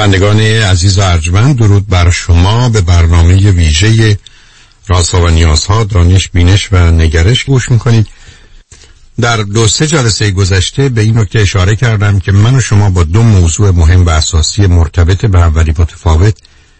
شنوندگان عزیز و ارجمند، درود بر شما. به برنامه ویژه رازها و نیازها، دانش، بینش و نگرش گوش میکنید. در 2-3 جلسه گذشته به این نکته اشاره کردم که من و شما با 2 موضوع مهم و اساسی مرتبط به هم ولی متفاوت،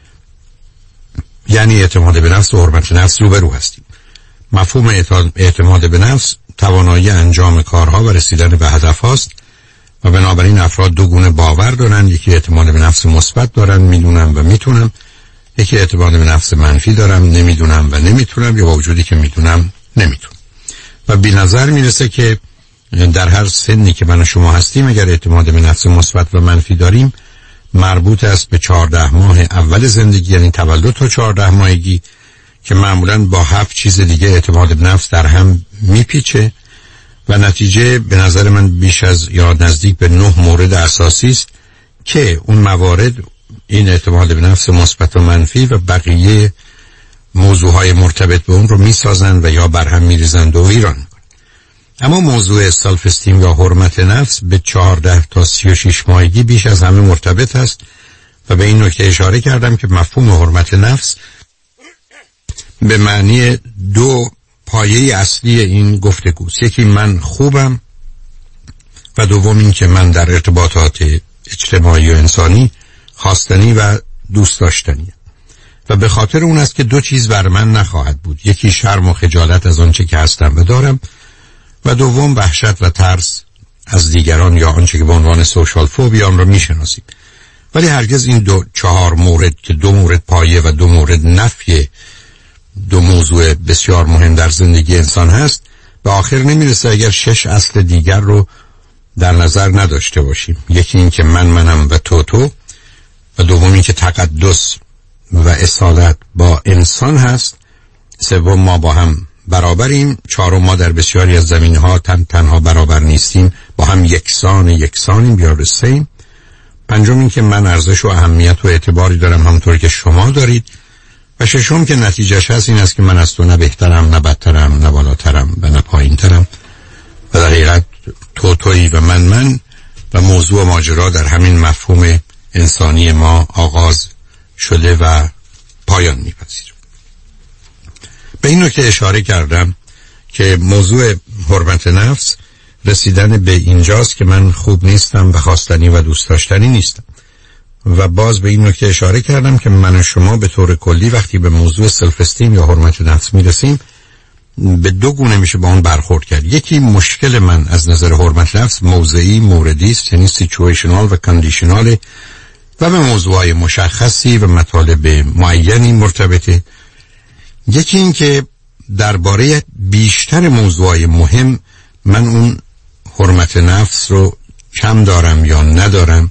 یعنی اعتماد به نفس و حرمت نفس، روبرو هستیم. مفهوم اعتماد به نفس توانایی انجام کارها و رسیدن به هدف هاست و بنابراین افراد 2 گونه باور دارن. یکی اعتماد به نفس مثبت دارن، میدونم و میتونم. یکی اعتماد به نفس منفی دارم، نمیدونم و نمیتونم، یا با وجودی که میدونم نمیتونم. و بی نظر میرسه که در هر سنی که من و شما هستیم، اگر اعتماد به نفس مثبت و منفی داریم، مربوط است به 14 ماه اول زندگی، یعنی تولد تا 14 ماهگی، که معمولاً با 7 چیز دیگه اعتماد به نفس در هم میپیچه و نتیجه به نظر من بیش از یا نزدیک به 9 مورد اساسی است که اون موارد، این اعتماد به نفس مثبت و منفی و بقیه موضوعهای مرتبط به اون رو میسازن و یا برهم میریزند و ویران میکنن. اما موضوع سلف استیم یا حرمت نفس به 14 تا 36 ماهگی بیش از همه مرتبط است و به این نکته اشاره کردم که مفهوم حرمت نفس به معنی 2 پایه اصلی این گفتگوست. یکی من خوبم و دوم این که من در ارتباطات اجتماعی و انسانی خواستنی و دوست داشتنی، و به خاطر اون است که 2 چیز بر من نخواهد بود. یکی شرم و خجالت از آنچه که هستم و دارم، و دوم وحشت و ترس از دیگران یا آنچه که به عنوان سوشال فوبیا را میشناسیم. ولی هرگز این 4 مورد که 2 مورد پایه و 2 مورد نفی، 2 موضوع بسیار مهم در زندگی انسان هست، به آخر نمیرسه اگر 6 اصل دیگر رو در نظر نداشته باشیم. یکی این که منم و تو، و دوم این که تقدس و اصالت با انسان هست، سوم ما با هم برابریم، 4 ما در بسیاری از زمینه‌ها تنها برابر نیستیم، با هم یکسانیم یا رسیم، 5 این که من ارزش و اهمیت و اعتباری دارم همونطور که شما دارید، و 6 که نتیجهش هست این است که من از تو نه بهترم نه بدترم نه بالاترم و نه پایینترم، و در حقیقت تویی و من و موضوع ماجرا در همین مفهوم انسانی ما آغاز شده و پایان می‌پذیره. به این نکته اشاره کردم که موضوع حرمت نفس رسیدن به اینجاست که من خوب نیستم و خواستنی و دوست داشتنی نیستم، و باز به این نکته اشاره کردم که من و شما به طور کلی وقتی به موضوع سلف استیم یا حرمت نفس میرسیم، به 2 گونه میشه با اون برخورد کرد. یکی مشکل من از نظر حرمت نفس موضعی، موردی است، یعنی سیچویشنال و کاندیشنال، و به موضوعهای مشخصی و مطالب معینی مرتبطه. یکی این که درباره بیشتر موضوعهای مهم من اون حرمت نفس رو کم دارم یا ندارم،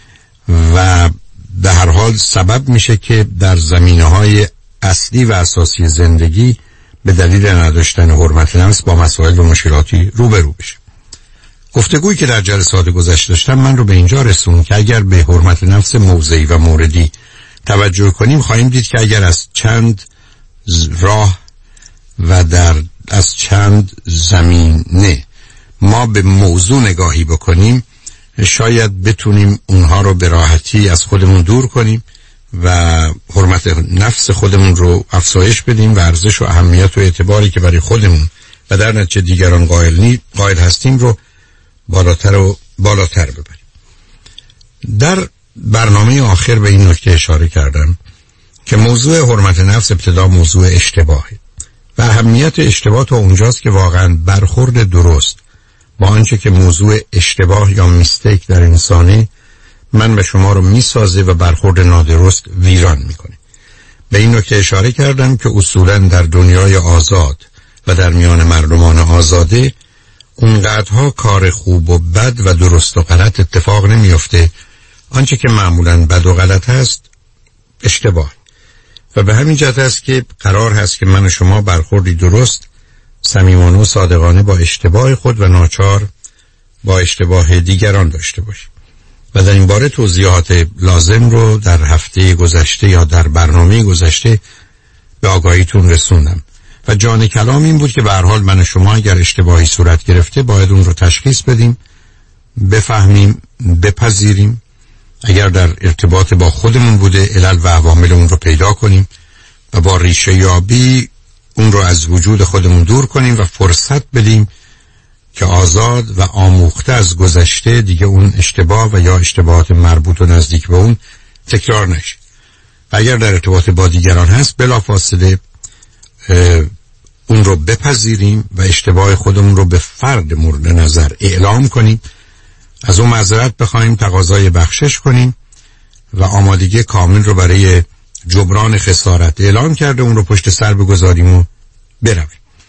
و به هر حال سبب میشه که در زمینه‌های اصلی و اساسی زندگی به دلیل نداشتن حرمت نفس با مسائل و مشکلاتی روبرو بشه. گفتگویی که در جلسات گذشته داشتم من رو به اینجا رسوند که اگر به حرمت نفس موضعی و موردی توجه کنیم، خواهیم دید که اگر از چند راه و از چند زمینه ما به موضوع نگاهی بکنیم، شاید بتونیم اونها رو به راحتی از خودمون دور کنیم و حرمت نفس خودمون رو افزایش بدیم و ارزش و اهمیت و اعتباری که برای خودمون و در نتیجه دیگران قائل هستیم رو بالاتر و بالاتر ببریم. در برنامه آخر به این نکته اشاره کردم که موضوع حرمت نفس ابتدا موضوع اشتباهه و اهمیت اشتباه تا اونجاست که واقعا برخورد درست با آنچه که موضوع اشتباه یا میستیک در انسانه من و شما رو میسازه و برخورد نادرست ویران میکنه. به این نکته اشاره کردم که اصولا در دنیای آزاد و در میان مردمان آزاده اونقدرها کار خوب و بد و درست و غلط اتفاق نمیفته. آنچه که معمولا بد و غلط هست اشتباه، و به همین جهت است که قرار هست که من و شما برخوردی درست، صمیمانه و صادقانه با اشتباه خود و ناچار با اشتباه دیگران داشته باشیم. و در این باره توضیحات لازم رو در هفته گذشته یا در برنامه گذشته به آگاهیتون رسوندم و جان کلام این بود که به هر حال من و شما اگر اشتباهی صورت گرفته باید اون رو تشخیص بدیم، بفهمیم، بپذیریم اگر در ارتباط با خودمون بوده علل و عوامل اون رو پیدا کنیم و با ریشه یابی اون رو از وجود خودمون دور کنیم و فرصت بدیم که آزاد و آموخته از گذشته دیگه اون اشتباه و یا اشتباهات مربوط و نزدیک به اون تکرار نشه. و اگر در ارتباط با دیگران هست بلافاصله اون رو بپذیریم و اشتباه خودمون رو به فرد مورد نظر اعلام کنیم، از اون معذرت بخوایم، تقاضای بخشش کنیم و آمادگی کامل رو برای جبران خسارت اعلام کرده اون رو پشت سر بگذاریم و برویم.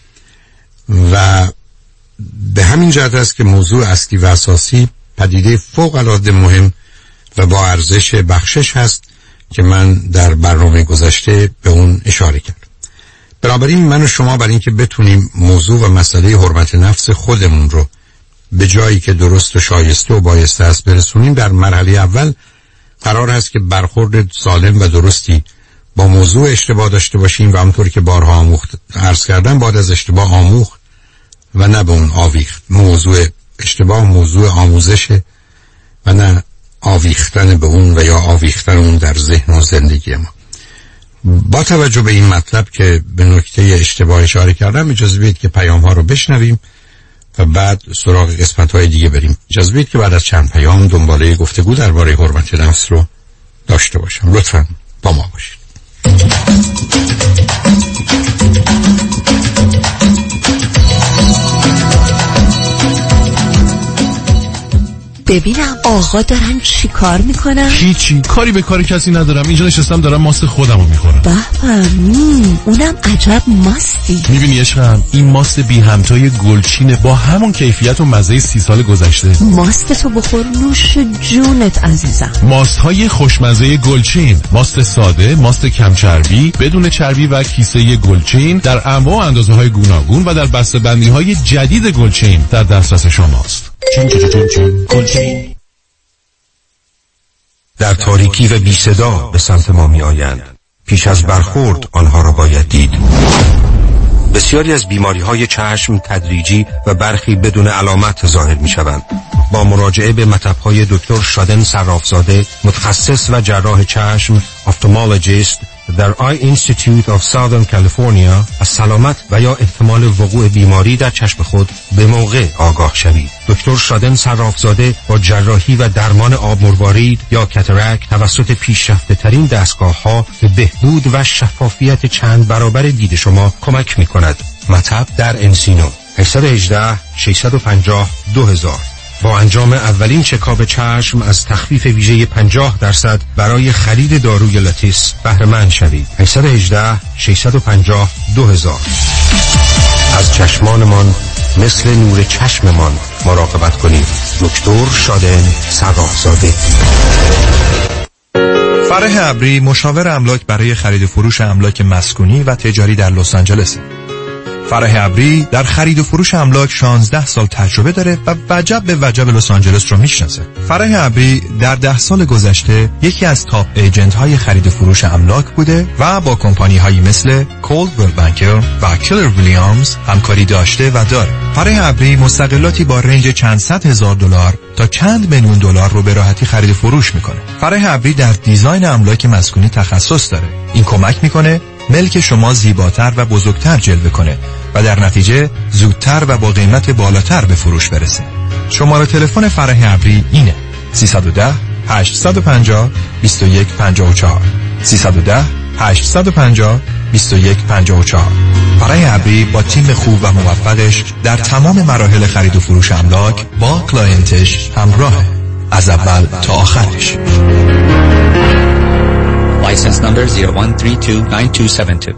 و به همین جهت است که موضوع اصلی و اساسی پدیده فوق العاده مهم و با ارزش بخشش هست که من در برنامه گذشته به اون اشاره کردم. بنابراین من و شما برای اینکه بتونیم موضوع و مسئله حرمت نفس خودمون رو به جایی که درست و شایسته و بایسته است برسونیم، در مرحله اول قرار هست که برخورد سالم و درستی با موضوع اشتباه داشته باشیم و همونطور که بارها عرض کردم بعد از اشتباه آموخت و نه به اون آویخت. موضوع اشتباه موضوع آموزشه و نه آویختن به اون و یا آویختن اون در ذهن و زندگی ما. با توجه به این مطلب که به نکته اشتباه اشاره کردم، اجازه بدید که پیام ها رو بشنویم و بعد سراغ قسمت های دیگه بریم. اجازه بدید که بعد از چند پیام دنباله گفتگو درباره حرمت نفس رو داشته باشم. لطفاً با ما باشید. ببینم آقا دارن چی کار میکنن؟ هیچی، کاری به کار کسی ندارم. اینجا نشستم دارم ماست خودمو میخورم. بابا اونم عجب ماستی. میبینی عشقم، این ماست بی همتای گلچینه با همون کیفیت و مزه 30 سال گذشته. ماست تو بخور نوش جونت عزیزم. ماست های خوشمزه گلچین، ماست ساده، ماست کم چربی، بدون چربی و کیسه گلچین در انواع و اندازه های گوناگون و در بسته‌بندی های جدید گلچین در دسترس شماست. گلچین. در تاریکی و بی صدا به سمت ما می آیند. پیش از برخورد آنها را باید دید. بسیاری از بیماری های چشم تدریجی و برخی بدون علامت ظاهر می شوند. با مراجعه به مطب‌های دکتر شادن صرافزاده، متخصص و جراح چشم، افتالمولوژیست در آی اینستیتیوت آف ساودرن کالیفرنیا، از سلامت و یا احتمال وقوع بیماری در چشم خود به موقع آگاه شوید. دکتر شادن صرافزاده با جراحی و درمان آب مروارید یا کاتاراکت توسط پیشرفته ترین دستگاه‌ها به بهبود و شفافیت چند برابر دید شما کمک می‌کند. مطب در انسینو 818 650 2000. با انجام اولین چکاپ چشم از تخفیف ویژه 50% برای خرید داروی لاتیس بهره مند شوید. 818 650 2000. از چشمانمان مثل نور چشممان مراقبت کنید. دکتر شادن صرافزاده. فرح ابری مشاور املاک برای خرید و فروش املاک مسکونی و تجاری در لس آنجلس. فرح ابری در خرید و فروش املاک 16 سال تجربه داره و وجب به وجب لس آنجلس رو میشناسه. فرح ابری در 10 سال گذشته یکی از تاپ ایجنت های خرید و فروش املاک بوده و با کمپانی هایی مثل کولدویل بانکر و کلر ویلیامز همکاری داشته و داره. فرح ابری مستقلاتی با رنج چند صد هزار دلار تا چند میلیون دلار رو به راحتی خرید و فروش میکنه. فرح ابری در دیزاین املاک مسکونی تخصص داره. این کمک میکنه ملک شما زیباتر و بزرگتر جلوه کنه و در نتیجه زودتر و با قیمت بالاتر به فروش برسه. شماره تلفن فرح ابری اینه 310 850 2154 310 850 2154. فرح ابری با تیم خوب و موفقش در تمام مراحل خرید و فروش املاک با کلاینتش همراهه، از اول تا آخرش. License number 01329272.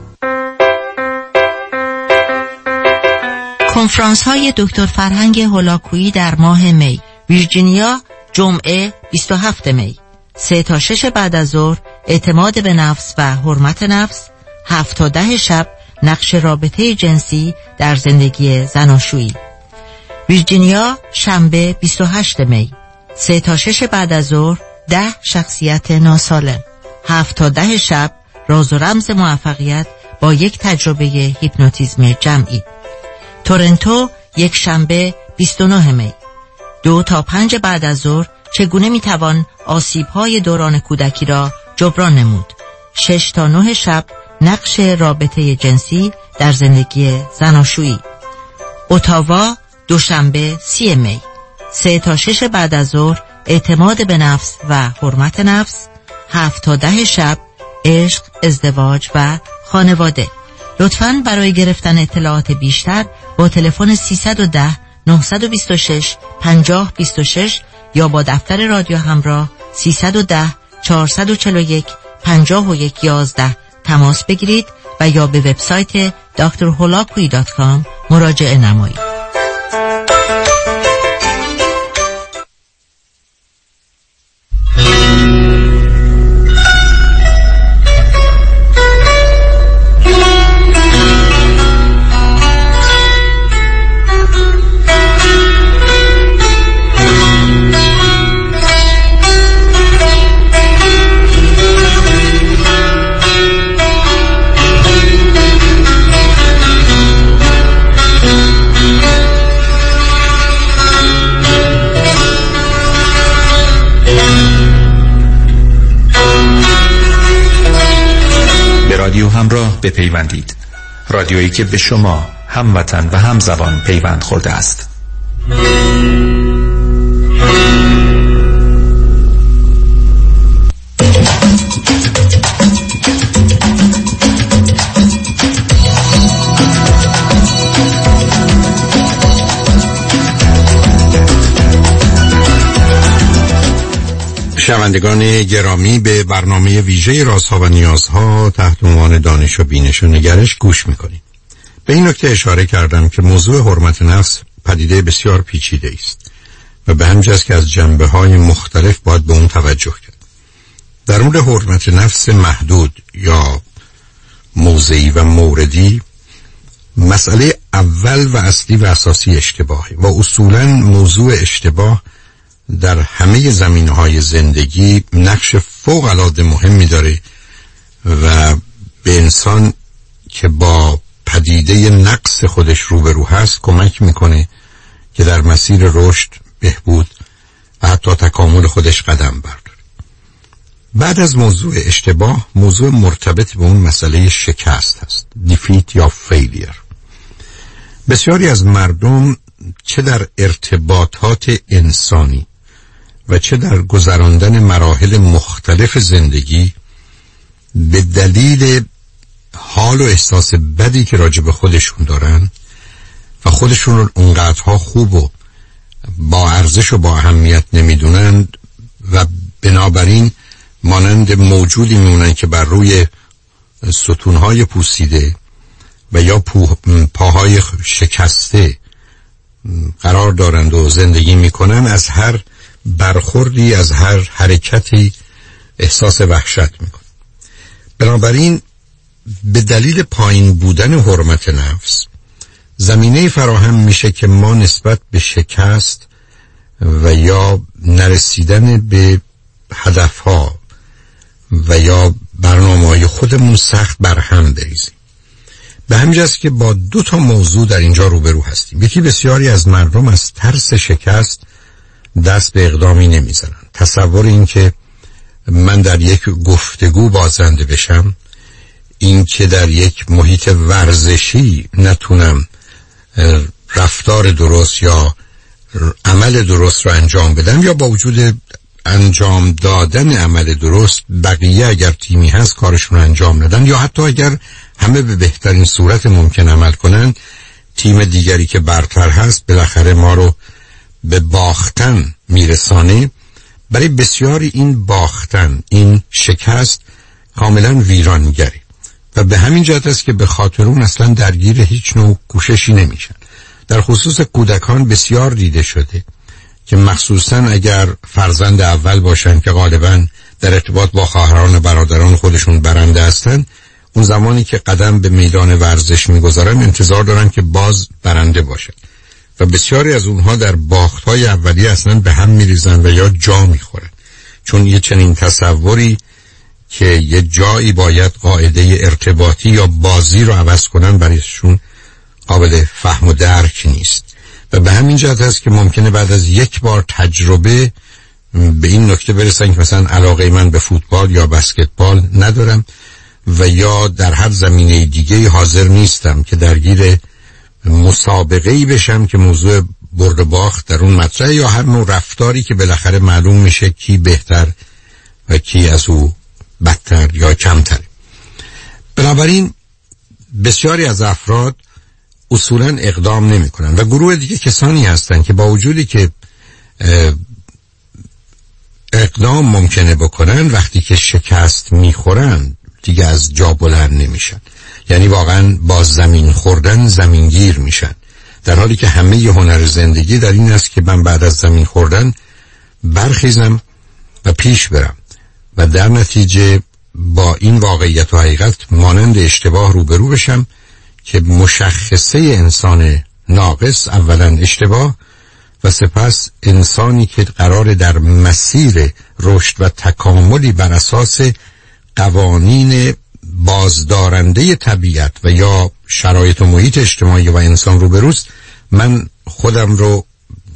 کنفرانس های دکتر فرهنگ هولاکویی در ماه می. ویرجینیا، جمعه 27 می. 3 تا 6 بعد از ظهر اعتماد به نفس و حرمت نفس. 7 تا 10 شب نقش رابطه جنسی در زندگی زناشویی. ویرجینیا، شنبه 28 می. 3 تا 6 بعد از ظهر 10 شخصیت ناسالم. 7 تا 10 شب راز و رمز موفقیت با یک تجربه هیپنوتیزم جمعی. تورنتو، یک شنبه 29 می. 2 تا 5 بعد از ظهر چگونه میتوان آسیب‌های دوران کودکی را جبران نمود؟ 6 تا 9 شب نقش رابطه جنسی در زندگی زناشویی. اتاوا، دوشنبه 30 می. 3 تا 6 بعد از ظهر اعتماد به نفس و حرمت نفس. 7 تا 10 شب عشق، ازدواج و خانواده. لطفاً برای گرفتن اطلاعات بیشتر با تلفن 310 926 5026 یا با دفتر رادیو همراه 310 441 5111 تماس بگیرید و یا به وبسایت drholakui.com مراجعه نمایید. رادیو همراه بپیوندید. رادیویی که به شما هموطن و همزبان پیوند خورده است. شنوندگان گرامی، به برنامه ویژه رازها و نیازها تحت عنوان دانش و بینش و نگرش گوش میکنید. به این نکته اشاره کردم که موضوع حرمت نفس پدیده بسیار پیچیده است و به همین جاست که از جنبه‌های مختلف باید به اون توجه کرد. در مورد حرمت نفس محدود یا موضعی و موردی، مسئله اول و اصلی و اساسی اشتباهه و اصولاً موضوع اشتباه در همه زمینه‌های زندگی نقش فوق‌العاده مهمی داره و به انسان که با پدیده نقص خودش روبرو هست کمک میکنه که در مسیر رشد، بهبود و حتی تکامل خودش قدم برداره. بعد از موضوع اشتباه، موضوع مرتبط به اون مسئله شکست هست، دیفیت یا فیلیر. بسیاری از مردم چه در ارتباطات انسانی و چه در گذراندن مراحل مختلف زندگی به دلیل حال و احساس بدی که راجع به خودشون دارن و خودشون رو اونقدرها خوب و با ارزش و با اهمیت نمیدونن و بنابراین مانند موجودی میمونن که بر روی ستونهای پوسیده و یا پاهای شکسته قرار دارند و زندگی میکنن. از هر برخوردی، از هر حرکتی احساس وحشت میکنن. بنابراین به دلیل پایین بودن حرمت نفس زمینه فراهم میشه که ما نسبت به شکست و یا نرسیدن به هدفها و یا برنامه‌های خودمون سخت برهم بریزیم. به همین جاست که با 2 تا موضوع در اینجا روبرو هستیم. یکی، بسیاری از مردم از ترس شکست دست به اقدامی نمیزنن. تصور این که من در یک گفتگو بازنده بشم، این که در یک محیط ورزشی نتونم رفتار درست یا عمل درست رو انجام بدم، یا با وجود انجام دادن عمل درست بقیه اگر تیمی هست کارشون رو انجام ندن، یا حتی اگر همه به بهترین صورت ممکن عمل کنن، تیم دیگری که برتر هست بالاخره ما رو به باختن میرسانه. برای بسیاری این باختن، این شکست کاملا ویرانگره و به همین جهت است که به خاطر اون اصلا درگیر هیچ نوع کوششی نمیشن. در خصوص کودکان بسیار دیده شده که مخصوصا اگر فرزند اول باشن که غالبا در ارتباط با خواهران و برادران خودشون برنده هستن، اون زمانی که قدم به میدان ورزش میگذارن انتظار دارن که باز برنده باشن و بسیاری از اونها در باخت‌های اولیه اصلا به هم میریزن و یا جا میخورن، چون یه چنین تصوری که یه جایی باید قاعده ارتباطی یا بازی رو عوض کنن برایشون قابل فهم و درک نیست و به همین جهت هست که ممکنه بعد از یک بار تجربه به این نکته برسن که مثلا علاقه من به فوتبال یا بسکتبال ندارم و یا در هر زمینه دیگه حاضر نیستم که درگیر مسابقه‌ای بشم که موضوع برد و باخت در اون مطرح، یا هر نوع رفتاری که بالاخره معلوم میشه کی بهتر و کی از او بدتر یا کمتر. بنابراین بسیاری از افراد اصولا اقدام نمی کنن و گروه دیگه کسانی هستن که با وجودی که اقدام ممکنه بکنن، وقتی که شکست میخورن دیگه از جا بلند نمیشن، یعنی واقعا با زمین خوردن زمینگیر میشن، در حالی که همه ی هنر زندگی در این است که من بعد از زمین خوردن برخیزم و پیش برم و در نتیجه با این واقعیت و حقیقت مانند اشتباه روبرو بشم که مشخصه انسان ناقص اولا اشتباه و سپس انسانی که قرار در مسیر رشد و تکاملی بر اساس قوانین بازدارنده طبیعت و یا شرایط و محیط اجتماعی و انسان روبروست، من خودم رو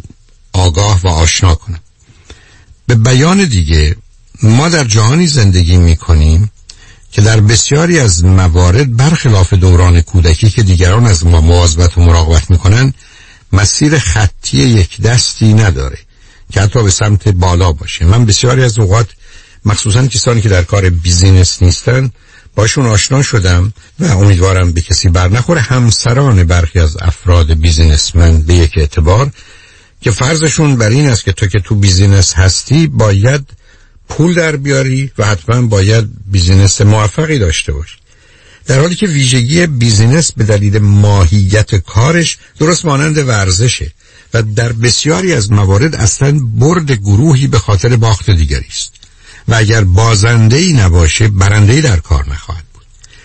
آگاه و آشنا کنم. به بیان دیگه، ما در جهانی زندگی میکنیم که در بسیاری از موارد برخلاف دوران کودکی که دیگران از ما مواظبت و مراقبت میکنن، مسیر خطی یک دستی نداره که حتی به سمت بالا باشه. من بسیاری از اوقات مخصوصا کسانی که در کار بیزینس نیستن باشون آشنا شدم و امیدوارم به کسی بر نخوره، همسران برخی از افراد بیزینسمن به یک اعتبار که فرضشون بر این است که تو که تو بیزینس هستی باید پول در بیاری و حتما باید بیزینس موفقی داشته باشی، در حالی که ویژگی بیزینس به دلیل ماهیت کارش درست مانند ورزشه و در بسیاری از موارد اصلا برد گروهی به خاطر باخت دیگری است و اگر بازنده‌ای نباشه برنده‌ای در کار نخواهد بود،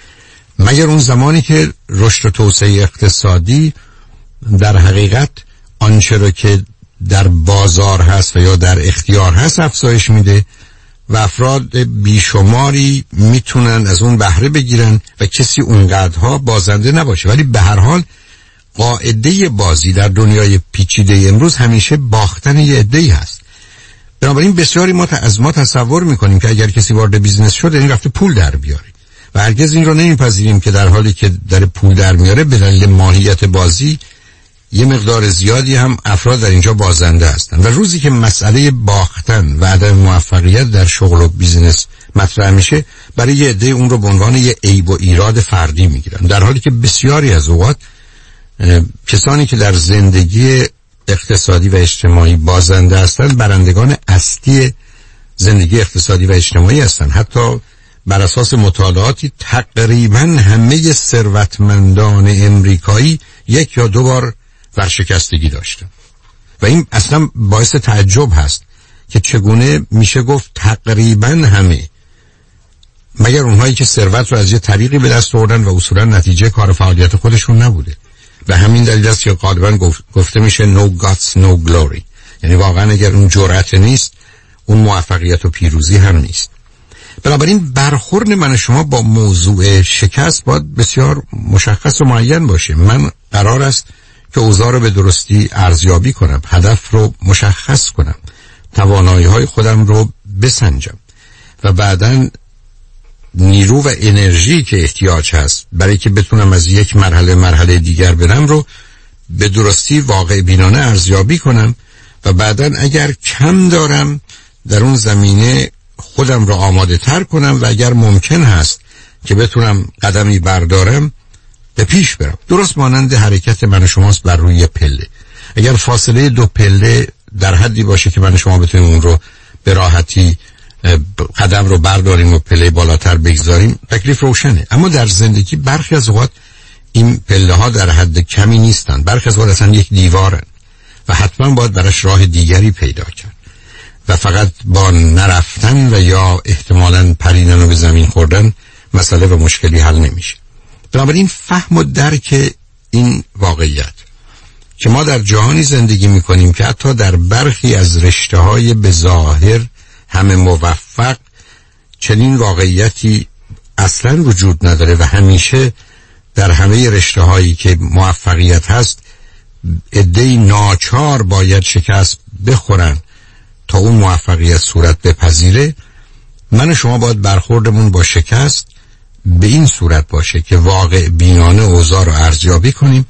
مگر اون زمانی که رشد و توسعه اقتصادی در حقیقت آنچه را که در بازار هست و یا در اختیار هست افزایش میده و افراد بیشماری میتونن از اون بهره بگیرن و کسی اونقدرها بازنده نباشه. ولی به هر حال قاعده بازی در دنیای پیچیده امروز همیشه باختن یه عده‌ای هست. بنابراین بسیاری از ما تصور میکنیم که اگر کسی وارد بیزنس شده این رفته پول در بیاره و هرگز این رو نمیپذیریم که در حالی که در پول در میاره به دلیل ماهیت بازی یه مقدار زیادی هم افراد در اینجا بازنده هستن و روزی که مسئله باختن و عدم موفقیت در شغل و بیزنس مطرح میشه، برای یه عده اون رو به عنوان یه عیب و ایراد فردی میگیرن، در حالی که بسیاری از اوقات کسانی که در زندگی اقتصادی و اجتماعی بازنده هستند برندگان اصلی زندگی اقتصادی و اجتماعی هستند. حتی بر اساس مطالعاتی تقریبا همه ثروتمندان امریکایی یک یا دو بار ورشکستگی داشتن و این اصلا باعث تعجب هست که چگونه میشه گفت تقریبا همه، مگر اونهایی که ثروت رو از یه طریقی به دست آوردن و اصولا نتیجه کار فعالیت خودشون نبوده. به همین دلیل است که غالبا گفته میشه no guts no glory، یعنی واقعا اگر اون جرأت نیست اون موفقیت و پیروزی هم نیست. بنابراین برخورد من و شما با موضوع شکست باید بسیار مشخص و معین باشه. من قرار است که اوضاع رو به درستی ارزیابی کنم، هدف رو مشخص کنم، توانایی‌های خودم رو بسنجم و بعداً نیرو و انرژی که احتیاج هست برای که بتونم از یک مرحله دیگر برم رو به درستی واقع بینانه ارزیابی کنم و بعداً اگر کم دارم در اون زمینه خودم رو آماده تر کنم و اگر ممکن هست که بتونم قدمی بردارم به پیش برم. درست مانند حرکت من و شماست بر روی پله. اگر فاصله دو پله در حدی باشه که من و شما بتونیم اون رو به راحتی قدم رو برداریم و پله بالاتر بگذاریم، تکلیف روشنه. اما در زندگی برخی از اوقات این پله ها در حد کمی نیستن، برخی از اوقات اصلا یک دیوارن و حتما باید براش راه دیگری پیدا کرد و فقط با نرفتن و یا احتمالاً پریدن و به زمین خوردن مسئله و مشکلی حل نمیشه. بنابراین فهم و درک این واقعیت که ما در جهانی زندگی میکنیم که حتی در برخی از رشته‌های به ظاهر همه موفق چنین واقعیتی اصلا وجود نداره و همیشه در همه رشته‌هایی که موفقیت هست عده‌ای ناچار باید شکست بخورن تا اون موفقیت صورت بپذیره، من و شما باید برخوردمون با شکست به این صورت باشه که واقع بینانه اوضاع رو ارزیابی کنیم،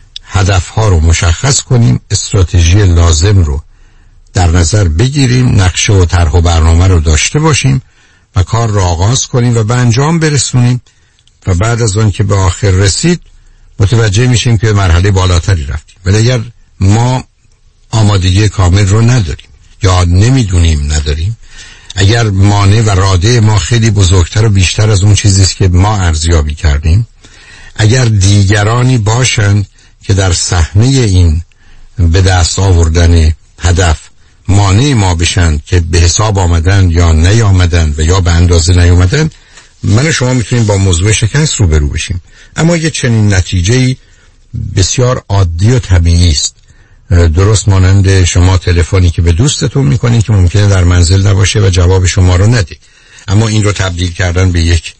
هدفها رو مشخص کنیم، استراتژی لازم رو در نظر بگیریم، نقشه و طرح و برنامه رو داشته باشیم و کار رو آغاز کنیم و به انجام برسونیم و بعد از آن که به آخر رسید متوجه میشیم که به مرحله بالاتری رفتیم. ولی اگر ما آمادگی کامل رو نداریم یا نمیدونیم نداریم، اگر مانع و راده ما خیلی بزرگتر و بیشتر از اون چیزیست که ما ارزیابی کردیم، اگر دیگرانی باشند که در صحنه این به دست آوردن هدف مانع ما بشن که به حساب آمدن یا نیامدن و یا به اندازه نیامدن، من و شما میتونیم با موضوع شکست روبرو بشیم. اما یه چنین نتیجه‌ای بسیار عادی و طبیعی است، درست مانند شما تلفنی که به دوستتون میکنین که ممکنه در منزل نباشه و جواب شما رو نده، اما این رو تبدیل کردن به یک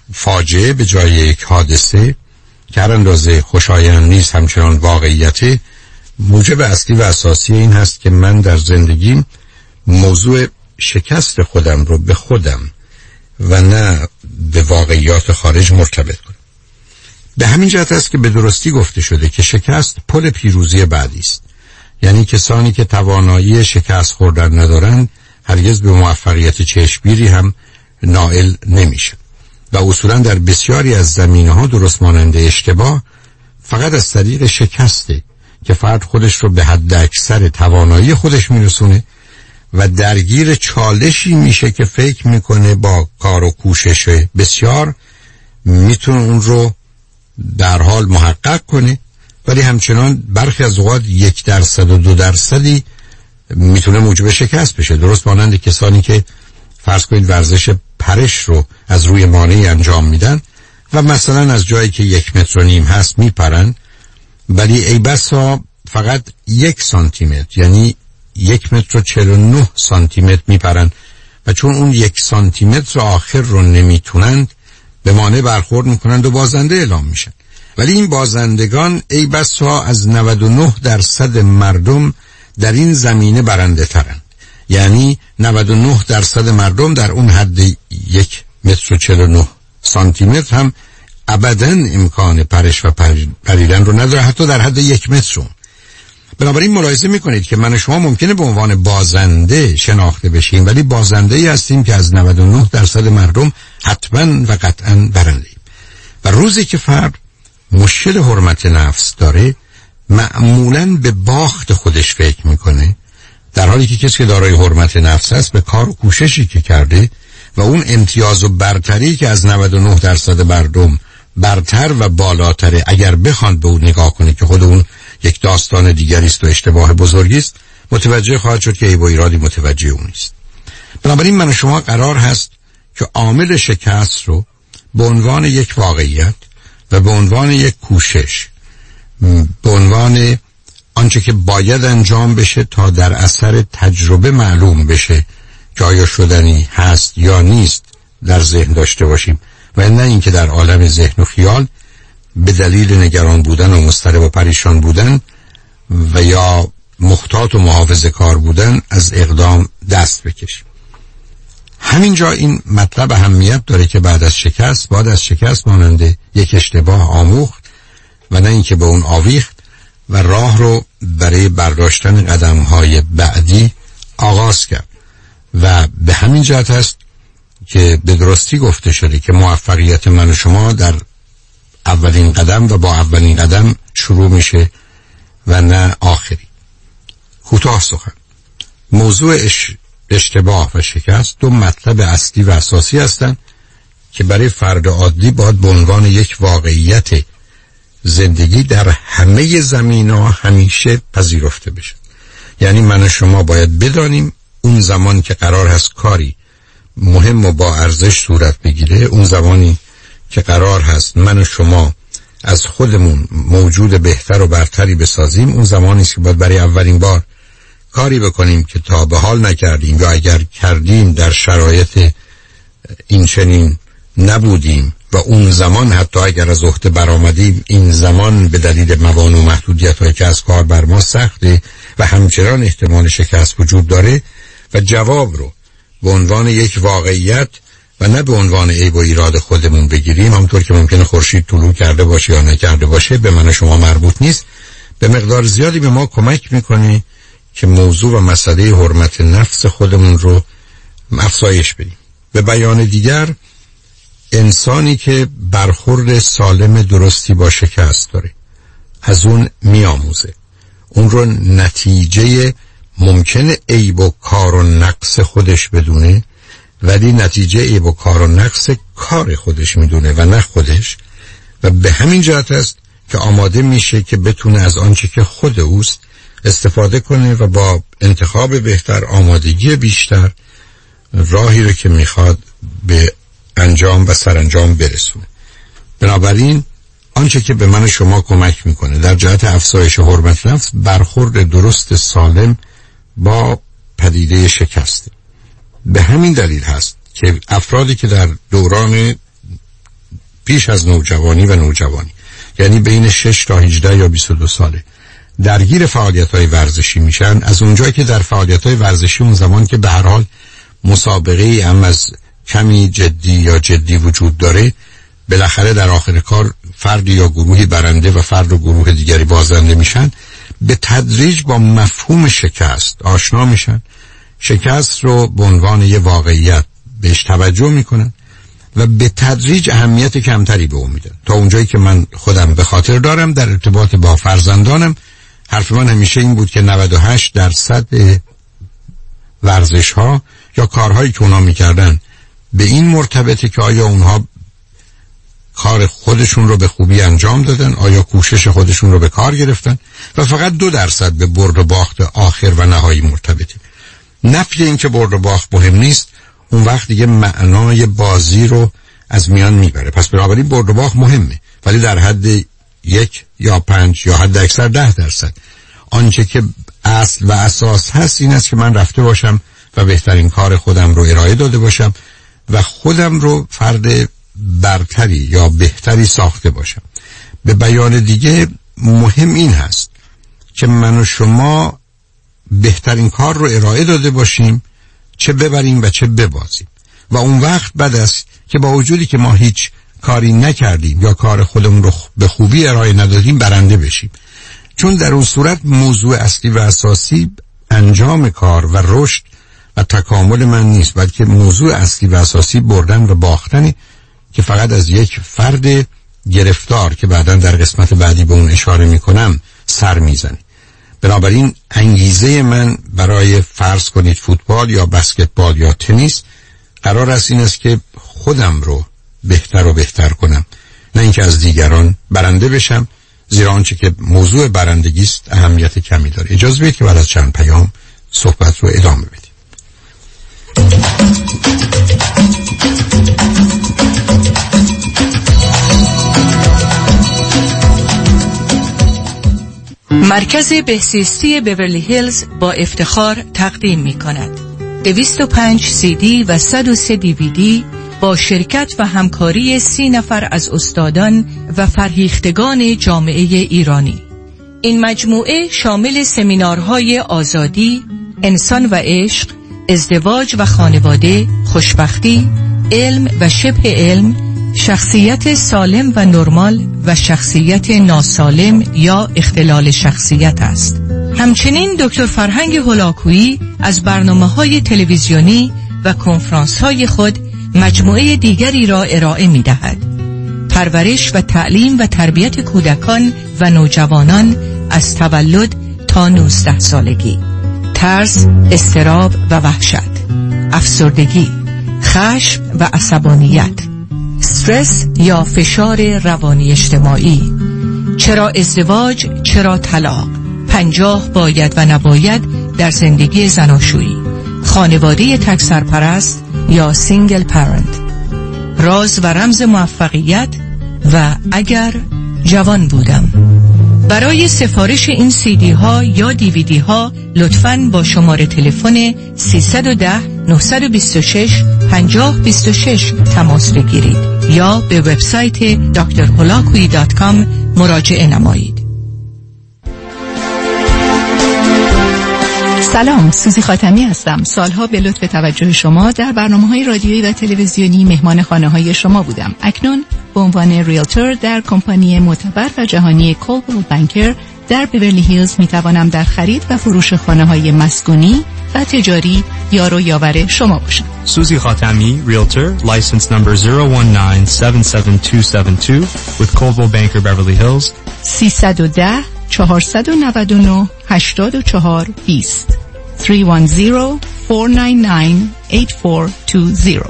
فاجعه به جای یک حادثه که هر اندازه خوشایند نیست همچنان واقعیته. موجب اصلی و اساسی این هست که من در زندگیم موضوع شکست خودم رو به خودم و نه به واقعیات خارج مرتبط کنم. به همین جهت است که به درستی گفته شده که شکست پل پیروزی بعدی است. یعنی کسانی که توانایی شکست خوردن ندارند هرگز به موفقیت چشمگیری هم نائل نمیشه و اصولا در بسیاری از زمینه‌ها درست مانند اشتباه فقط از طریق شکسته که فرد خودش رو به حد اکثر توانایی خودش میرسونه و درگیر چالشی میشه که فکر میکنه با کار و کوشش بسیار میتونه اون رو در حال محقق کنه، ولی همچنان برخی از اوقات 1% و 2% میتونه موجب شکست بشه. درست مانند کسانی که فرض کنید ورزش پرش رو از روی مانعی انجام میدن و مثلا از جایی که 1.5 متر هست میپرن، ولی ای بسا فقط 1 سانتیمتر یعنی 1.49 متر میپرن و چون اون 1 سانتیمتر آخر رو نمیتونند به مانع برخورد میکنند و بازنده اعلام میشن. ولی این بازندگان ای بسا از 99% مردم در این زمینه برنده ترند. یعنی 99% مردم در اون حد 1.49 متر هم ابداً امکان پرش و پریدن رو نداره، حتی در حد 1 متر. بنابراین ملاحظه میکنید که من و شما ممکنه به عنوان بازنده شناخته بشیم، ولی بازنده ای هستیم که از 99% مردم حتما و قطعا برنده ایم. و روزی که فرد مشکل حرمت نفس داره معمولاً به باخت خودش فکر میکنه، در حالی که کسی که دارای حرمت نفس است به کار و کوششی که کرده و اون امتیاز و برتری که از 99% مردم برتر و بالاتره، اگر بخواد به اون نگاه کنه که خود اون یک داستان دیگری است و اشتباه بزرگی است، متوجه خواهد شد که عیب و ایرادی متوجه اون نیست. بنابراین من و شما قرار هست که عامل شکست رو به عنوان یک واقعیت و به عنوان یک کوشش، به عنوان آنچه که باید انجام بشه تا در اثر تجربه معلوم بشه که آیا شدنی هست یا نیست در ذهن داشته باشیم و نه اینکه در عالم ذهن و خیال به دلیل نگران بودن و مضطرب و پریشان بودن و یا محتاط و محافظه کار بودن از اقدام دست بکشیم. همینجا این مطلب اهمیت داره که بعد از شکست باید از شکست مانند یک اشتباه آموخت و نه اینکه به اون آویخت و راه رو برای برداشتن قدم‌های بعدی آغاز کرد. و به همین جهت است که به درستی گفته شده که موفقیت من و شما در اولین قدم و با اولین قدم شروع میشه و نه آخری. کوتاه سخن، موضوع اشتباه و شکست دو مطلب اصلی و اساسی هستند که برای فرد عادی باید به عنوان یک واقعیت زندگی در همه زمینه‌ها همیشه پذیرفته بشه. یعنی من و شما باید بدانیم اون زمان که قرار هست کاری مهم و با ارزش صورت بگیره، اون زمانی که قرار هست من و شما از خودمون موجود بهتر و برتری بسازیم، اون زمانی است که باید برای اولین بار کاری بکنیم که تا به حال نکردیم یا اگر کردیم در شرایط این چنین نبودیم و اون زمان حتی اگر از عهده برآمدیم این زمان به دلیل موانع و محدودیت‌هایی که از کار بر ما سخته و همچنان احتمال شکست وجود داره و جواب رو به عنوان یک واقعیت و نه به عنوان عیب و ایراد خودمون بگیریم، همونطور که ممکنه خورشید طلوع کرده باشه یا نکرده باشه به من شما مربوط نیست، به مقدار زیادی به ما کمک میکنه که موضوع و مسئله حرمت نفس خودمون رو افزایش بدیم. به بیان دیگر، انسانی که برخورد سالم درستی با شکست داره از اون میآموزه، اون رو نتیجه ممکنه عیب و کار و نقص خودش بدونه، ولی نتیجه عیب و کار و نقص کار خودش میدونه و نه خودش، و به همین جهت است که آماده میشه که بتونه از آنچه که خود اوست استفاده کنه و با انتخاب بهتر، آمادگی بیشتر، راهی رو که میخواد به انجام و سرانجام برسونه. بنابراین آنچه که به من شما کمک میکنه در جهت افزایش حرمت نفس، برخورد درست سالم با پدیده شکسته. به همین دلیل هست که افرادی که در دوران پیش از نوجوانی و نوجوانی، یعنی بین 6 تا 18 یا 22 ساله، درگیر فعالیت‌های ورزشی میشن، از اونجایی که در فعالیت‌های ورزشی اون زمان که به هر حال مسابقه‌ای هم از کمی جدی یا جدی وجود داره، بالاخره در آخر کار فردی یا گروهی برنده و فرد و گروه دیگری بازنده میشن، به تدریج با مفهوم شکست آشنا میشن، شکست رو به عنوان یه واقعیت بهش توجه میکنن و به تدریج اهمیت کمتری به اون میدن. تا اونجایی که من خودم به خاطر دارم در ارتباط با فرزندانم، حرف من همیشه این بود که 98% ورزش ها یا کارهایی که اونا میکردن به این مرتبطه که آیا اونها کار خودشون رو به خوبی انجام دادن، آیا کوشش خودشون رو به کار گرفتن، و فقط 2% به برد و باخت آخر و نهایی مرتبطه. نفی این که برد و باخت مهم نیست، اون وقت دیگه معنای بازی رو از میان میبره. پس بنابراین برد و باخت مهمه، ولی در حد 1 یا 5 یا حد اکثر 10%. آنچه که اصل و اساس هست این است که من رفته باشم و بهترین کار خودم رو ارائه داده باشم و خودم رو فرد برتری یا بهتری ساخته باشم. به بیان دیگه مهم این هست که من و شما بهترین کار رو ارائه داده باشیم، چه ببریم و چه ببازیم. و اون وقت بعد است که با وجودی که ما هیچ کاری نکردیم یا کار خودمون رو به خوبی ارائه ندادیم برنده بشیم، چون در اون صورت موضوع اصلی و اساسی انجام کار و رشد و تکامل من نیست، بلکه موضوع اصلی و اساسی بردن و باختنی که فقط از یک فرد گرفتار که بعداً در قسمت بعدی به اون اشاره میکنم سر میزنه. بنابراین انگیزه من برای فرض کنید فوتبال یا بسکتبال یا تنیس قرار است این است که خودم رو بهتر و بهتر کنم، نه اینکه از دیگران برنده بشم، زیرا آنچه که موضوع برندگی است اهمیت کمی داره. اجازه بدید که بعد از چند پیام صحبت رو ادامه بدیم. مرکز بهزیستی بیورلی هیلز با افتخار تقدیم می کند 205 CD و 103 DVD با شرکت و همکاری 30 نفر از استادان و فرهیختگان جامعه ایرانی. این مجموعه شامل سمینارهای آزادی، انسان و عشق، ازدواج و خانواده، خوشبختی، علم و شبه علم، شخصیت سالم و نرمال و شخصیت ناسالم یا اختلال شخصیت است. همچنین دکتر فرهنگ هولاکویی از برنامه‌های تلویزیونی و کنفرانس‌های خود مجموعه دیگری را ارائه می‌دهد. پرورش و تعلیم و تربیت کودکان و نوجوانان از تولد تا 19 سالگی، ترس، اضطراب و وحشت، افسردگی، خشم و عصبانیت، استرس یا فشار روانی اجتماعی، چرا ازدواج، چرا طلاق، 50 باید و نباید در زندگی زناشویی، خانواده تک سرپرست یا سینگل پرنت، راز و رمز موفقیت و اگر جوان بودم. برای سفارش این CD ها یا DVD ها لطفاً با شماره تلفن 310 926 5026 تماس بگیرید یا به وبسایت drholakui.com مراجعه نمایید. سلام، سوزی خاتمی هستم. سالها به لطف توجه شما در برنامه‌های رادیویی و تلویزیونی مهمان خانه‌های شما بودم. اکنون به عنوان ریلتور در کمپانی معتبر و جهانی کولبل بانکر در بیورلی هیلز میتوانم در خرید و فروش خانه‌های مسکونی و تجاری یار و یاور شما باشم. سوزی خاتمی، Realtor, license number 019-77272 with Coldwell Banker Beverly Hills. 310-499-8420 310-499-8420.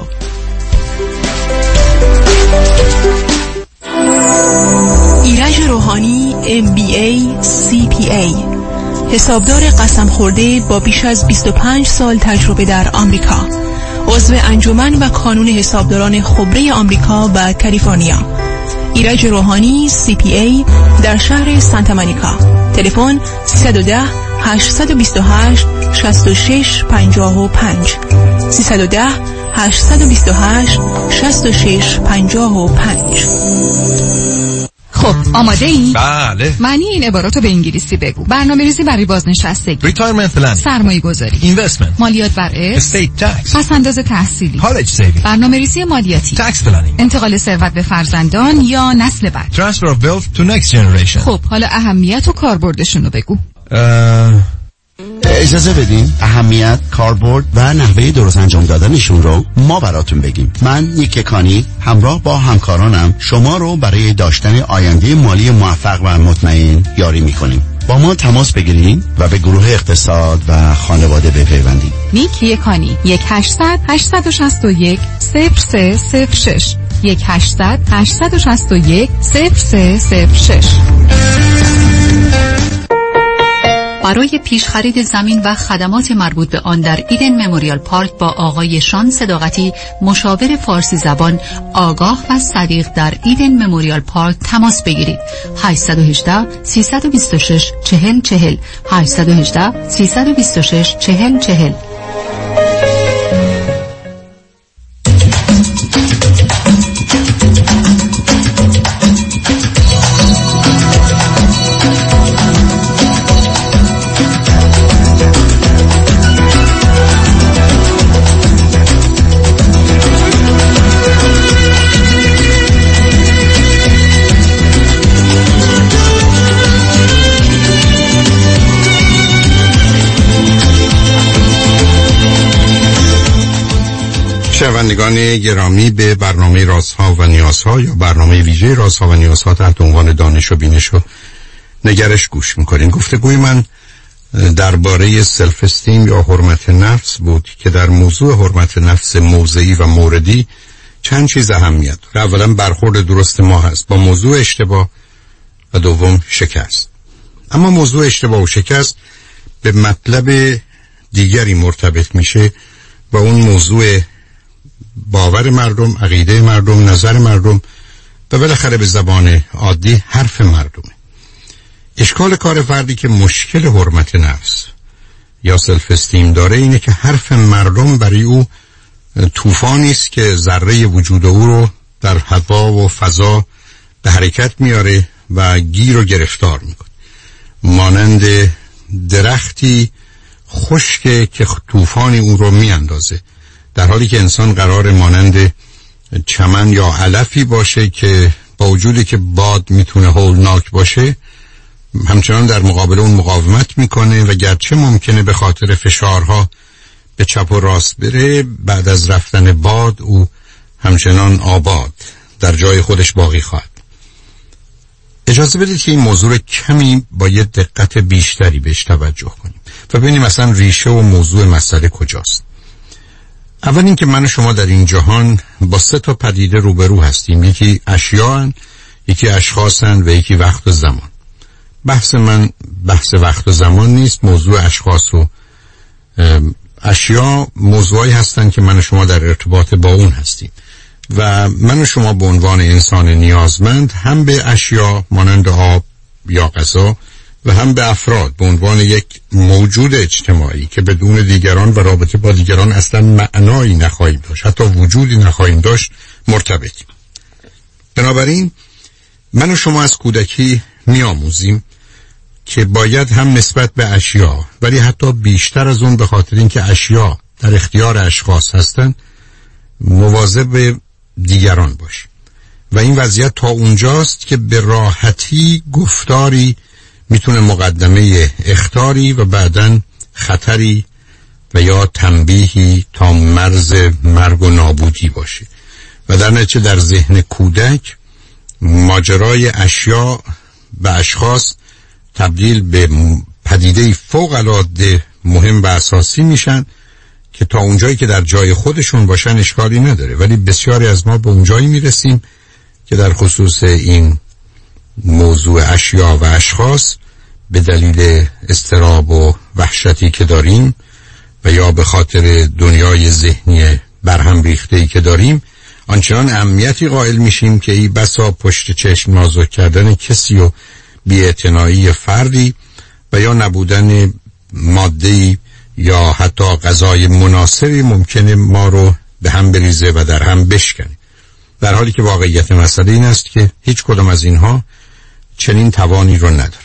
ایرج روحانی MBA CPA، حسابدار قسم خورده با بیش از 25 سال تجربه در آمریکا، عضو انجمن و کانون حسابداران خبره آمریکا و کالیفرنیا. ایرج روحانی CPA در شهر سانتا مونیکا. تلفن 310-828-6655 310-828-6655. خب آماده ای؟ بله. معنی این عباراتو به انگلیسی بگو. برنامه‌ریزی برای بازنشستگی، Retirement planning، سرمایه‌گذاری، Investment، مالیات بر ارث، Estate tax، پس‌انداز تحصیلی، College saving، برنامه‌ریزی مالیاتی، Tax planning، انتقال ثروت به فرزندان یا نسل بعد، Transfer of wealth to next generation. خب حالا اهمیت و کاربردشون رو بگو. اجازه بدین اهمیت، کاربرد و نحوه درست انجام دادنشون رو ما براتون بگیم. من نیک کانی همراه با همکارانم شما رو برای داشتن آینده مالی موفق و مطمئن یاری میکنیم. با ما تماس بگیرین و به گروه اقتصاد و خانواده بپیوندید. نیک کانی 1-800-861-0306 1-800-861-0306. برای پیش خرید زمین و خدمات مربوط به آن در ایدن مموریال پارک با آقای شان صداقتی، مشاور فارسی زبان آگاه و صدیق در ایدن مموریال پارک تماس بگیرید. 818-326-4040 818-326-4040. شنوندگان گرامی، به برنامه رازها و نیازها یا برنامه ویژه رازها و نیازها تحت عنوان دانش و بینش و نگرش گوش میکنین. گفتگوی من درباره سلف استیم یا حرمت نفس بود که در موضوع حرمت نفس موضعی و موردی چند چیز اهمیت داره. اولا برخورد درست ما هست با موضوع اشتباه و دوم شکست. اما موضوع اشتباه و شکست به مطلب دیگری مرتبط میشه و اون موضوع باور مردم، عقیده مردم، نظر مردم و بالاخره به زبان عادی حرف مردمه. اشکال کار فردی که مشکل حرمت نفس یا سلف استیم داره اینه که حرف مردم برای او طوفانی است که ذره وجود او رو در هوا و فضا به حرکت میاره و گیر و گرفتار میکنه. مانند درختی خشکه که طوفانی او رو میاندازه، در حالی که انسان قرار مانند چمن یا علفی باشه که با وجودی که باد میتونه هولناک باشه همچنان در مقابل اون مقاومت میکنه و گرچه ممکنه به خاطر فشارها به چپ و راست بره، بعد از رفتن باد او همچنان آباد در جای خودش باقی خواهد. اجازه بدید که این موضوع کمی با یه دقت بیشتری بهش توجه کنیم و ببینیم مثلا ریشه و موضوع مسئله کجاست. اول این که من و شما در این جهان با 3 تا پدیده روبرو هستیم. یکی اشیاءن، یکی اشخاصن و یکی وقت و زمان. بحث من بحث وقت و زمان نیست. موضوع اشخاص و اشیاء موضوعی هستن که من و شما در ارتباط با اون هستیم و من و شما به عنوان انسان نیازمند هم به اشیاء مانند آب یا غذا و هم به افراد به عنوان یک موجود اجتماعی که بدون دیگران و رابطه با دیگران اصلا معنایی نخواهیم داشت، حتی وجودی نخواهیم داشت، مرتبطیم. بنابراین من و شما از کودکی می‌آموزیم که باید هم نسبت به اشیا ولی حتی بیشتر از اون به خاطر اینکه اشیا در اختیار اشخاص هستن مواظب دیگران باشه و این وضعیت تا اونجاست که به راحتی گفتاری میتونه مقدمه اخطاری و بعداً خطری و یا تنبیهی تا مرز مرگ و نابودی باشه و در نتیجه در ذهن کودک ماجرای اشیا به اشخاص تبدیل به پدیده فوق العاده مهم و اساسی میشن که تا اونجایی که در جای خودشون باشن اشکالی نداره، ولی بسیاری از ما به اونجایی میرسیم که در خصوص این موضوع اشیا و اشخاص به دلیل اضطراب و وحشتی که داریم و یا به خاطر دنیای ذهنی برهم ریخته‌ای که داریم آنچنان اهمیتی قائل میشیم که ای بسا پشت چشم نازک کردن کسی و بی‌اعتنایی فردی و یا نبودن ماده‌ای یا حتی غذای مناسبی ممکنه ما رو به هم بریزه و در هم بشکنه، در حالی که واقعیت مسئله این است که هیچ کدام از اینها چنین توانی رو نداره.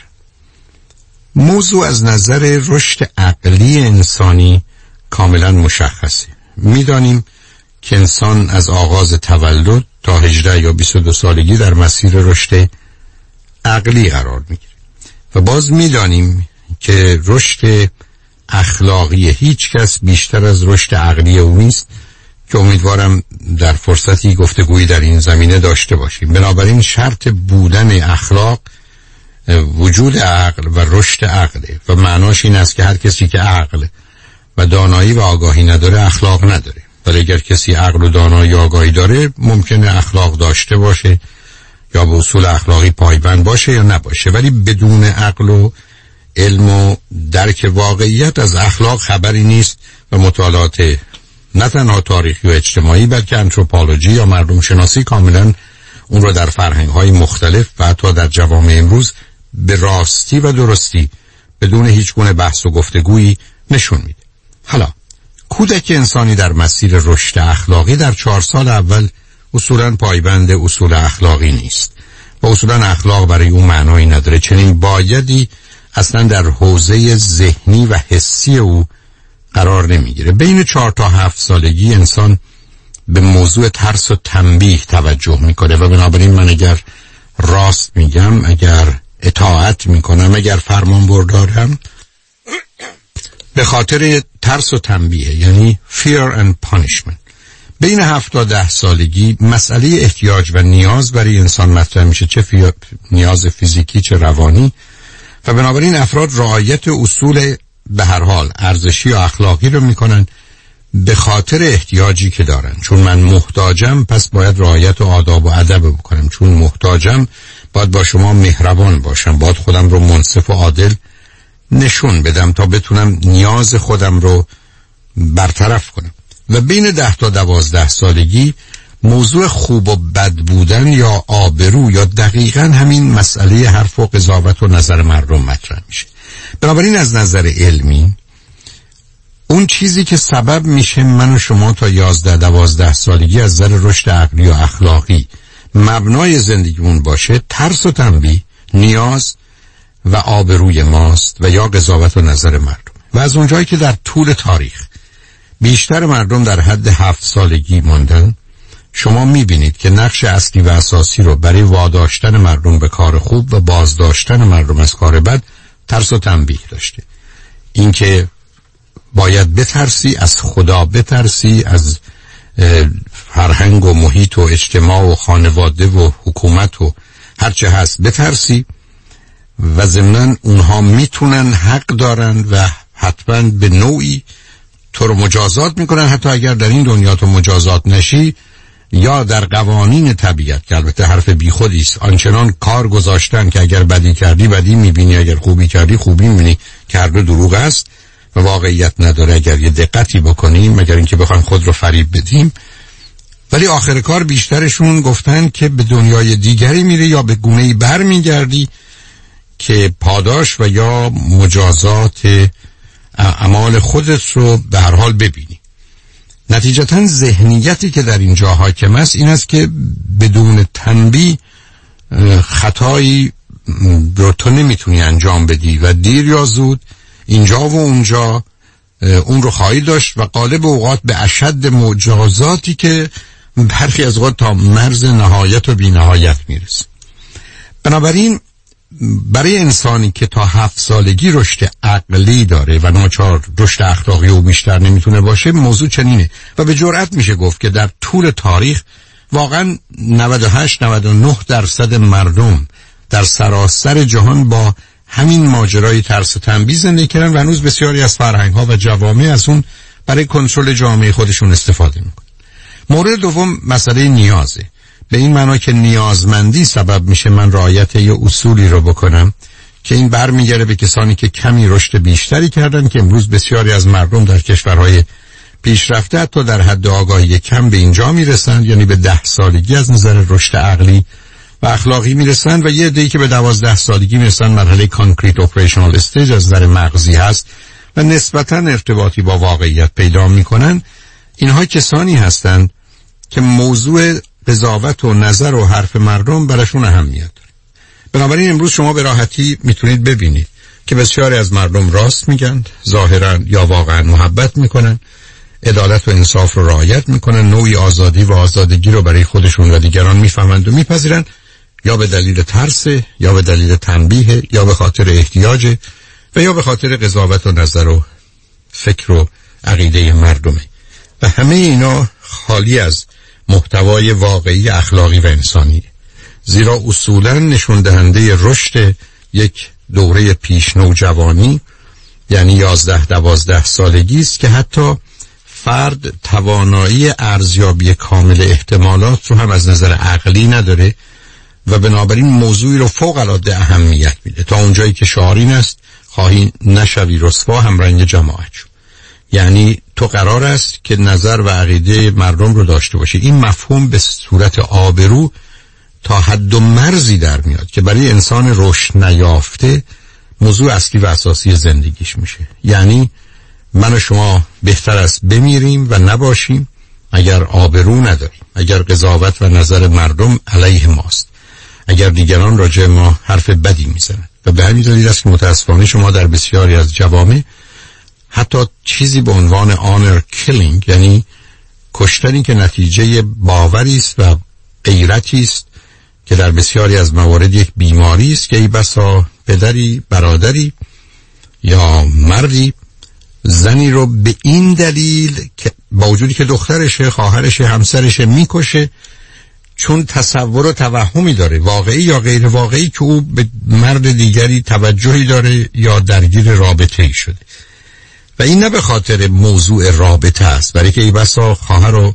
موضوع از نظر رشد عقلی انسانی کاملا مشخصه. میدانیم که انسان از آغاز تولد تا 18 یا 22 سالگی در مسیر رشد عقلی قرار میگیره و باز میدانیم که رشد اخلاقی هیچ کس بیشتر از رشد عقلی او نیست که امیدوارم در فرصتی گفتگویی در این زمینه داشته باشیم. بنابراین شرط بودن اخلاق وجود عقل و رشد عقله و معناش این است که هر کسی که عقل و دانایی و آگاهی نداره اخلاق نداره، ولی اگر کسی عقل و دانایی و آگاهی داره ممکنه اخلاق داشته باشه یا به اصول اخلاقی پایبند باشه یا نباشه، ولی بدون عقل و علم و درک واقعیت از اخلاق خبری نیست و مطالعات نه تنها تاریخی و اجتماعی بلکه آنتروپولوژی یا مردم شناسی کاملا اون رو در فرهنگ‌های مختلف و حتی در جوامع امروز به راستی و درستی بدون هیچ گونه بحث و گفتگویی نشون میده. حالا کودک انسانی در مسیر رشد اخلاقی در 4 سال اول اصولاً پایبند اصول اخلاقی نیست و اصولاً اخلاق برای اون معنایی نداره، چنین بایدی اصلا در حوزه ذهنی و حسی او قرار نمیگیره. بین 4 تا 7 سالگی انسان به موضوع ترس و تنبیه توجه میکنه و بنابراین من اگر راست میگم، اگر اطاعت میکنم، اگر فرمان بردارم، به خاطر ترس و تنبیه، یعنی fear and punishment. بین 7 تا 10 سالگی مسئله احتیاج و نیاز برای انسان مطرح میشه، چه نیاز فیزیکی چه روانی، و بنابراین افراد رعایت اصول به هر حال ارزشی و اخلاقی رو میکنن به خاطر احتیاجی که دارن. چون من محتاجم پس باید رعایت و آداب و ادب بکنم، چون محتاجم باید با شما مهربان باشم، باید خودم رو منصف و عادل نشون بدم تا بتونم نیاز خودم رو برطرف کنم. و بین 10 تا 12 سالگی موضوع خوب و بد بودن یا آبرو یا دقیقاً همین مسئله حرف و قضاوت و نظر مردم مطرح میشه. بنابراین از نظر علمی اون چیزی که سبب میشه من و شما تا 11-12 سالگی از نظر رشد عقلی و اخلاقی مبنای زندگیمون باشه ترس و تنبیه، نیاز و آبروی ماست و یا قضاوت و نظر مردم. و از اونجایی که در طول تاریخ بیشتر مردم در حد 7 سالگی موندن، شما میبینید که نقش اصلی و اساسی رو برای واداشتن مردم به کار خوب و بازداشتن مردم از کار بد ترس و تنبیه داشته. اینکه باید بترسی، از خدا بترسی، از فرهنگ و محیط و اجتماع و خانواده و حکومت و هرچه هست بترسی و ضمناً اونها میتونن حق دارن و حتما به نوعی تو رو مجازات میکنن، حتی اگر در این دنیا تو مجازات نشی یا در قوانین طبیعت که البته حرف بی خودی است آنچنان کار گذاشتن که اگر بدی کردی بدی میبینی، اگر خوبی کردی خوبی میبینی، که هر دو دروغ است و واقعیت نداره اگر یه دقتی بکنیم، مگر اینکه بخوایم خود رو فریب بدیم. ولی آخر کار بیشترشون گفتن که به دنیای دیگری میره یا به گونه‌ای بر میگردی که پاداش و یا مجازات اعمال خودت رو به هر حال ببینی. نتیجتاً ذهنیتی که در اینجا حاکم است این است که بدون تنبیه خطایی رو تو نمیتونی انجام بدی و دیر یا زود اینجا و اونجا اون رو خواهی داشت و غالب اوقات به اشد مجازاتی که برخی از اوقات تا مرز نهایت و بی نهایت میرسه. بنابراین برای انسانی که تا 7 سالگی رشد عقلی داره و ناچار رشد اخلاقی او بیشتر نمیتونه باشه، موضوع چنینه و به جرئت میشه گفت که در طول تاریخ واقعا 98-99% مردم در سراسر جهان با همین ماجرای ترس و تنبیه زندگی کردن و هنوز بسیاری از فرهنگ‌ها و جوامع از اون برای کنترل جامعه خودشون استفاده میکنن. مورد دوم مسئله نیازه، به این معنا که نیازمندی سبب میشه من رعایت یه اصولی رو بکنم که این برمیگره به کسانی که کمی رشد بیشتری کردن که امروز بسیاری از مردم در کشورهای پیشرفته حتی در حد آگاهی کم به اینجا میرسن، یعنی به 10 سالگی از نظر رشد عقلی و اخلاقی میرسن و یه عده‌ای که به 12 سالگی میرسن مرحله کانکریت اپریشنال استیج از نظر مغزی هست و نسبتاً ارتباطی با واقعیت پیدا میکنن. اینها کسانی هستند که موضوع قضاوت و نظر و حرف مردم براشون اهمیت داره. بنابراین امروز شما به راحتی میتونید ببینید که بسیاری از مردم راست میگن، ظاهرا یا واقعا محبت میکنن، عدالت و انصاف رو رعایت میکنن، نوعی آزادی و آزادگی رو برای خودشون و دیگران میفهمند و میپذیرن، یا به دلیل ترس، یا به دلیل تنبیه، یا به خاطر احتیاج و یا به خاطر قضاوت و نظر و فکر و عقیده مردمه و همه اینا خالی از محتوای واقعی اخلاقی و انسانی، زیرا اصولا نشون دهنده رشد یک دوره پیش نوجوانی یعنی 11-12 سالگی است که حتی فرد توانایی ارزیابی کامل احتمالات رو هم از نظر عقلی نداره و بنابراین موضوعی رو فوق العاده اهمیت میده تا اونجایی که شعارین است خواهی نشوی رسوا همرنگ جماعت شو. یعنی تو قرار است که نظر و عقیده مردم رو داشته باشی. این مفهوم به صورت آبرو تا حد و مرزی در میاد که برای انسان رشد نیافته موضوع اصلی و اساسی زندگیش میشه. یعنی من و شما بهتر است بمیریم و نباشیم اگر آبرو نداریم، اگر قضاوت و نظر مردم علیه ماست، اگر دیگران راجع ما حرف بدی میزنن. و به همین دلیل است که متاسفانه شما در بسیاری از جوامع حتی چیزی به عنوان honor killing، یعنی کشتنی که نتیجه باوری است و غیرتی است که در بسیاری از موارد یک بیماری است که ای بسا پدری، برادری یا مردی زنی رو به این دلیل که با وجودی که دخترشه، خواهرشه، همسرشه میکشه چون تصور و توهمی داره واقعی یا غیر واقعی که او به مرد دیگری توجهی داره یا درگیر رابطه‌ای شده. و این نه به خاطر موضوع رابطه است، برای که ای بسا خواهر و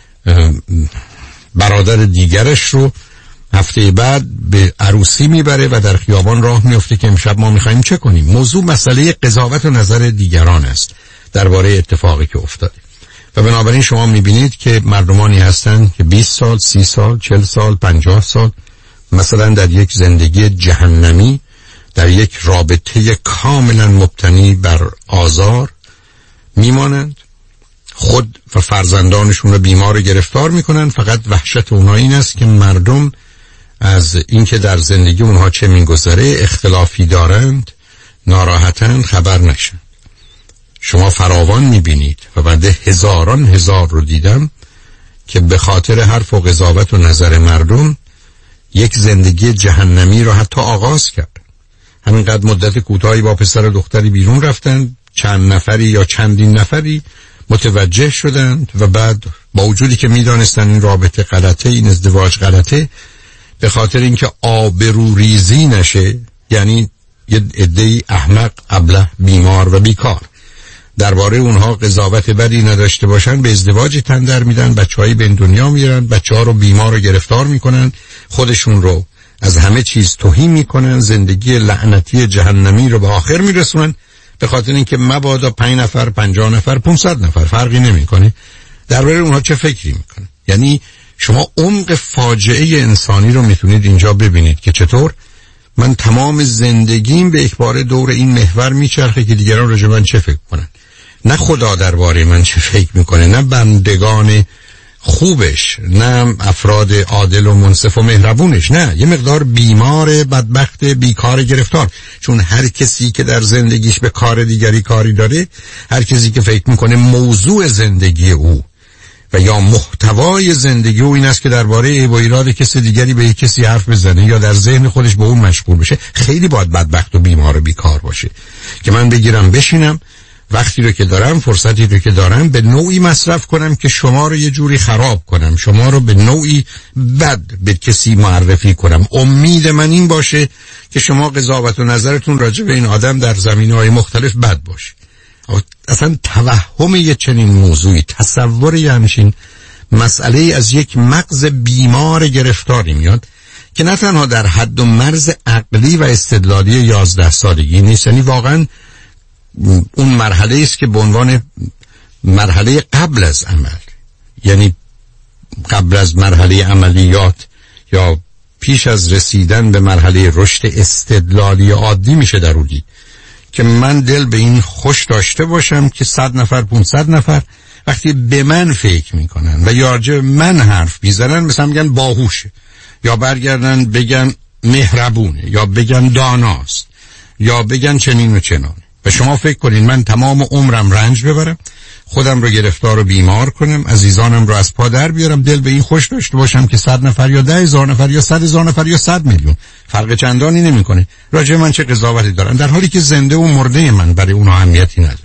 برادر دیگرش رو هفته بعد به عروسی میبره و در خیابان راه میفته که امشب ما میخوایم چه کنیم. موضوع مسئله قضاوت و نظر دیگران است درباره اتفاقی که افتاده و بنابراین شما میبینید که مردمانی هستند که 20 سال، 30 سال، 40 سال، 50 سال مثلا در یک زندگی جهنمی، در یک رابطه کاملا مبتنی بر آزار میمانند، خود و فرزندانشون رو بیمار گرفتار میکنن. فقط وحشت اونها این است که مردم از اینکه در زندگی اونها چه میگذره اختلافی دارند، ناراحتن، خبر نشن. شما فراوان میبینید و بعد هزاران هزار رو دیدم که به خاطر حرف و قضاوت و نظر مردم یک زندگی جهنمی رو حتی آغاز کرد. همینقدر مدت کوتاهی با پسر و دختری بیرون رفتن، چند نفری یا چندین نفری متوجه شدند و بعد با وجودی که میدانستن این رابطه غلطه، این ازدواج غلطه، به خاطر اینکه آبروریزی نشه، یعنی یه عده‌ای احمق، ابله، بیمار و بیکار درباره اونها قضاوت بدی نداشته باشن، به ازدواج تن در میدن، بچه‌هایی به این دنیا میارن، بچه‌ها رو بیمار و گرفتار میکنن، خودشون رو از همه چیز تهی میکنن، زندگی لعنتی جهنمی رو به آخر میرسونن به خاطر اینکه مبادا 5 نفر، 50 نفر، 500 نفر فرقی نمیکنه درباره اونها چه فکری میکنن. یعنی شما عمق فاجعه انسانی رو میتونید اینجا ببینید که چطور من تمام زندگیم به یک بار دور این محور میچرخه که دیگران راجع به من چه فکر کنن، نه خدا درباره من چه فکر میکنه، نه بندگان خوبش، نه افراد عادل و منصف و مهربونش، نه یه مقدار بیمار بدبخت بیکار گرفتار. چون هر کسی که در زندگیش به کار دیگری کاری داره، هر کسی که فکر میکنه موضوع زندگی او و یا محتوای زندگی او این است که درباره عیب و ایراد کسی دیگری به یک کسی حرف بزنه یا در ذهن خودش به اون مشغول بشه، خیلی باید بدبخت و بیمار و بیکار باشه که من بگیرم بشینم وقتی رو که دارم، فرصتی رو که دارم به نوعی مصرف کنم که شما رو یه جوری خراب کنم، شما رو به نوعی بد به کسی معرفی کنم. امید من این باشه که شما قضاوت و نظرتون راجع به این آدم در زمینه‌های مختلف بد باشه. اصلا توهم یه چنین موضوعی، تصور یه همچین مسئله از یک مغز بیمار گرفتاری میاد که نه تنها در حد و مرز عقلی و استدلالی 11 سالگی نیست، یعنی واقعا اون مرحله است که به عنوان مرحله قبل از عمل، یعنی قبل از مرحله عملیات یا پیش از رسیدن به مرحله رشد استدلالی عادی میشه در اون دید که من دل به این خوش داشته باشم که 100 نفر 500 نفر وقتی به من فکر میکنن و یا راجع من حرف میزنن مثلا میگن باهوشه، یا برگردن بگن مهربونه، یا بگن داناست، یا بگن چنین و چنان. و شما فکر کنین من تمام عمرم رنج ببرم، خودم رو گرفتار و بیمار کنم، عزیزانم رو از پا در بیارم، دل به این خوش داشته باشم که 100 نفر یا 10,000 نفر یا 100,000 نفر یا 100 میلیون فرق چندانی نمیکنه راجع من چه قضاوتی دارن، در حالی که زنده و مرده من برای اون اهمیتی نداره.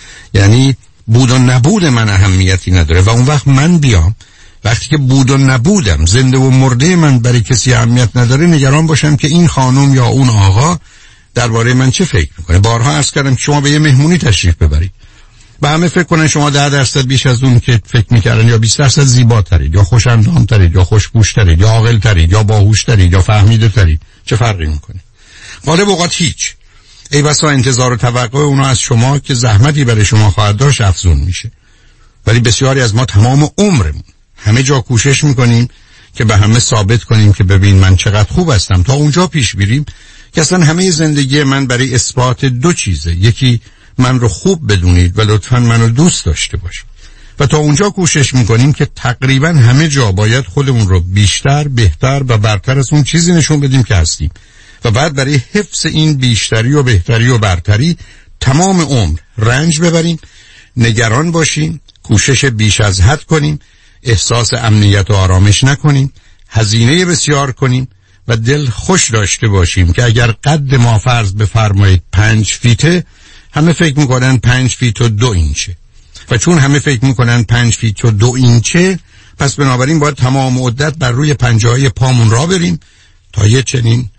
یعنی بود و نبود من اهمیتی نداره و اون وقت من بیام وقتی که بود و نبودم، زنده و مرده من برای کسی اهمیت نداره، نگران باشم که این خانم یا اون آقا درباره من چه فکر میکنه. بارها عرض کردم که شما به یه مهمونی تشریف ببرید و همه فکر کنن شما 10% بیش از اون که فکر میکردن یا 20% زیباترید یا خوش‌اندام‌ترید یا خوش‌بوش‌ترید یا عاقل‌ترید یا باهوش‌ترید یا فهمیده‌ترید. چه فرقی میکنه؟ غالب اوقات هیچ. ای بسا انتظار و توقع اونا از شما که زحمتی برای شما خواهد داشت افزون میشه. ولی بسیاری از ما تمام عمرمون همه جا کوشش میکنیم که به همه ثابت کنیم که ببین من چقدر خوب هستم، تا اونجا پیش بریم که اصلا همه زندگی من برای اثبات دو چیزه. یکی من رو خوب بدونید و لطفاً منو دوست داشته باشید، و تا اونجا کوشش میکنیم که تقریبا همه جا باید خودمون رو بیشتر، بهتر و برتر از اون چیزی نشون بدیم که هستیم و بعد برای حفظ این بیشتری و بهتری و برتری تمام عمر رنج ببریم، نگران باشیم، کوشش بیش از حد کنیم، احساس امنیت و آرامش نکنیم، هزینه بسیار کنیم و دل خوش داشته باشیم که اگر قد ما فرض بفرمایید 5 فیته، همه فکر میکنن 5 فیت و 2 اینچه و چون همه فکر میکنن 5 فیت و 2 اینچه، پس بنابراین باید تمام مدت بر روی پنجه‌های پامون را بریم تا یه چنین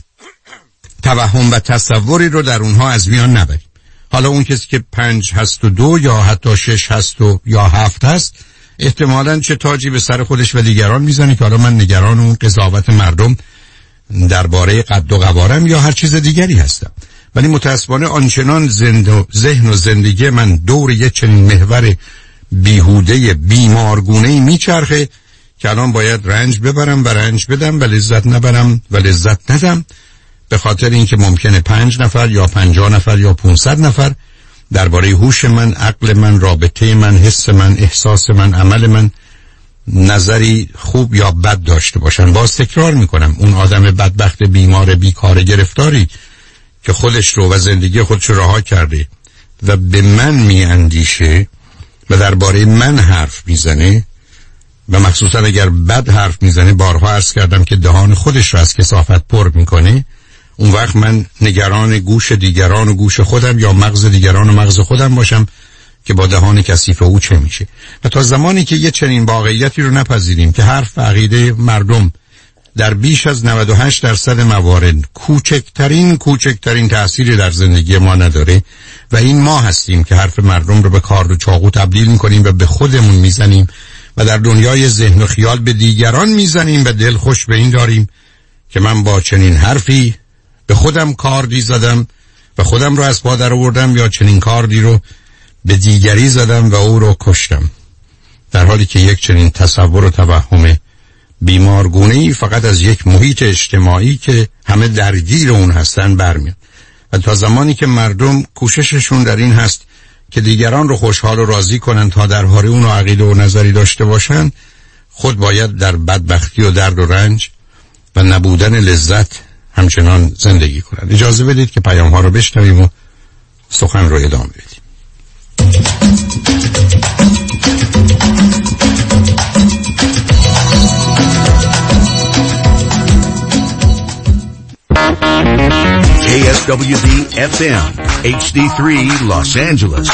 توهم و تصوری رو در اونها از میان نبریم. حالا اون کسی که 5 هست و 2 یا حتی 6 هست و یا 7 هست، احتمالاً چه تاجی به سر خودش و دیگران میزنه که حالا من نگران اون قضاوت مردم درباره قد و قوارم یا هر چیز دیگری هستم. ولی متاسفانه آنچنان ذهن و زندگی من دور یک چنین محور بیهوده بیمارگونه‌ای میچرخه که الان باید رنج ببرم و رنج بدم و لذت نبرم و لذت ندم، به خاطر اینکه ممکنه 5 نفر یا 50 نفر یا 500 نفر درباره هوش من، عقل من، رابطه من، حس من، احساس من، عمل من نظری خوب یا بد داشته باشن. باز تکرار میکنم، اون آدم بدبخت بیمار بیکار گرفتاری که خودش رو و زندگی خودش رو رها کرده و به من میاندیشه و درباره من حرف میزنه و مخصوصا اگر بد حرف میزنه، بارها عرض کردم که دهان خودش رو از کثافت پر میکنه، اون وقت من نگران گوش دیگران و گوش خودم یا مغز دیگران و مغز خودم باشم که با دهان کثیف او چه میشه. و تا زمانی که یه چنین واقعیتی رو نپذیریم که حرف و عقیده مردم در بیش از 98% موارد کوچکترین تأثیری در زندگی ما نداره و این ما هستیم که حرف مردم رو به کار و چاقو تبدیل میکنیم و به خودمون میزنیم و در دنیای ذهن و خیال به دیگران میزنیم و دل خوش به این داریم که من با چنین حرفی به خودم کاردی زدم و خودم رو از پا در آوردم یا چنین کاردی رو به دیگری زدم و او رو کشتم، در حالی که یک چنین تصور و توهم بیمارگونه‌ای فقط از یک محیط اجتماعی که همه درگیر اون هستن برمیاد. و تا زمانی که مردم کوشششون در این هست که دیگران رو خوشحال و راضی کنن تا درباره اون عقیده و نظری داشته باشن، خود باید در بدبختی و درد و رنج و نبودن لذت همچنان زندگی کنن. اجازه بدید که پیام ها رو بشنویم و سخن رو ادامه بدیم. KSWD FM HD3 Los Angeles.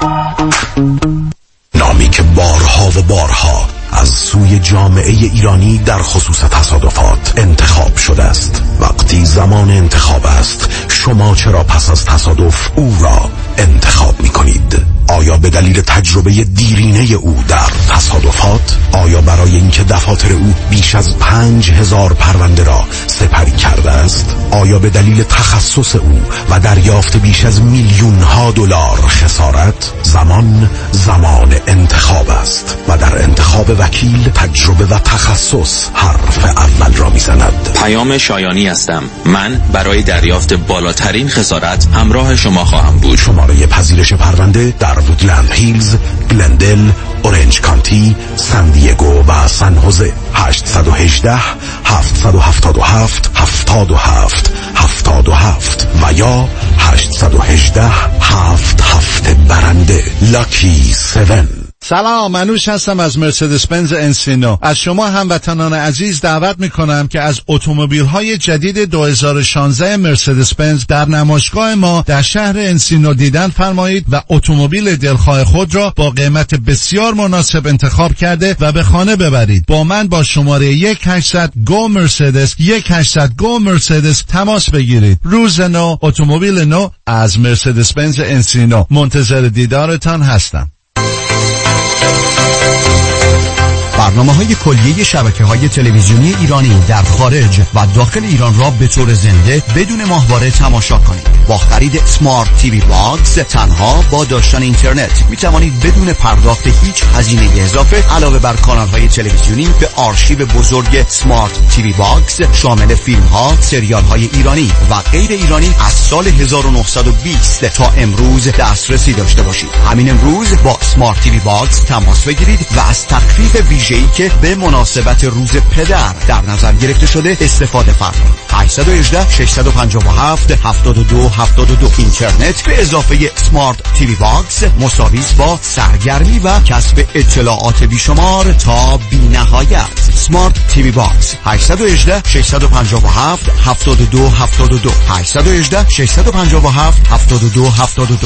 نامی که بارها و بارها از سوی جامعه ایرانی در خصوص تصادفات انتخاب شده است. وقتی زمان انتخاب است، شما چرا پس از تصادف او را انتخاب می کنید؟ آیا به دلیل تجربه دیرینه او در تصادفات؟ آیا برای اینکه دفاتر او بیش از 5000 پرونده را سپری کرده است؟ آیا به دلیل تخصص او و دریافت بیش از میلیون‌ها دلار خسارت؟ زمان انتخاب است و در انتخاب وکیل تجربه و تخصص حرف اول را میزند. پیام شایانی هستم. من برای دریافت بالاترین خسارت همراه شما خواهم بود. شماره پذیرش پرونده در وودلند هیلز، گلندل، اورنج کانتی، سان دیگو و سان هوزه. 818 777 77 77 و یا 818 77 برنده. لاکی 7. سلام، منوش هستم از مرسدس بنز انسینو. از شما هموطنان عزیز دعوت میکنم که از اتومبیل‌های جدید 2016 مرسدس بنز در نمایشگاه ما در شهر انسینو دیدن فرمایید و اتومبیل دلخواه خود را با قیمت بسیار مناسب انتخاب کرده و به خانه ببرید. با من با شماره 1800 گو مرسدس 1800 گو مرسدس تماس بگیرید. روز نو، اتومبیل نو از مرسدس بنز انسینو. منتظر دیدارتان هستم. برنامه‌های کلیه شبکه‌های تلویزیونی ایرانی در خارج و داخل ایران را به طور زنده بدون ماهواره تماشا کنید. با خرید سمارت تیوی باکس تنها با داشتن اینترنت می‌توانید بدون پرداخت هیچ هزینه اضافه علاوه بر کانال‌های تلویزیونی به آرشیو بزرگ سمارت تیوی باکس شامل فیلم‌ها، سریال‌های ایرانی و غیر ایرانی از سال 1920 تا امروز دسترسی داشته باشید. همین امروز با سمارت تیوی باکس تماس بگیرید و از تخفیف ویژه‌ای که به مناسبت روز پدر در نظر گرفته شده استفاده فرمایید. 818 657 7272 اینترنت به اضافه سمارت تیوی باکس مساویس با سرگرمی و کسب اطلاعات بیشمار تا بی‌نهایت. سمارت تیوی باکس 818 657 7272 818 657 7272.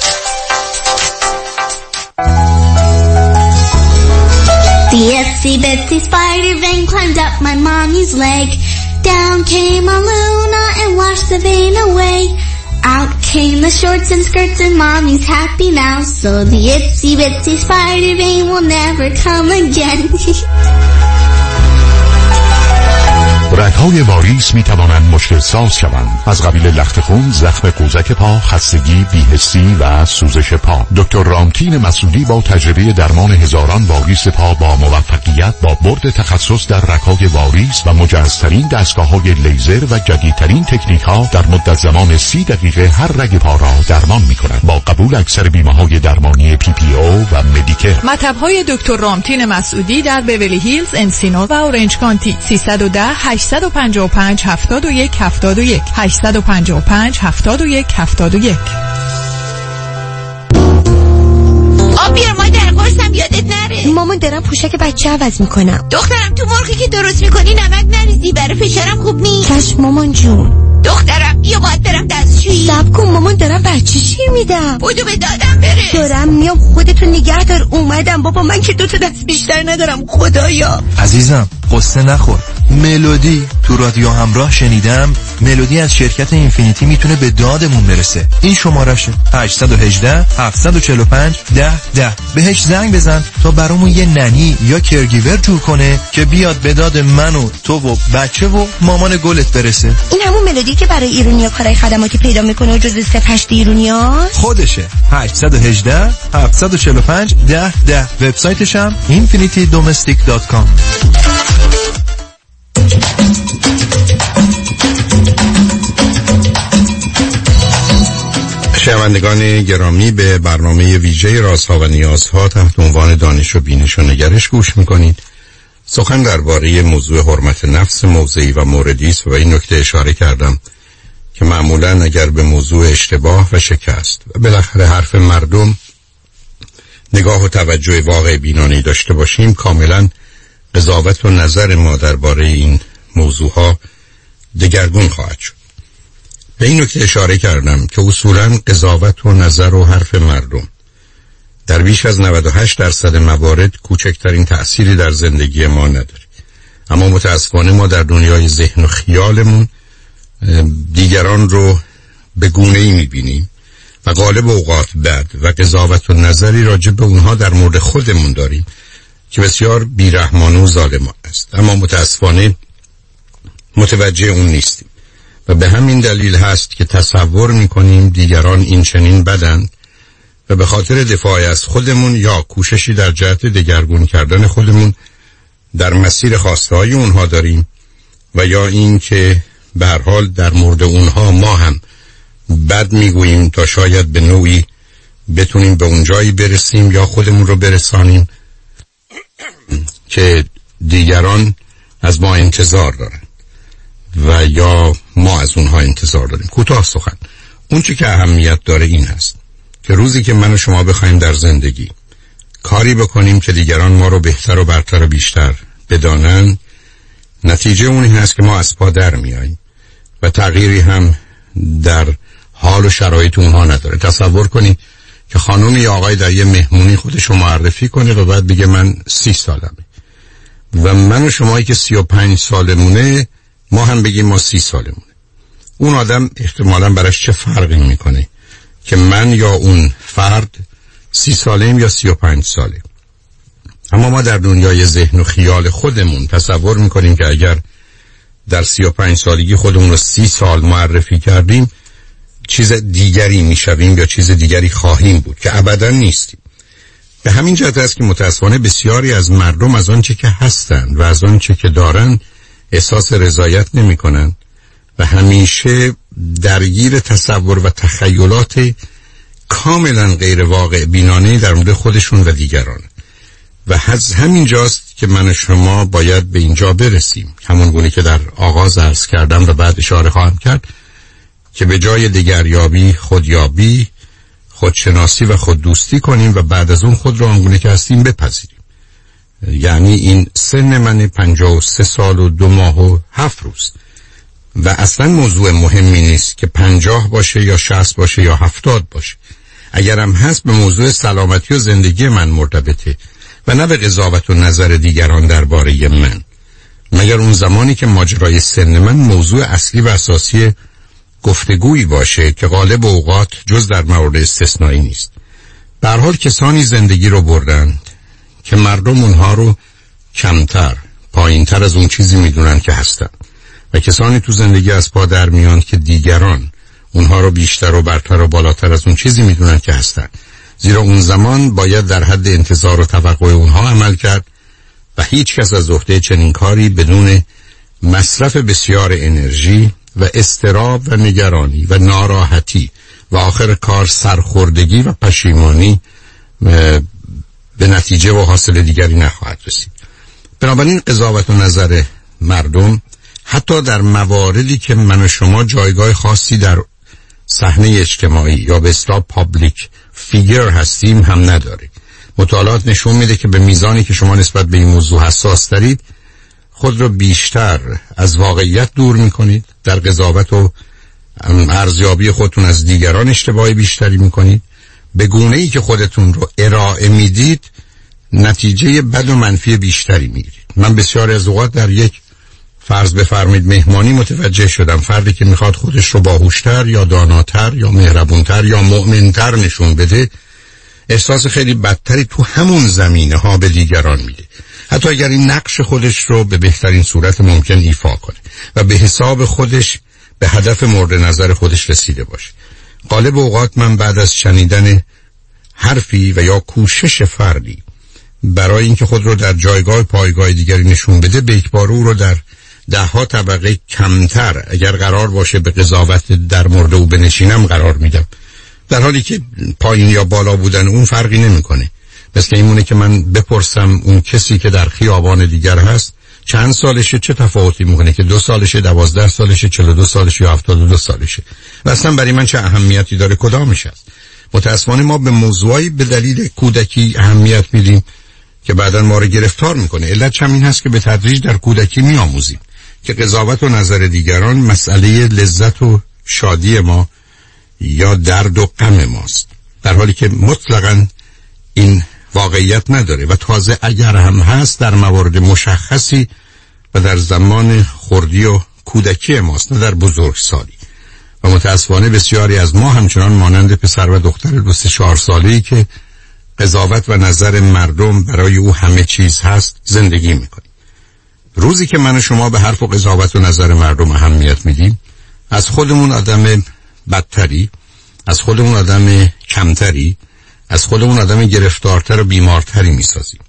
The itsy bitsy spider vein climbed up my mommy's leg. Down came a Luna and washed the vein away. Out came the shorts and skirts and mommy's happy now. So the itsy bitsy spider vein will never come again. رگ‌های واریس می‌توانند مشکل ساز شوند، از قبیل لخت خون، زخم قوزک پا، خستگی، بی‌حسی و سوزش پا. دکتر رامتین مسعودی با تجربه درمان هزاران واریس پا با موفقیت با برد تخصص در رگ‌های واریس و مجهزترین دستگاه‌های لیزر و جدیدترین تکنیک‌ها در مدت زمان 30 دقیقه هر رگ پا را درمان می‌کند. با قبول اکثر بیمه‌های درمانی PPO و مدیکر. مطب‌های دکتر رامتین مسعودی در بیولی هیلز، انسینو و اورنج کانتی. 310 855 71 71 855 71 71. بیار مادر قرصم یادت نره. مامان دارم پوشک بچه عوض میکنم. دخترم تو مرغی که درست میکنی نمک نریزی، برای فشارم خوب نیست. چشم مامان جون. دخترم یا باید برم دستشویی. صبر کن مامان دارم بچه شیر میدم. بودو به دادم برس. دارم میام، خودتو نگه دار. اومدم بابا، من که 2 تا دست بیشتر ندارم خدایا. عزیزم قصه نخور. ملودی تو رادیو همراه شنیدم. ملودی از شرکت اینفینیتی میتونه به دادمون برسه. این شمارهشه 818 745 1010. بهش زنگ بزن تا برامون یه ننی یا کرگیور جور کنه که بیاد به داد من و تو و بچه و مامان گلت برسه. این همون ملودی که برای ایرونیا کارهای خدماتی پیدا میکنه و جزء 08 ایرونیا خودشه. 818 745 1010. وبسایتش هم infinitydomestic.com. شنوندگان گرامی، به برنامه ویژه رازها و نیازها تحت عنوان دانش و بینش و نگرش گوش میکنید. سخن درباره موضوع حرمت نفس موضعی و موردی است و این نکته اشاره کردم که معمولا اگر به موضوع اشتباه و شکست و بالاخره حرف مردم نگاه و توجه واقع بینانه‌ای داشته باشیم، کاملا قضاوت و نظر ما درباره این موضوعها دگرگون خواهد شد. به این نکته اشاره کردم که اصولا قضاوت و نظر و حرف مردم در بیش از 98% موارد کوچکترین تأثیری در زندگی ما نداره. اما متاسفانه ما در دنیای ذهن و خیالمون دیگران رو به گونه‌ای می‌بینیم و غالب اوقات بد و قضاوت و نظری راجع به اونها در مورد خودمون داریم که بسیار بیرحمانه و ظالمانه است. اما متاسفانه متوجه اون نیستیم و به همین دلیل هست که تصور می‌کنیم دیگران این چنین بدند و به خاطر دفاع از خودمون یا کوششی در جهت دگرگون کردن خودمون در مسیر خواسته‌های اونها داریم و یا این که به هر حال در مورد اونها ما هم بد میگوییم تا شاید به نوعی بتونیم به اون جایی برسیم یا خودمون رو برسانیم که دیگران از ما انتظار دارن و یا ما از اونها انتظار داریم. کوتاه سخن، اون چی که اهمیت داره این هست که روزی که من و شما بخوایم در زندگی کاری بکنیم که دیگران ما رو بهتر و برتر و بیشتر بدانن، نتیجه اون این هست که ما از پا در میاییم و تغییری هم در حال و شرایط اونها نداره. تصور کنید که خانم یا آقای در یه مهمونی خودشو معرفی کنه و بعد بگه من 30 سالمه و من و شمایی که 35 سالمونه ما هم بگیم ما 30 سالمونه. اون آدم احتمالاً براش چه فرقی میکنه که من یا اون فرد 30 سالیم یا 35 ساله؟ اما ما در دنیای ذهن و خیال خودمون تصور میکنیم که اگر در 35 سالگی خودمون رو 30 سال معرفی کردیم چیز دیگری میشویم یا چیز دیگری خواهیم بود که ابدا نیستیم. به همین جهت است که متاسفانه بسیاری از مردم از آنچه که هستند و از آنچه که دارن احساس رضایت نمی کنن و همیشه درگیر تصور و تخیلات کاملا غیر واقع بینانه در مورد خودشون و دیگران و همین جاست که من و شما باید به اینجا برسیم، همون گونه که در آغاز عرض کردم و بعد اشاره خواهم کرد که به جای دگریابی خودیابی، خودشناسی و خوددوستی کنیم و بعد از اون خود رو آنگونه که هستیم بپذیریم. یعنی این سن من 53 سال و 2 ماه و 7 روز و اصلا موضوع مهمی نیست که 50 باشه یا 60 باشه یا 70 باشه. اگرم هست به موضوع سلامتی و زندگی من مرتبطه و نه به قضاوت و نظر دیگران درباره من، مگر اون زمانی که ماجرای سن من موضوع اصلی و اساسی گفتگویی باشه که غالب اوقات جز در موارد استثنایی نیست. به هر حال کسانی زندگی رو بردند که مردم اونها رو کمتر، پایینتر از اون چیزی میدونن که هستن و کسانی تو زندگی از پا در میان که دیگران اونها رو بیشتر و برتر و بالاتر از اون چیزی میدونن که هستن، زیرا اون زمان باید در حد انتظار و توقع اونها عمل کرد و هیچ کس از عهده چنین کاری بدون مصرف بسیار انرژی و اضطراب و نگرانی و ناراحتی و آخر کار سرخوردگی و پشیمانی به نتیجه و حاصل دیگری نخواهد رسید. بنابراین قضاوت و نظر مردم حتی در مواردی که من و شما جایگاه خاصی در صحنه اجتماعی یا به اصطلاح پابلیک فیگر هستیم هم نداره. مطالعات نشون میده که به میزانی که شما نسبت به این موضوع حساس دارید خود رو بیشتر از واقعیت دور میکنید، در قضاوت و ارزیابی خودتون از دیگران اشتباه بیشتری میکنید، به گونه‌ای که خودتون رو ارائه میدید نتیجه بد و منفی بیشتری میگیرید. من بسیار از اوقات در یک فرض بفرمایید مهمانی متوجه شدم فردی که میخواد خودش رو باهوشتر یا داناتر یا مهربونتر یا مؤمنتر نشون بده احساس خیلی بدتری تو همون زمینه ها به دیگران میده، حتی اگر این نقش خودش رو به بهترین صورت ممکن ایفا کنه و به حساب خودش به هدف مورد نظر خودش رسیده باشه. غالب اوقات من بعد از شنیدن حرفی و یا کوشش فردی برای اینکه خود رو در جایگاه پایگاه دیگری نشون بده به یکبار او رو در 10 طبقه کمتر اگر قرار باشه به قضاوت در مورد او بنشینم قرار میدم در حالی که پایین یا بالا بودن اون فرقی نمیکنه. مثل اینمونه که من بپرسم اون کسی که در خیابان دیگر هست چند سالشه، چه تفاوتی میکنه که 2 سالشه، 12 سالشه، 42 سالشه یا 72 سالشه و اصلا برای من چه اهمیتی داره کدامش هست. متاسفانه ما به موضوعی به دلیل کودکی اهمیت میدیم که بعداً ما رو گرفتار میکنه. علت همین هست که به تدریج در کودکی میآموزیم که قضاوت و نظر دیگران مسئله لذت و شادی ما یا درد و غم ماست، در حالی که مطلقاً این واقعیت نداره و تازه اگر هم هست در موارد مشخصی و در زمان خردی و کودکی ماست، نه در بزرگسالی. و متاسفانه بسیاری از ما همچنان مانند پسر و دختر 2-4 ساله‌ای که قضاوت و نظر مردم برای او همه چیز هست زندگی میکنیم. روزی که من و شما به حرف و قضاوت و نظر مردم اهمیت میدیم، از خودمون آدم بدتری، از خودمون آدم کمتری، از خودمون آدم گرفتارتر و بیمارتری میسازیم.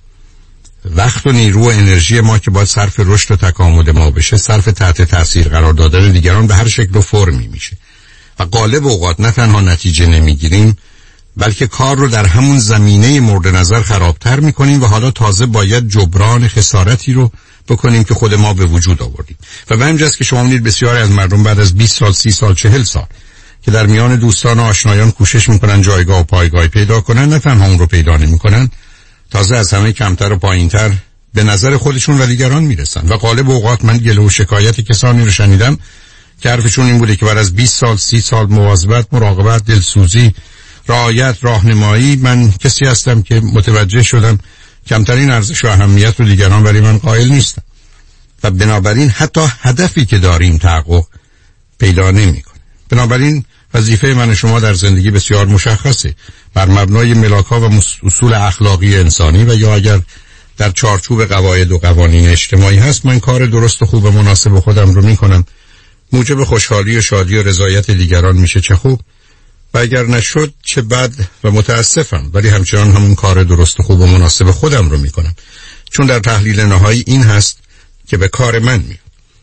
وقت و نیرو و انرژی ما که باید صرف رشد و تکامل ما بشه، صرف تحت تاثیر قرار دادن دیگران به هر شکل و فرمی میشه و غالب اوقات نه تنها نتیجه نمیگیریم بلکه کار رو در همون زمینه مورد نظر خرابتر میکنیم و حالا تازه باید جبران خسارتی رو بکنیم که خود ما به وجود آوردیم. و به همین جاست که شما می‌دید بسیاری از مردم بعد از 20 سال، 30 سال، 40 سال که در میان دوستان و آشنایان کوشش میکنن جایگاه و پایگاه پیدا کنن، نه تنها اون رو پیدا نمیکنن، تازه از همه کمتر و پایینتر به نظر خودشون و دیگران میرسن. و غالب اوقات من گله و شکایت کسانی رو شنیدم که حرفشون این بوده که بعد از 20 سال، 30 سال مواظبت، مراقبت، دلسوزی، رعایت، راهنمایی، من کسی هستم که متوجه شدم کمترین ارزش و اهمیت رو دیگران برای من قائل نیستن و بنابراین حتی هدفی که داریم تحقق پیدا نمیکنه. بنابراین وظیفه من و شما در زندگی بسیار مشخصه، بر مبنای ملاک‌ها و اصول اخلاقی انسانی و یا اگر در چارچوب قواعد و قوانین اجتماعی هست، من کار درست و خوب و مناسب خودم رو میکنم، موجب خوشحالی و شادی و رضایت دیگران میشه چه خوب، و اگر نشد چه بد و متاسفم، ولی همچنان همون کار درست و خوب و مناسب خودم رو میکنم، چون در تحلیل نهایی این هست که به کار من میاد.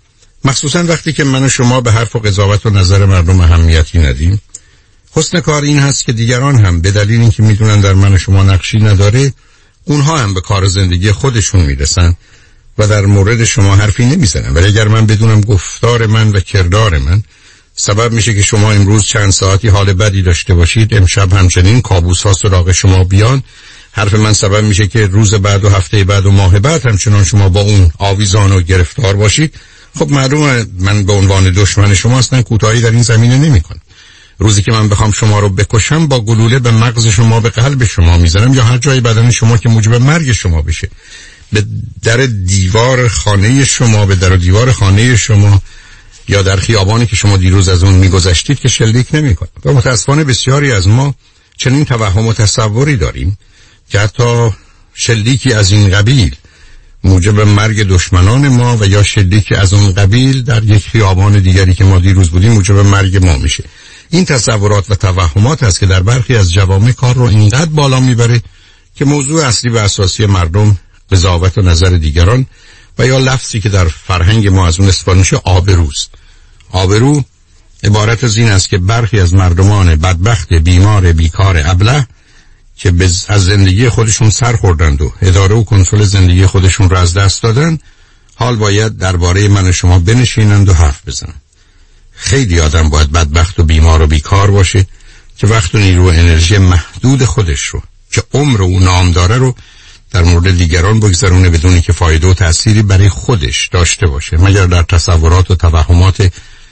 مخصوصا وقتی که من و شما به حرف و قضاوت و نظر مردم اهمیتی ندیم، حسن کار این هست که دیگران هم به دلیل اینکه میدونن در من و شما نقشی نداره، اونها هم به کار زندگی خودشون میرسن و در مورد شما حرفی نمیزنن. ولی اگر من بدونم گفتار من و کردار من سبب میشه که شما امروز چند ساعتی حال بدی داشته باشید، امشب همچنین کابوس ها سراغ شما بیان، حرف من سبب میشه که روز بعد و هفته بعد و ماه بعد همچنان شما با اون آویزان و گرفتار باشید، خب معلومه من به عنوان دشمن شما اصلا کوتاهی در این زمینه نمیکنم. روزی که من بخوام شما رو بکشم، با گلوله به مغز شما، به قلب شما میزنم یا هر جای بدن شما که موجب مرگ شما بشه، به در دیوار خانه شما، به در دیوار خانه شما یا در خیابانی که شما دیروز از اون میگذشتید که شلیک نمیکنم. و متاسفانه بسیاری از ما چنین توهم و تصوری داریم که حتی شلیکی از این قبیل موجب مرگ دشمنان ما و یا شلیکی از اون قبیل در یک خیابان دیگری که ما دیروز بودیم موجب مرگ ما میشه. این تصورات و توهمات است که در برخی از جوامع کار رو اینقدر بالا میبره که موضوع اصلی و اساسی مردم قضاوت و نظر دیگران و یا لفظی که در فرهنگ ما از اون استفاده میشه آبروست. آبرو عبارت از این است که برخی از مردمان بدبخت، بیمار، بیکار، ابله که از زندگی خودشون سر خوردند و اداره و کنترل زندگی خودشون را از دست دادن، حال باید درباره من و شما بنشینند و حرف بزنند. خیلی آدم باید بدبخت و بیمار و بیکار باشه که وقت و نیرو و انرژی محدود خودش رو که عمر و نام داره رو در مورد دیگران بگذارونه بدون که فایده و تأثیری برای خودش داشته باشه، مگر در تصورات و توهمات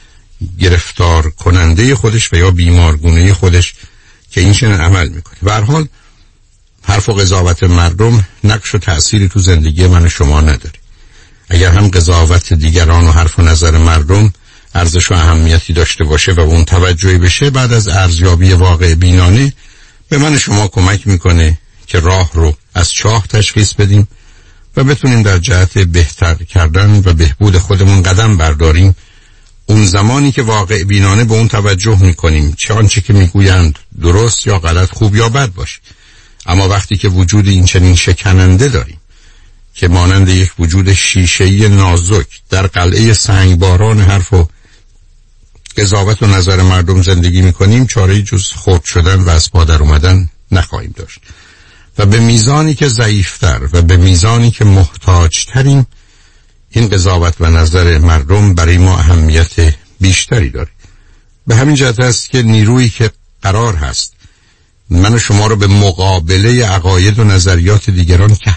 گرفتار کننده خودش و یا بیمارگونه خودش که این چنین عمل میکنه. به هر حال حرف و قضاوت مردم نقش و تأثیری تو زندگی من و شما نداره. اگر هم قضاوت دیگران و حرف و نظر مردم ارزش و اهمیتی داشته باشه و اون توجهی بشه، بعد از ارزیابی واقع بینانه به من و شما کمک میکنه که راه رو از چاه تشخیص بدیم و بتونیم در جهت بهتر کردن و بهبود خودمون قدم برداریم. اون زمانی که واقع بینانه به اون توجه میکنیم، چه آنچه که میگویند درست یا غلط، خوب یا بد باشه. اما وقتی که وجود این چنین شکننده داریم که مانند یک وجود شیشه‌ای نازک در قلعه سنگباران حرف و قضاوت و نظر مردم زندگی میکنیم چاره‌ای جز خرد شدن و از پا در اومدن نخواهیم داشت و به میزانی که ضعیفتر و به میزانی که محتاجتریم این قضاوت و نظر مردم برای ما اهمیت بیشتری داره. به همین جهت است که نیرویی که قرار هست من و شما رو به مقابله عقاید و نظریات دیگران که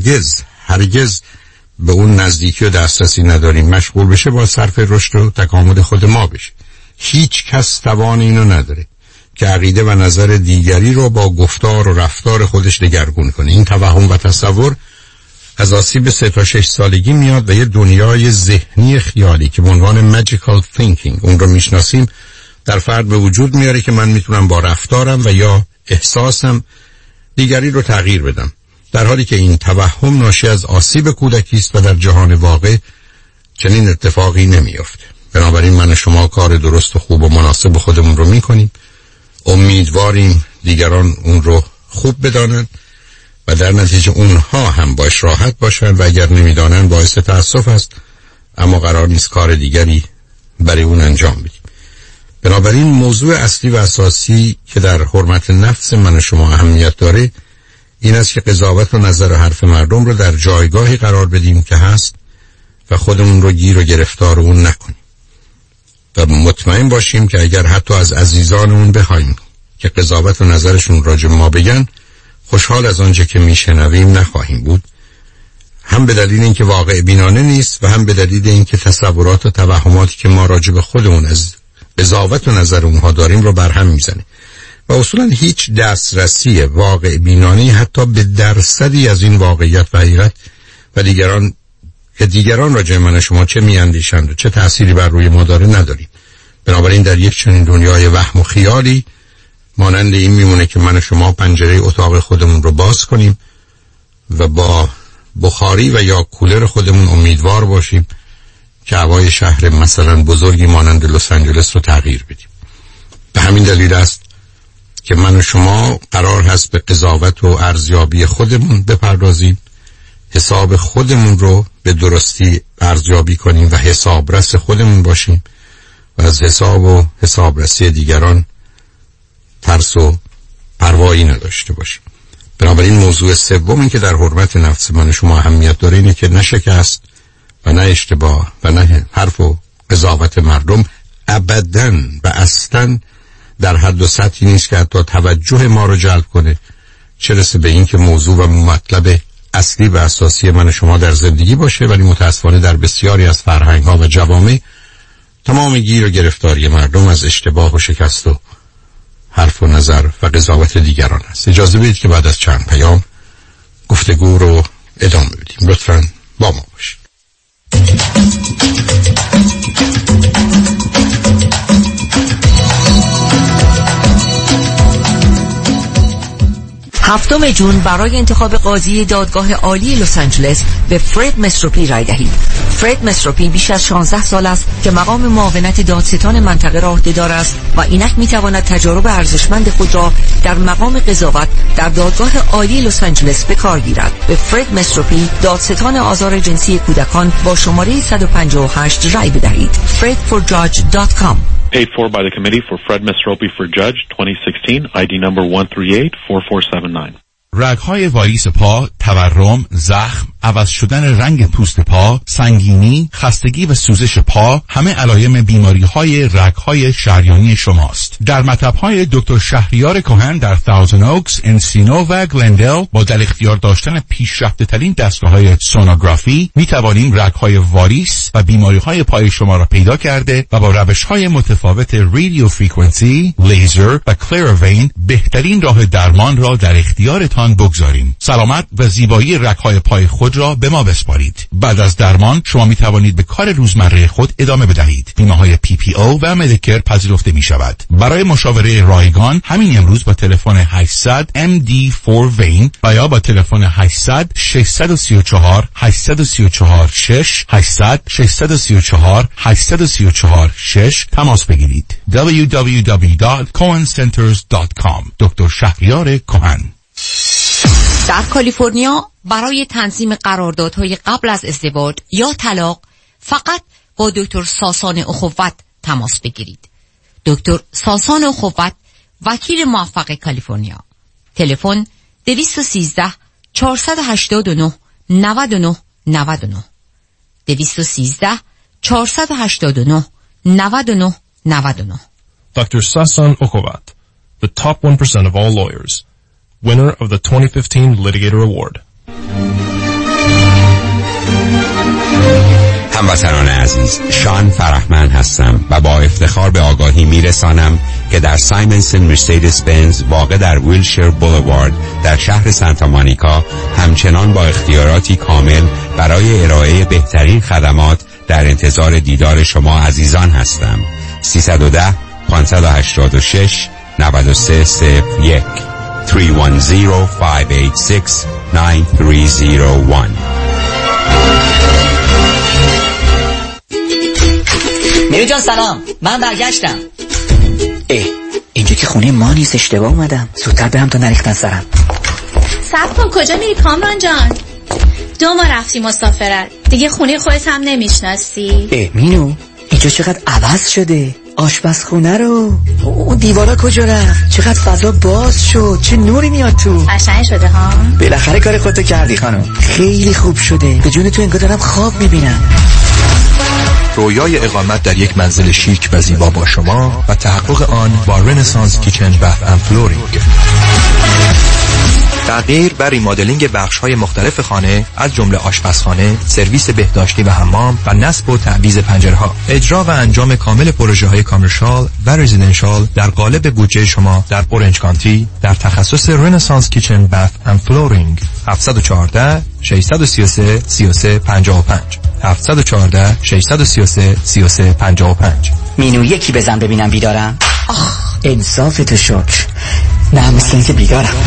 هرگز به اون نزدیکی و دسترسی نداریم مشغول بشه، با صرف رشد و تکامل خود ما بشه. هیچ کس توان اینو نداره که عقیده و نظر دیگری رو با گفتار و رفتار خودش دگرگون کنه. این توهم و تصور از آسیب 3 تا 6 سالگی میاد و یه دنیای ذهنی خیالی که به عنوان magical thinking اون رو میشناسیم در فرد به وجود میاره که من میتونم با رفتارم و یا احساسم دیگری رو تغییر بدم، در حالی که این توهم ناشی از آسیب کودکی است و در جهان واقع چنین اتفاقی نمیافته. بنابراین من و شما کار درست و خوب و مناسب خودمون رو میکنیم، امیدواریم دیگران اون رو خوب بدانند و در نتیجه اونها هم باش راحت باشند و اگر نمیدانند باعث تأسف است، اما قرار نیست کار دیگری برای اون انجام بدیم. بنابراین موضوع اصلی و اساسی که در حرمت نفس من و شما اهمیت داره این است که قضاوت و نظر و حرف مردم رو در جایگاهی قرار بدیم که هست و خودمون رو گیر و گرفتار اون نکنیم و مطمئن باشیم که اگر حتی از عزیزانمون بخوایم که قضاوت و نظرشون راجع ما بگن، خوشحال از آنچه که میشنویم نخواهیم بود، هم به دلیل اینکه واقع بینانه نیست و هم به دلیل اینکه تصورات و توهماتی که ما راجع به خودمون از قضاوت و نظر اونها داریم رو برهم میزنه و اصولا هیچ دسترسی واقع بینانه حتی به درصدی از این واقعیت و حقیقت و دیگران راجع من و شما چه میاندیشند و چه تأثیری بر روی ما داره نداریم. بنابراین در یک چنین دنیای وهم و خیالی مانند این میمونه که من و شما پنجره اتاق خودمون رو باز کنیم و با بخاری و یا کولر خودمون امیدوار باشیم که هوای شهر مثلا بزرگی مانند لس آنجلس رو تغییر بدیم. به همین دلیل است که من و شما قرار هست به قضاوت و ارزیابی خودمون بپردازیم، حساب خودمون رو به درستی ارزیابی کنیم و حسابرس خودمون باشیم و از حساب و حسابرسی دیگران ترس و پروایی نداشته باشیم. بنابراین موضوع سومی که در حرمت نفس من و شما اهمیت داره اینه که نه شکست و نه اشتباه و نه حرف و قضاوت مردم ابداً و اصلاً در حد و سطحی نیست که حتی توجه ما رو جلب کنه، چه رسه به این که موضوع و مطلب اصلی و اساسی من و شما در زندگی باشه. ولی متاسفانه در بسیاری از فرهنگ‌ها و جوامع تمام گیر و گرفتاری مردم از اشتباه و شکست و حرف و نظر و قضاوت دیگران است. اجازه بدید که بعد از چند پیام گفتگو رو ادامه بدیم. لطفاً با ما باشید. هفتم جون برای انتخاب قاضی دادگاه عالی لس آنجلس به فرد مستروپی رای دهید. فرد مستروپی بیش از 16 سال است که مقام معاونت دادستان منطقه را عهده‌دار است و اینک می‌تواند تجارب ارزشمند خود را در مقام قضاوت در دادگاه عالی لس آنجلس به کار گیرد. به فرد مستروپی دادستان آزار جنسی کودکان با شماره 158 رای بدهید. fredforjudge.com. Paid for by the Committee for Fred Mastropy for Judge 2016, ID number 1384479. رگ‌های واریس پا، تورم، زخم، عوض شدن رنگ پوست پا، سنگینی، خستگی و سوزش پا همه علائم بیماری‌های رگ‌های شریانی شماست. در مطب‌های دکتر شهریار کهن در تاوزن اوکس، انسینو و گلندل با در اختیار داشتن پیشرفته‌ترین دستگاه‌های سونوگرافی می‌توانیم رگ‌های واریس و بیماری‌های پای شما را پیدا کرده و با روش‌های متفاوت رادیو فرکانسی، لیزر و کلیروین بهترین راه درمان را در اختیارتان بگذاریم. سلامت و زیبایی رگ‌های پای خود را به ما بسپارید. بعد از درمان شما می توانید به کار روزمره خود ادامه بدهید. بیمه‌های PPO و مدیکر پذیرفته می شود. برای مشاوره رایگان همین امروز با تلفن 800 MD4 وین و یا با تلفن 800 634 834 6 800 634 834 6 تماس بگیرید. www.cohencenters.com. دکتر شهریار کهن. در کالیفرنیا برای تنظیم قراردادهای قبل از ازدواج یا طلاق فقط با دکتر ساسان اخوت تماس بگیرید. دکتر ساسان اخوت، وکیل موفق کالیفرنیا. تلفن 213 489 99 99 213 489 99 99. Dr. Sasan Okhovat, the top 1% of all lawyers, winner of the 2015 Litigator Award. هموطنان عزیز، شان فرحمند هستم و با افتخار به آگاهی میرسانم که در سایمنسن مرسدس بنز واقع در ویلشیر بولوارد در شهر سانتا مونیکا همچنان با اختیاراتی کامل برای ارائه بهترین خدمات در انتظار دیدار شما عزیزان هستم. 310 586 9301 310-586-9301. میری جان سلام، من برگشتم. اینجا که خونه ما نیست، اشتباه اومدم. زودتر برم تا نریختن سرم. صبر کن، کجا میری کامران جان؟ 2 ماه رفتی مسافرت، دیگه خونه خودت هم نمیشناسی. مینو اینجا چقدر عوض شده. آشپزخونه رو، اون دیوارا کجا رفت؟ چقدر فضا باز شد، چه نوری میاد تو. قشنگ شده ها. بالاخره کار خودتو کردی خانم، خیلی خوب شده. به جون تو انگار دارم خواب میبینم. رویای اقامت در یک منزل شیک و زیبا با شما و تحقق آن با رنسانس کیچن بث اند فلورینگ. تغییر بر ریمادلینگ بخش‌های مختلف خانه از جمله آشپزخانه، سرویس بهداشتی و حمام و نصب و تعویض پنجره‌ها. اجرا و انجام کامل پروژه‌های کامرشال و رزیدنشال در قالب بودجه شما در اورنج کانتی در تخصص رنسانس کیچن بث اند فلورینگ. 714 633 3355 714 633 3355. مینو یکی بزن ببینم بیدارم. انصاف تو شکر. نه مثل اینکه بیدارم.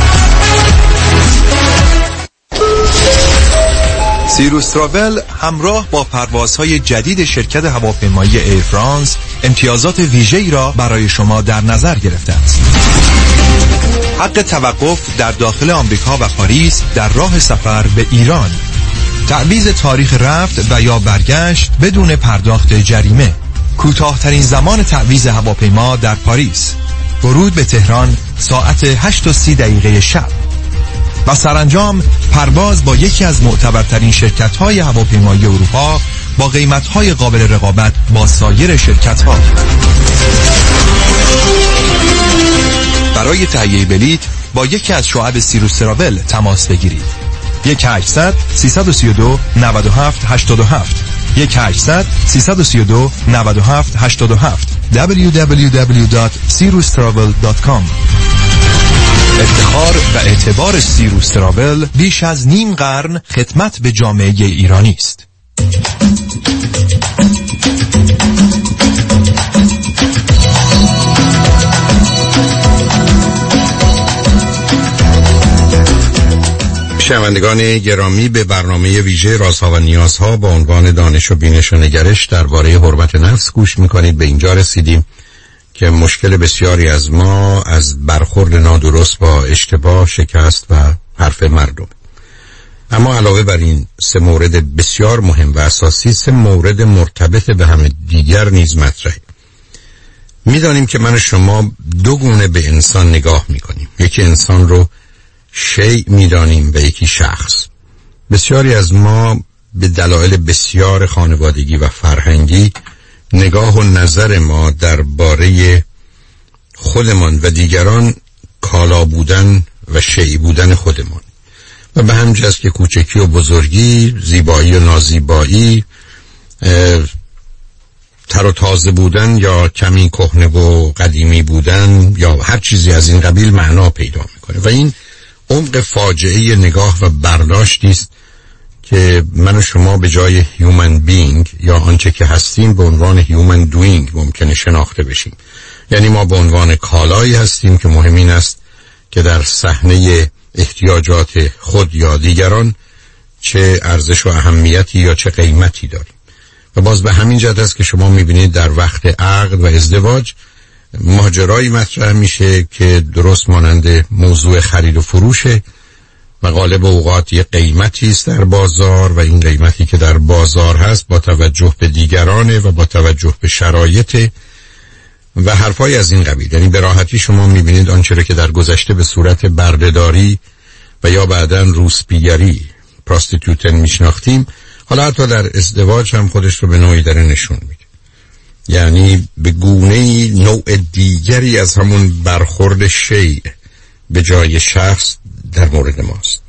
سیروس تراول همراه با پروازهای جدید شرکت هواپیمایی ایر فرانس امتیازات ویژه‌ای را برای شما در نظر گرفته است. حق توقف در داخل آمریکا و پاریس در راه سفر به ایران، تعویض تاریخ رفت و یا برگشت بدون پرداخت جریمه، کوتاه‌ترین زمان تعویض هواپیما در پاریس، ورود به تهران ساعت 8:30 شب و سرانجام پرواز با یکی از معتبرترین شرکت‌های هواپیمایی اروپا با قیمت‌های قابل رقابت با سایر شرکت‌ها. برای تهیه بلیط با یکی از شعب سیروس تراول تماس بگیرید. 1-800-332-9787 1-800-332-9787 www.sirustravel.com. افتخار و اعتبار سیروس تراول بیش از نیم قرن خدمت به جامعه ایرانی است. شنوندگان گرامی، به برنامه ویژه رازها و نیازها با عنوان دانش و بینش و نگرش درباره حرمت نفس گوش میکنید. به اینجا رسیدیم که مشکل بسیاری از ما از برخورد نادرست با اشتباه، شکست و حرف مردم. اما علاوه بر این 3 مورد بسیار مهم و اساسی، 3 مورد مرتبط به هم دیگر نیز مطرحه. میدانیم که من و شما 2 گونه به انسان نگاه میکنیم. یکی انسان رو شیء میدانیم و یکی شخص. بسیاری از ما به دلایل بسیار خانوادگی و فرهنگی نگاه و نظر ما درباره خودمان و دیگران کالا بودن و شیء بودن خودمان و به همین جهت که کوچکی و بزرگی، زیبایی و نازیبایی، تر و تازه بودن یا کمی کهنه و قدیمی بودن یا هر چیزی از این قبیل معنا پیدا میکنه و این عمق فاجعه نگاه و برداشتی است که من و شما به جای human being یا آنچه که هستیم به عنوان human doing ممکنه شناخته بشیم. یعنی ما به عنوان کالایی هستیم که مهم این است که در صحنه احتیاجات خود یا دیگران چه ارزش و اهمیتی یا چه قیمتی داریم. و باز به همین جهت است که شما میبینید در وقت عقد و ازدواج ماجرایی مطرح میشه که درست مانند موضوع خرید و فروشه و غالب اوقات یه قیمتی است در بازار و این قیمتی که در بازار هست با توجه به دیگرانه و با توجه به شرایط و حرفای از این قبیل. یعنی به راحتی شما میبینید آنچه را که در گذشته به صورت بردهداری و یا بعداً روسپیگری پراستیتوتن میشناختیم، حالا حتی در ازدواج هم خودش رو به نوعی داره نشون میده. یعنی به گونه‌ای نوع دیگری از همون برخورد شیء به جای شخص در مورد ماست.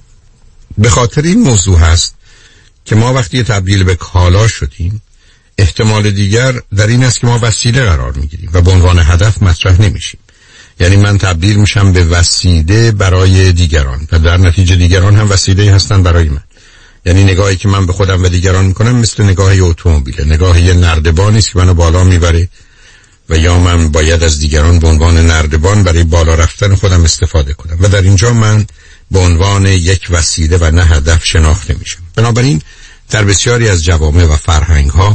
به خاطر این موضوع هست که ما وقتی تبدیل به کالا شدیم، احتمال دیگر در این است که ما وسیله قرار میگیریم و به عنوان هدف مطرح نمیشیم. یعنی من تبدیل میشم به وسیله برای دیگران و در نتیجه دیگران هم وسیله هستن برای من. یعنی نگاهی که من به خودم و دیگران میکنم مثل نگاه اتومبیله، نگاه یه نردبانی است که منو بالا میبره و یا من باید از دیگران به عنوان نردبان برای بالا رفتن خودم استفاده کنم و در اینجا من به عنوان یک وسیله و نه هدف شناخته میشم. بنابراین در بسیاری از جوامع و فرهنگ ها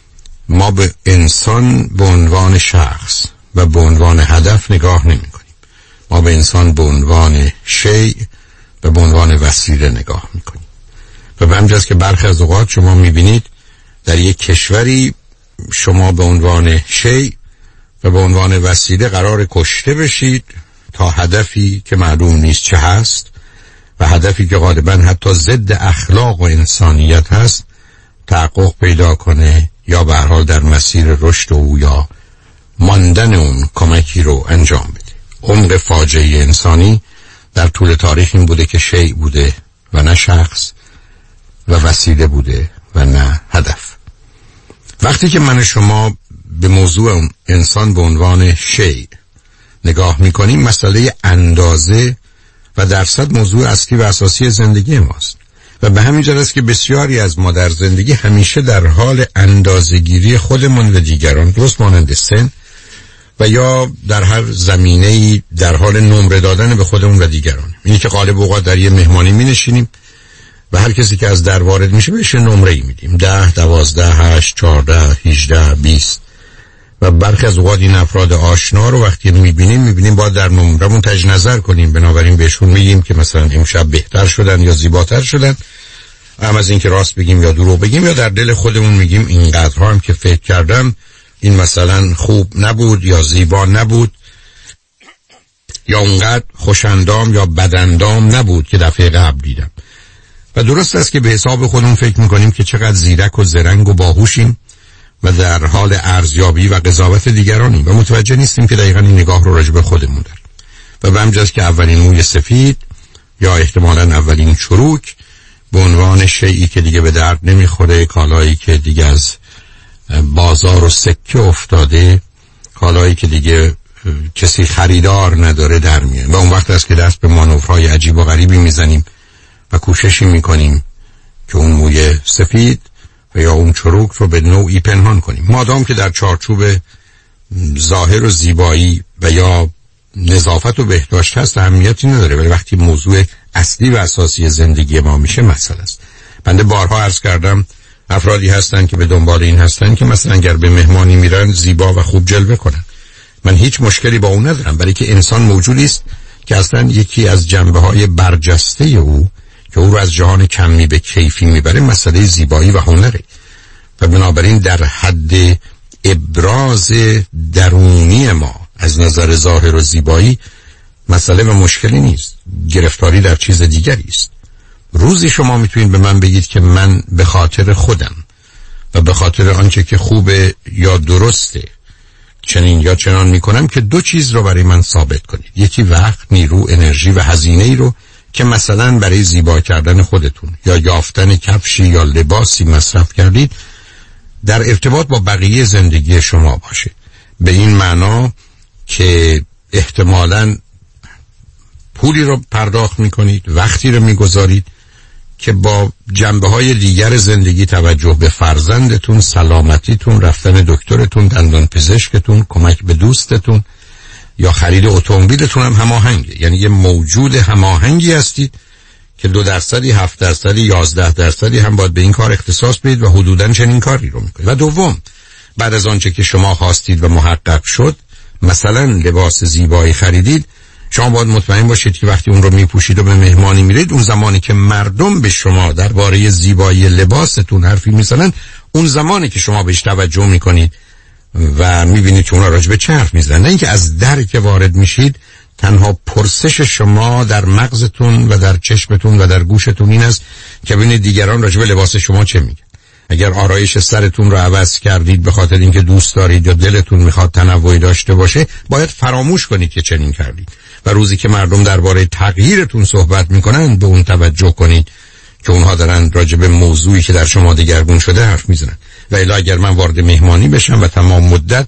ما به انسان به عنوان شخص و به عنوان هدف نگاه نمی کنیم. ما به انسان به عنوان شیء و به عنوان وسیله نگاه می کنیم. و به همجاست که برخی از اوقات شما می بینید در یک کشوری شما به عنوان شیء و به عنوان وسیله قرار کشته بشید تا هدفی که معلوم نیست چه هست و هدفی که غالبا حتی ضد اخلاق و انسانیت هست تحقق پیدا کنه یا به هر حال در مسیر رشد او یا ماندن اون کمکی رو انجام بده. عمق فاجعه انسانی در طول تاریخ این بوده که شیء بوده و نه شخص و وسیله بوده و نه هدف. وقتی که من شما به موضوع انسان به عنوان شیء نگاه میکنیم، مسئله اندازه و درصد موضوع اصلی و اساسی زندگی ماست و به همین جهت است که بسیاری از ما در زندگی همیشه در حال اندازه‌گیری خودمون و دیگران، درست مانند سن و یا در هر زمینه‌ای در حال نمره دادن به خودمون و دیگران. اینی که غالب اوقات در یه مهمانی می‌نشینیم و هر کسی که از در وارد میشه بهش نمره‌ای میدیم، 10 12 8 14 18 20 و برخی از اوقات این افراد آشنا رو وقتی میبینیم باید در نمرمون تجدید نظر کنیم. بنابراین بهشون میگیم که مثلا امشب بهتر شدن یا زیباتر شدن، هم از این که راست بگیم یا دروغ بگیم، یا در دل خودمون میگیم اینقدرها هم که فکر کردم این مثلا خوب نبود یا زیبا نبود یا اونقدر خوشندام یا بدندام نبود که دفعه قبل دیدم. و درست است که به حساب خودمون فکر میکنیم که چقدر زیرک و زرنگ و باهوشیم و در حال ارزیابی و قضاوت دیگرانیم و متوجه نیستیم که دقیقاً این نگاه رو راجع به خودمون داریم. و به همجاست که اولین موی سفید یا احتمالاً اولین چروک به عنوان شیئی که دیگه به درد نمیخوره، کالایی که دیگه از بازار و سکه افتاده، کالایی که دیگه کسی خریدار نداره در میاد و اون وقت است که دست به مانورهای عجیب و غریبی میزنیم و کوششی میکنیم که اون موی سفید و یا اون چروک رو به نوعی پنهان کنیم، مادام که در چارچوب ظاهر و زیبایی و یا نظافت و بهداشت هست اهمیتی نداره، ولی وقتی موضوع اصلی و اساسی زندگی ما میشه مسئله است. بنده بارها عرض کردم افرادی هستن که به دنبال این هستن که مثلا اگر به مهمانی میرن زیبا و خوب جلوه کنن. من هیچ مشکلی با اون ندارم، برای که انسان موجودی است که اصلا یکی از جنبه‌های برجسته او که او رو از جهان کمی به کیفی میبره مسئله زیبایی و هنره و بنابراین در حد ابراز درونی ما از نظر ظاهر و زیبایی مسئله و مشکلی نیست. گرفتاری در چیز دیگری است. روزی شما میتونید به من بگید که من به خاطر خودم و به خاطر آنچه که خوبه یا درسته چنین یا چنان میکنم که دو چیز رو برای من ثابت کنید. یکی وقت، نیرو، انرژی و هزینه ای رو که مثلا برای زیبا کردن خودتون یا یافتن کفشی یا لباسی مصرف کردید در ارتباط با بقیه زندگی شما باشه، به این معنا که احتمالاً پولی رو پرداخت میکنید، وقتی رو میگذارید که با جنبه‌های دیگر زندگی، توجه به فرزندتون، سلامتیتون، رفتن دکترتون، دندان پزشکتون، کمک به دوستتون یا خرید اتومبیلتون هم هماهنگه. یعنی یه موجود هماهنگی هستید که 2%، 7%، 11% هم باید به این کار اختصاص بدید و حدوداً چنین کاری رو میکنید. و دوم، بعد از آنچه که شما خواستید و محقق شد، مثلا لباس زیبایی خریدید، شما باید مطمئن باشید که وقتی اون رو میپوشید و به مهمانی میرید، اون زمانی که مردم به شما درباره زیبایی لباستون حرفی میزنن، اون زمانی که شما بهش توجه میکنید و میبینید که اونا راجع به چه حرف میزنن. نه اینکه از در که وارد میشید تنها پرسش شما در مغزتون و در چشمتون و در گوشتون این است که ببینید دیگران راجع به لباس شما چه میگن. اگر آرایش سرتون رو عوض کردید به خاطر اینکه دوست دارید یا دلتون میخواد تنوعی داشته باشه، باید فراموش کنید که چنین کردید و روزی که مردم درباره تغییرتون صحبت میکنن به اون توجه کنید که اونها دارن راجع به موضوعی که در شما دگرگون شده حرف میزنن. و الا اگر من وارد مهمانی بشم و تمام مدت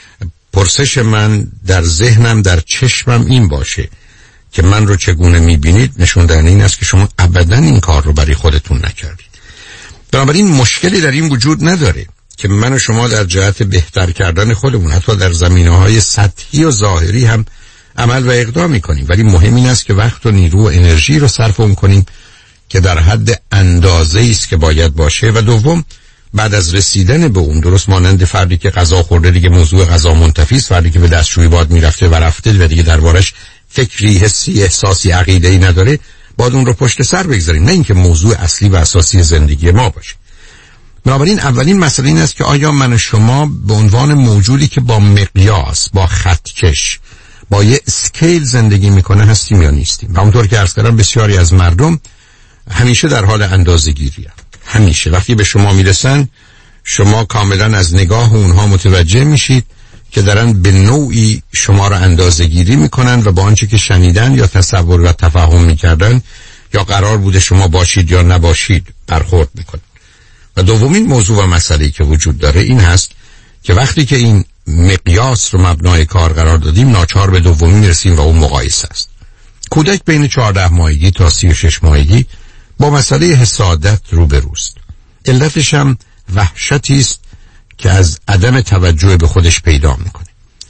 پرسش من در ذهنم در چشمم این باشه که من رو چگونه میبینید، نشون دهنده این است که شما ابدا این کار رو برای خودتون نکردید. بنابراین مشکلی در این وجود نداره که من و شما در جهت بهتر کردن خودمون حتی در زمینه‌های سطحی و ظاهری هم عمل و اقدام می‌کنیم، ولی مهم این است که وقت و نیرو و انرژی رو صرف اون کنیم که در حد اندازه‌ای است که باید باشه. و دوم، بعد از رسیدن به اون، درست مانند فردی که غذا خورده دیگه موضوع غذا منتفی است، فردی که به دستشویی باد میرفته و رفته و دیگه دربارش فکری، حسی، احساسی، عقیده‌ای نداره، باید اون رو پشت سر بگذاریم، نه اینکه موضوع اصلی و اساسی زندگی ما باشه. بنابراین اولین مسئله این است که آیا من و شما به عنوان موجودی که با مقیاس، با خطکش، با یه اسکیل زندگی میکنه هستیم یا نیستیم؟ و همونطور که عرض کردم بسیاری از مردم همیشه در حال اندازه‌گیری هستند. همیشه وقتی به شما میرسن شما کاملا از نگاه اونها متوجه میشید که دارن به نوعی شما را اندازه‌گیری میکنن و با آنچه که شنیدن یا تصور و تفهم میکردن یا قرار بوده شما باشید یا نباشید برخورد میکنن. و دومین موضوع و مسئله‌ای که وجود داره این هست که وقتی که این مقیاس رو مبنای کار قرار دادیم، ناچار به دومی میرسیم و اون مقایسه است. کودک بین 14 ماهگی تا 36 ماهگی با مسئله حسادت روبروست. علتش هم وحشتی است که از عدم توجه به خودش پیدا میکنه.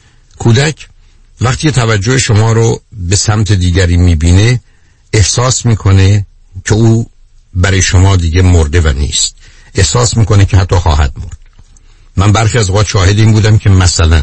کودک وقتی توجه شما رو به سمت دیگری میبینه احساس میکنه که او برای شما دیگه مرده و نیست. احساس میکنه که حتی خواهد مرد. من برخی از اوقات شاهد این بودم که مثلا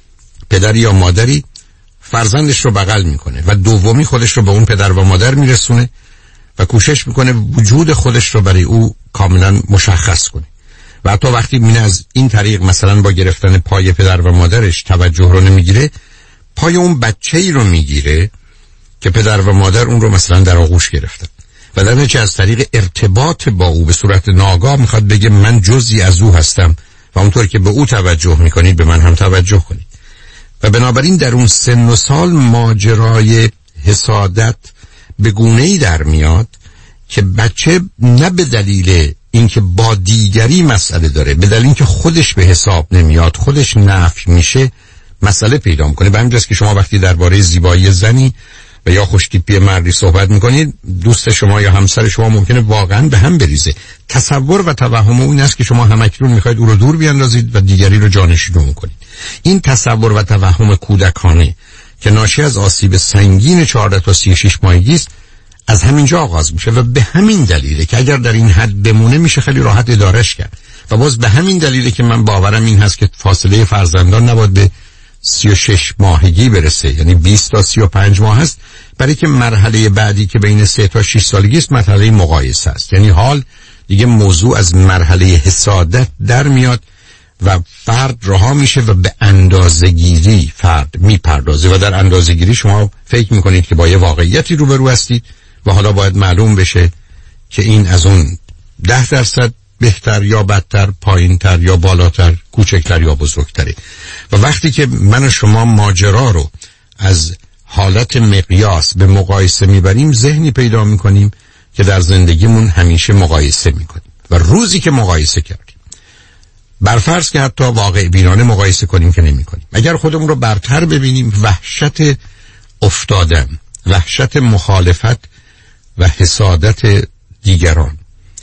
پدری یا مادری فرزندش رو بغل میکنه و دومی خودش رو به اون پدر و مادر میرسونه و کوشش میکنه وجود خودش رو برای او کاملا مشخص کنه و حتی وقتی میینه از این طریق مثلا با گرفتن پای پدر و مادرش توجه رو نمیگیره، پای اون بچه‌ای رو میگیره که پدر و مادر اون رو مثلا در آغوش گرفتن و در نتیجه از طریق ارتباط با او به صورت ناگاه میخواد بگه من جزئی از او هستم و اونطور که به او توجه میکنید به من هم توجه کنید. و بنابراین در اون سن و سال ماجرای حسادت به گونه‌ای در میاد که بچه نه به دلیل اینکه با دیگری مسئله داره، به دلیل اینکه خودش به حساب نمیاد، خودش نفی میشه، مسئله پیدا میکنه. به همین جاست که شما وقتی درباره زیبایی زنی و یا خوشتیپی مردی صحبت میکنید، دوست شما یا همسر شما ممکنه واقعا به هم بریزه. تصور و توهم این است که شما همکنون میخواید او رو دور بیاندازید و دیگری رو جانشین کنید. این تصور و توهم کودکانه که ناشی از آسیب سنگین 14 تا 36 ماهگی است از همینجا آغاز میشه و به همین دلیله که اگر در این حد بمونه میشه خیلی راحت ادارش کرد. و باز به همین دلیله که من باورم این هست که فاصله فرزندان نباید به 36 ماهگی برسه، یعنی 20 تا 35 ماه است، برای که مرحله بعدی که بین 3 تا 6 سالگی است مرحله مقایسه است. یعنی حال دیگه موضوع از مرحله حسادت در میاد و فرد رها میشه و به اندازه‌گیری فرد میپردازه و در اندازه‌گیری شما فکر میکنید که با یه واقعیتی روبرو هستید و حالا باید معلوم بشه که این از اون 10% بهتر یا بدتر، پایینتر یا بالاتر، کوچکتر یا بزرگتره. و وقتی که من و شما ماجرا رو از حالت مقیاس به مقایسه میبریم، ذهنی پیدا میکنیم که در زندگیمون همیشه مقایسه میکنیم و روزی که مقایسه کردیم، برفرض که حتی واقع بینانه مقایسه کنیم که نمی کنیم، اگر خودمون رو برتر ببینیم، وحشت افتادن، وحشت مخالفت و حسادت دیگران،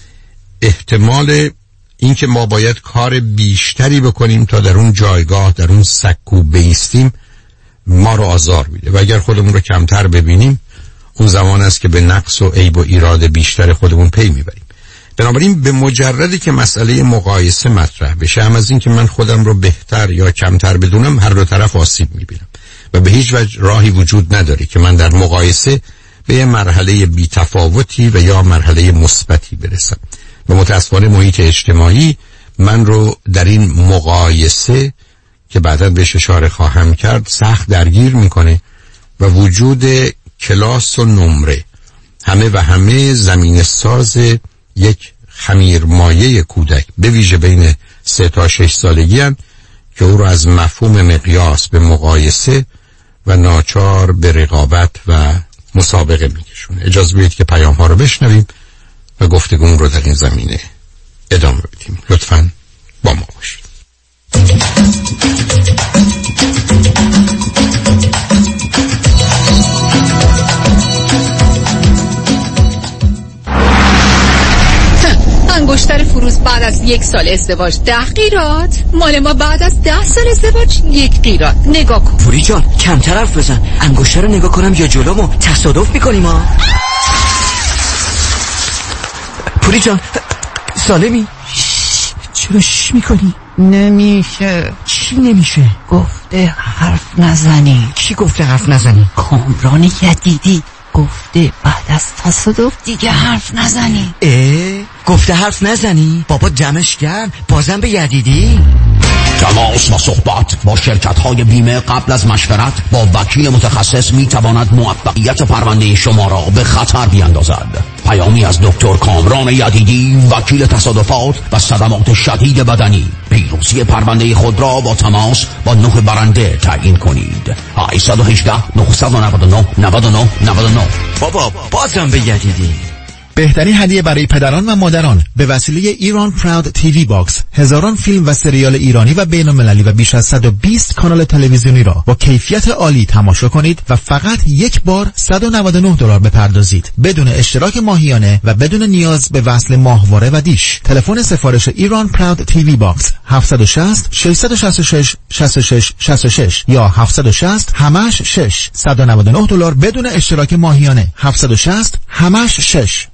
احتمال اینکه ما باید کار بیشتری بکنیم تا در اون جایگاه، در اون سکو بیستیم، ما رو آزار میده. و اگر خودمون رو کمتر ببینیم، اون زمان است که به نقص و عیب و ایراد بیشتر خودمون پی میبریم. بنابراین به مجردی که مسئله مقایسه مطرح بشه، هم از این که من خودم رو بهتر یا کمتر بدونم، هر دو طرف آسیب میبینم و به هیچ وجه راهی وجود نداره که من در مقایسه به یه مرحله بی‌تفاوتی و یا مرحله مثبتی برسم. و متأسفانه محیط اجتماعی من رو در این مقایسه که بعداً بهش اشاره خواهم کرد سخت درگیر میکنه و وجود کلاس و نمره همه زمین ساز یک خمیرمایه کودک به ویژه بین 3 تا 6 سالگی هستند که او را از مفهوم مقیاس به مقایسه و ناچار به رقابت و مسابقه میکشونه. اجازه بدید که پیام ها رو بشنویم و گفتگو رو در این زمینه ادامه بدیم. لطفاً با ما باشید. انگشتر فروز بعد از 1 سال ازدواج 10 قیراط، مال ما بعد از 10 سال ازدواج 1 قیراط. نگاه کن پوری جان، کمتر حرف بزن. انگشتر رو نگاه کنم یا جلومو تصادف میکنیم ها. پوری جان سالمی؟ چرا شش میکنی؟ نمیشه. چی نمیشه؟ گفته حرف نزنی. کی گفته حرف نزنی؟ کامران یدیدی گفته بعد از تصادف دیگه حرف نزنی. گفته حرف نزنی؟ بابا دمش گرم، بازم به یدیدی؟ تماس و صحبت با شرکت‌های بیمه قبل از مشورت با وکیل متخصص می‌تواند موفقیت پرونده شما را به خطر بیندازد. پیامی از دکتر کامران یدیدی، وکیل تصادفات و صدمات شدید بدنی. پیروزی پرونده خود را با تماس با 9 برنده تعیین کنید. 818 999 99 99. بابا بازم به یدیدی. بهترین هدیه برای پدران و مادران به وسیله ایران پراود تیوی باکس، هزاران فیلم و سریال ایرانی و بین‌المللی و بیش از 120 کانال تلویزیونی را با کیفیت عالی تماشا کنید و فقط یک بار $199 بپردازید بدون اشتراک ماهیانه و بدون نیاز به وصل ماهواره و دیش. تلفن سفارش ایران پراود تیوی باکس 760 666 66 66 یا 760 همش 6 $199 بدون اشتراک ماهیانه. 760 همش 6.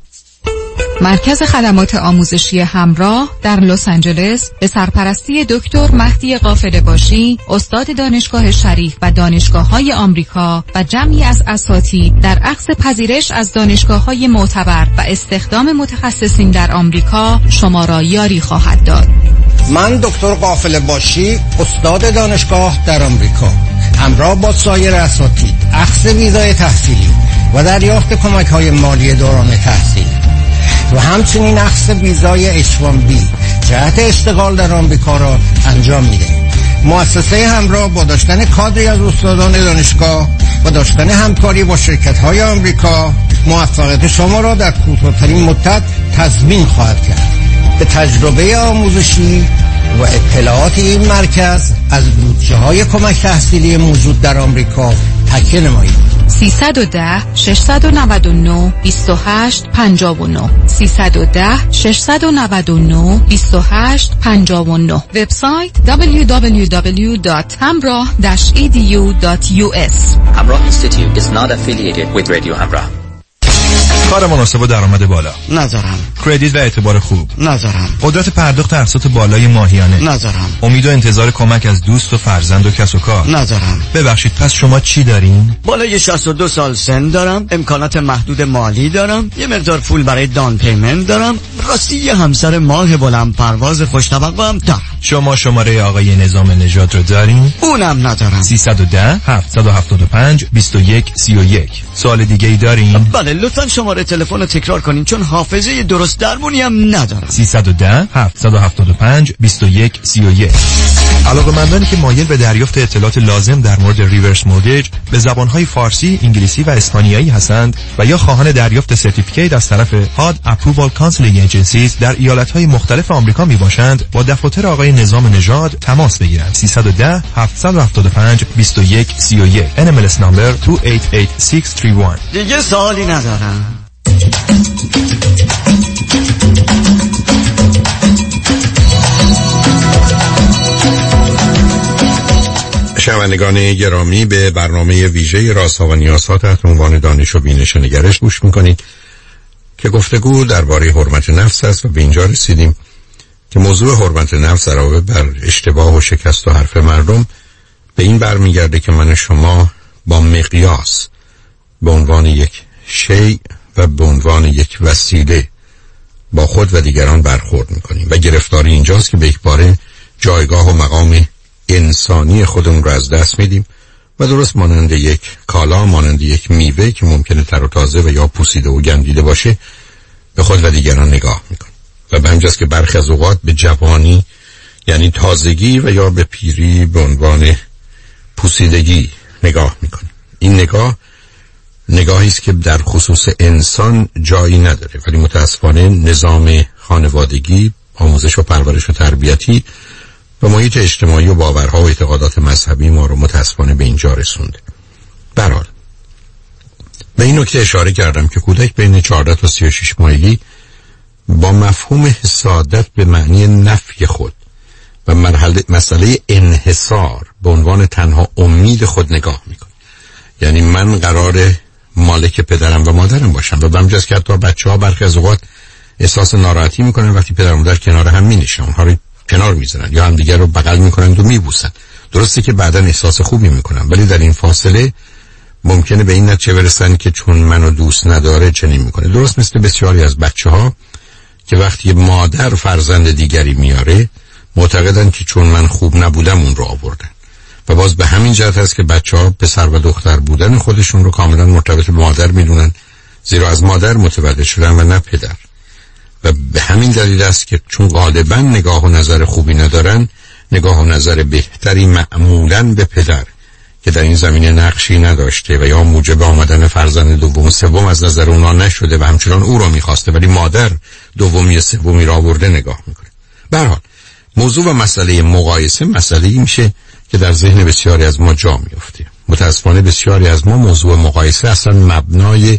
مرکز خدمات آموزشی همراه در لس آنجلس به سرپرستی دکتر مهدی قافله باشی، استاد دانشگاه شریف و دانشگاه‌های آمریکا و جمعی از اساتید در عقد پذیرش از دانشگاه‌های معتبر و استخدام متخصصین در آمریکا شما را یاری خواهد داد. من دکتر قافله باشی، استاد دانشگاه در آمریکا، همراه با سایر اساتید عقد ویزای تحصیلی و دریافت کمک‌های مالی دوران تحصیل و همچنین اخذ ویزای H1B جهت اشتغال در آمریکا را انجام میده. مؤسسه همراه با داشتن کادری از استادان دانشگاه و داشتن همکاری با شرکت‌های آمریکا موفقیت شما را در کوتاه‌ترین مدت تضمین خواهد کرد. به تجربه آموزشی و اطلاعات این مرکز از بودجه‌های کمک تحصیلی موجود در آمریکا تکیه نمایید. 310 699 28 59 310 699 28 59. وبسایت www.hamrah-edu.us. Hamrah Institute is not affiliated with Radio Hamrah. کار مناسب و درآمد بالا نذارم. کردیت و اعتبار خوب نذارم. قدرت پرداخت اقساط بالای ماهیانه نذارم. امید و انتظار کمک از دوست و فرزند و کس و کار نذارم. ببخشید پس شما چی دارین؟ بالای 62 سال سن دارم، امکانات محدود مالی دارم، یه مقدار پول برای دان پیمنت دارم، راستی یه همسر ماه بلند پرواز خوش طبقه هم دارم. شما شماره آقای نظام نژاد رو دارین؟ اونم ندارم. 310 775 21 31. سوال دیگه ای دارین؟ بله لطفا شماره تلفن رو تکرار کنین چون حافظه درست درمونی هم ندارم. 310 775 21 31. علاقه‌مندانی که مایل به دریافت اطلاعات لازم در مورد ریورس مورگیج به زبان‌های فارسی، انگلیسی و اسپانیایی هستند و یا خواهان دریافت سرتیفیکیت از طرف HUD Approval Counseling Agencies در ایالت‌های مختلف آمریکا میباشند، با دفاتر آقای نظام نژاد تماس بگیرند. 310 775 21 31. NMLS number 288631. دیگه سوالی ندارم. شنوندگان گرامی، به برنامه ویژه رازها و نیازها تحت عنوان دانش و بینش و نگرش گوش میکنید که گفتگو درباره حرمت نفس است و به اینجا رسیدیم که موضوع حرمت نفس علاوه بر اشتباه و شکست و حرف مردم به این برمیگرده که من شما با مقیاس به عنوان یک شیء و به عنوان یک وسیله با خود و دیگران برخورد میکنیم و گرفتاری اینجاست که به یک باره جایگاه و مقام انسانی خودمون رو از دست میدیم و درست مانند یک کالا، مانند یک میوه که ممکنه تر و تازه و یا پوسیده و گندیده باشه به خود و دیگران نگاه میکنیم و به همجاست که برخی از اوقات به جوانی یعنی تازگی و یا به پیری به عنوان پوسیدگی نگاه میکنیم. این نگاهی است که در خصوص انسان جایی نداره، ولی متاسفانه نظام خانوادگی، آموزش و پرورش و تربیتی و محیط اجتماعی و باورها و اعتقادات مذهبی ما رو متاسفانه به اینجا رسونده. به هر حال به این نکته اشاره کردم که کودک بین 14 تا 36 ماهگی با مفهوم حسادت به معنی نفی خود و مسئله انحصار به عنوان تنها امید خود نگاه میکنه. یعنی من قرار مالک پدرم و مادرم باشم و به همجاست که حتی بچه ها برخی از اوقات احساس ناراحتی میکنن وقتی پدر و مادر کنار هم مینشن، اونها رو کنار میذارن یا هم دیگر رو بغل میکنن و میبوسن. درسته که بعداً احساس خوبی میکنن، ولی در این فاصله ممکنه به این نتیجه برسن که چون منو دوست نداره چنین میکنه. درست مثل بسیاری از بچه ها که وقتی مادر فرزند دیگری میاره معتقدن که چون من خوب نبودم اون رو آوردن و باز به همین جهت هست که بچه ها پسر و دختر بودن خودشون رو کاملا مرتبط به مادر میدونن، زیرا از مادر متولد شدن و نه پدر. و به همین دلیل است که چون غالبا نگاه و نظر خوبی ندارن، نگاه و نظر بهتری معمولاً به پدر که در این زمینه نقشی نداشته و یا موجب آمدن فرزند دوم و سوم از نظر اونا نشده و همچنان او را میخواسته ولی مادر دومی سومی را آورده نگاه میکنه. به هر حال موضوع و مسئله مقایسه مسئله‌ای میشه که در ذهن بسیاری از ما جا میفته. متاسفانه بسیاری از ما موضوع مقایسه اصلا مبنای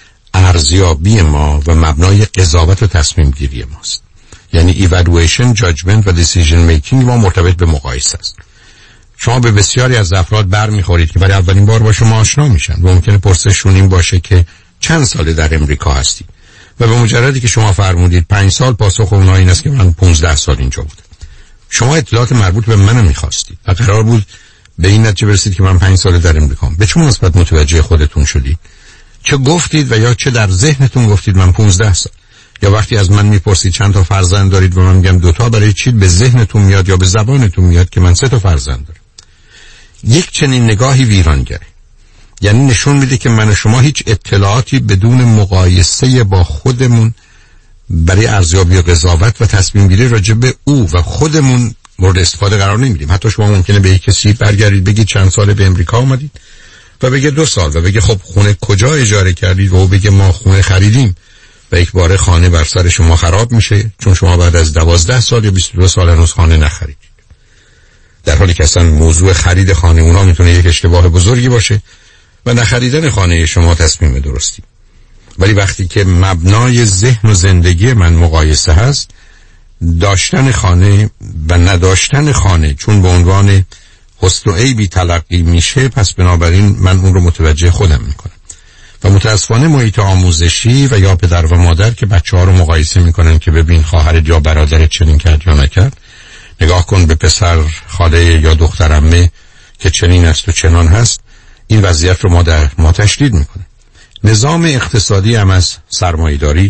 ارزیابی ما و مبنای قضاوت و تصمیم گیری ماست. یعنی evaluation, judgment و decision making ما مرتبط به مقایسه است. شما به بسیاری از افراد برمیخورید که برای اولین بار با شما آشنا میشن و ممکنه پرسششون این باشه که چند ساله در امریکا هستید و به مجردی که شما فرمودید 5 سال، پاسخ اونها این است که من 15 سال اینجا بودم. شما اطلاعات مربوط به منو میخواستید و قرار بود به این نتیجه برسید که من 5 سال در امریکام. به چه مناسبت متوجه خودتون شدید؟ چه گفتید و یا چه در ذهنتون گفتید من 15 سال؟ یا وقتی از من میپرسید چند تا فرزند دارید و من میگم 2 تا، برای چی به ذهنتون میاد یا به زبانتون میاد که من 3 تا فرزند دارم؟ یک چنین نگاهی ویرانگره. یعنی نشون میده که من و شما هیچ اطلاعاتی بدون مقایسه با خودمون برای ارزیابی و قضاوت و تصمیم گیری راجع به او و خودمون مورد استفاده قرار نمیدیم. حتی شما ممکنه به یک کسی برگردید بگید چند ساله به امریکا اومدید و بگه 2 سال و بگه خب خونه کجا اجاره کردید و بگه ما خونه خریدیم و یک باره خانه بر سر شما خراب میشه چون شما بعد از 12 سال یا 22 سال هنوز خانه نخریدید. در حالی که اصلا موضوع خرید خانه اونها میتونه یک اشتباه بزرگی باشه و نخریدن خانه شما تصمیم درستی. ولی وقتی که مبنای ذهن و زندگی من مقایسه هست، داشتن خانه و نداشتن خانه چون به عنوان حسن و عیبی تلقی میشه، پس بنابراین من اون رو متوجه خودم میکنم. و متاسفانه محیط آموزشی و یا پدر و مادر که بچه ها رو مقایسه میکنن که ببین خواهرت یا برادرت چنین کرد یا نکرد، نگاه کن به پسر خاله یا دختر عمه که چنین است و چنان هست، این وضعیت رو ما تشدید میکنه. نظام اقتصادی هم از سرمایه‌داری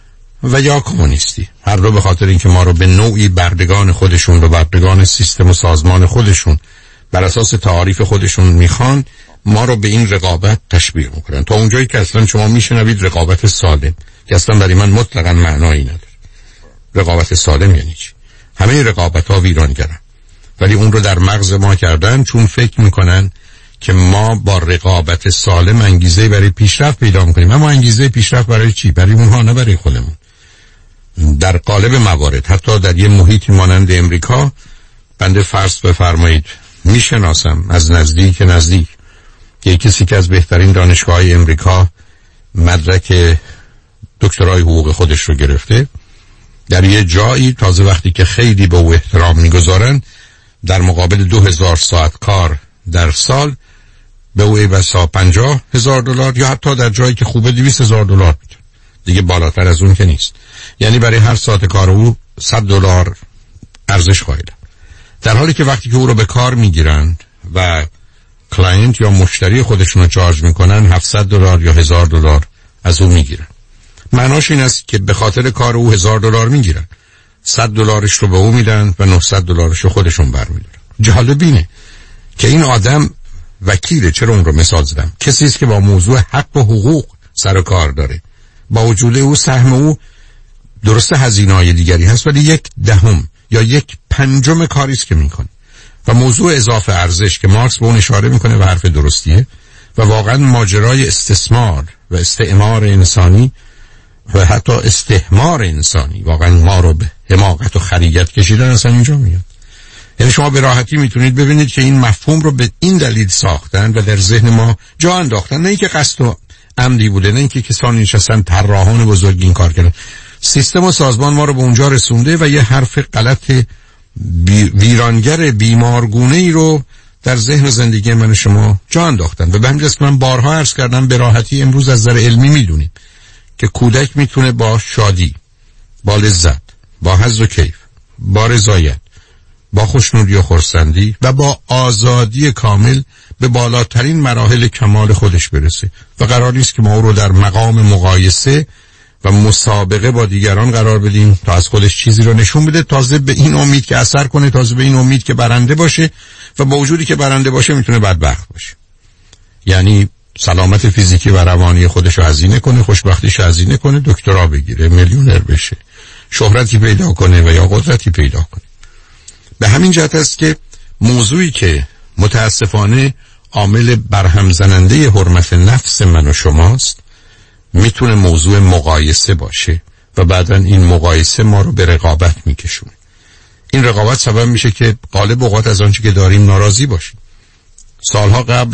و یا کمونیستی، هر دو به خاطر اینکه ما رو به نوعی بردگان خودشون و بردگان سیستم و سازمان خودشون بر اساس تعاریف خودشون میخوان، ما رو به این رقابت تشویق میکنن تا اونجایی که اصلا شما میشنوید رقابت سالم که اصلا برای من مطلقاً معنایی نداره. رقابت سالم یعنی چی؟ همه رقابت ها ویرانگرن، ولی اون رو در مغز ما کردن چون فکر میکنن که ما با رقابت سالم انگیزه برای پیشرفت پیدا میکنیم. اما انگیزه پیشرفت برای چی؟ برای اونها، نه برای خودمون. در قالب موارد حتی در یه محیطی مانند امریکا، بنده فرض بفرمایید میشناسم از نزدیک که کسی که از بهترین دانشگاه‌های امریکا مدرک دکترای حقوق خودش رو گرفته، در یه جایی تازه وقتی که خیلی به او احترام میگذارن، در مقابل 2000 ساعت کار در سال به او بسا $50,000 یا حتی در جایی که خوبه $200,000 میده. دیگه بالاتر از اون که نیست. یعنی برای هر ساعت کار او $100 ارزش قائلن. در حالی که وقتی که او رو به کار میگیرن و کلاینت یا مشتری خودشون رو چارج میکنن، $700 یا $1,000 از او میگیرن. معناش این است که به خاطر کار او $1,000 میگیرن، $100 رو به او میدن و $900 رو خودشون برمیدارن. جالب اینه که این آدم وکیله. چرا اون رو مثال زدم؟ کسی است که با موضوع حق و حقوق سر و کار داره. با وجود او سهم او درسته هزینه‌های دیگری هست، ولی 1/10 یا 1/5 کاری است که میکنه. و موضوع اضافه ارزش که مارکس به اون اشاره میکنه و حرف درستیه و واقعا ماجرای استثمار و استعمار انسانی و حتی استحمار انسانی، واقعا ما رو به حماقت و خریت کشیدن اصلا اینجا میاد. یعنی شما به راحتی میتونید ببینید که این مفهوم رو به این دلیل ساختن و در ذهن ما جا انداختن، نه اینکه قصد و عمدی بوده، نه اینکه کسانی نشستن طراحان بزرگ این کار کردن. سیستم و سازمان ما رو به اونجا رسونده و یه حرف غلط ویرانگر بیمارگونه ای رو در ذهن و زندگی من شما جا انداختن. و به همین جاست که من بارها عرض کردم به راحتی امروز از نظر علمی میدونیم که کودک میتونه با شادی، با لذت، با حظ و کیف، با رضایت، با خوشنودی و خرسندی و با آزادی کامل به بالاترین مراحل کمال خودش برسه و قرار نیست که ما او رو در مقام مقایسه و مسابقه با دیگران قرار بدیم تا از خودش چیزی رو نشون بده، تازه به این امید که اثر کنه، تازه به این امید که برنده باشه و با وجودی که برنده باشه میتونه بدبخت باشه. یعنی سلامت فیزیکی و روانی خودش رو هزینه کنه، خوشبختیش رو هزینه کنه، دکترا بگیره، میلیونر بشه، شهرتی پیدا کنه و یا قدرتی پیدا کنه. به همین جهت است که موضوعی که متاسفانه عامل برهم زننده حرمت نفس من و شماست میتونه موضوع مقایسه باشه و بعداً این مقایسه ما رو به رقابت میکشونه. این رقابت سبب میشه که غالب اوقات از آنچه که داریم ناراضی باشیم. سالها قبل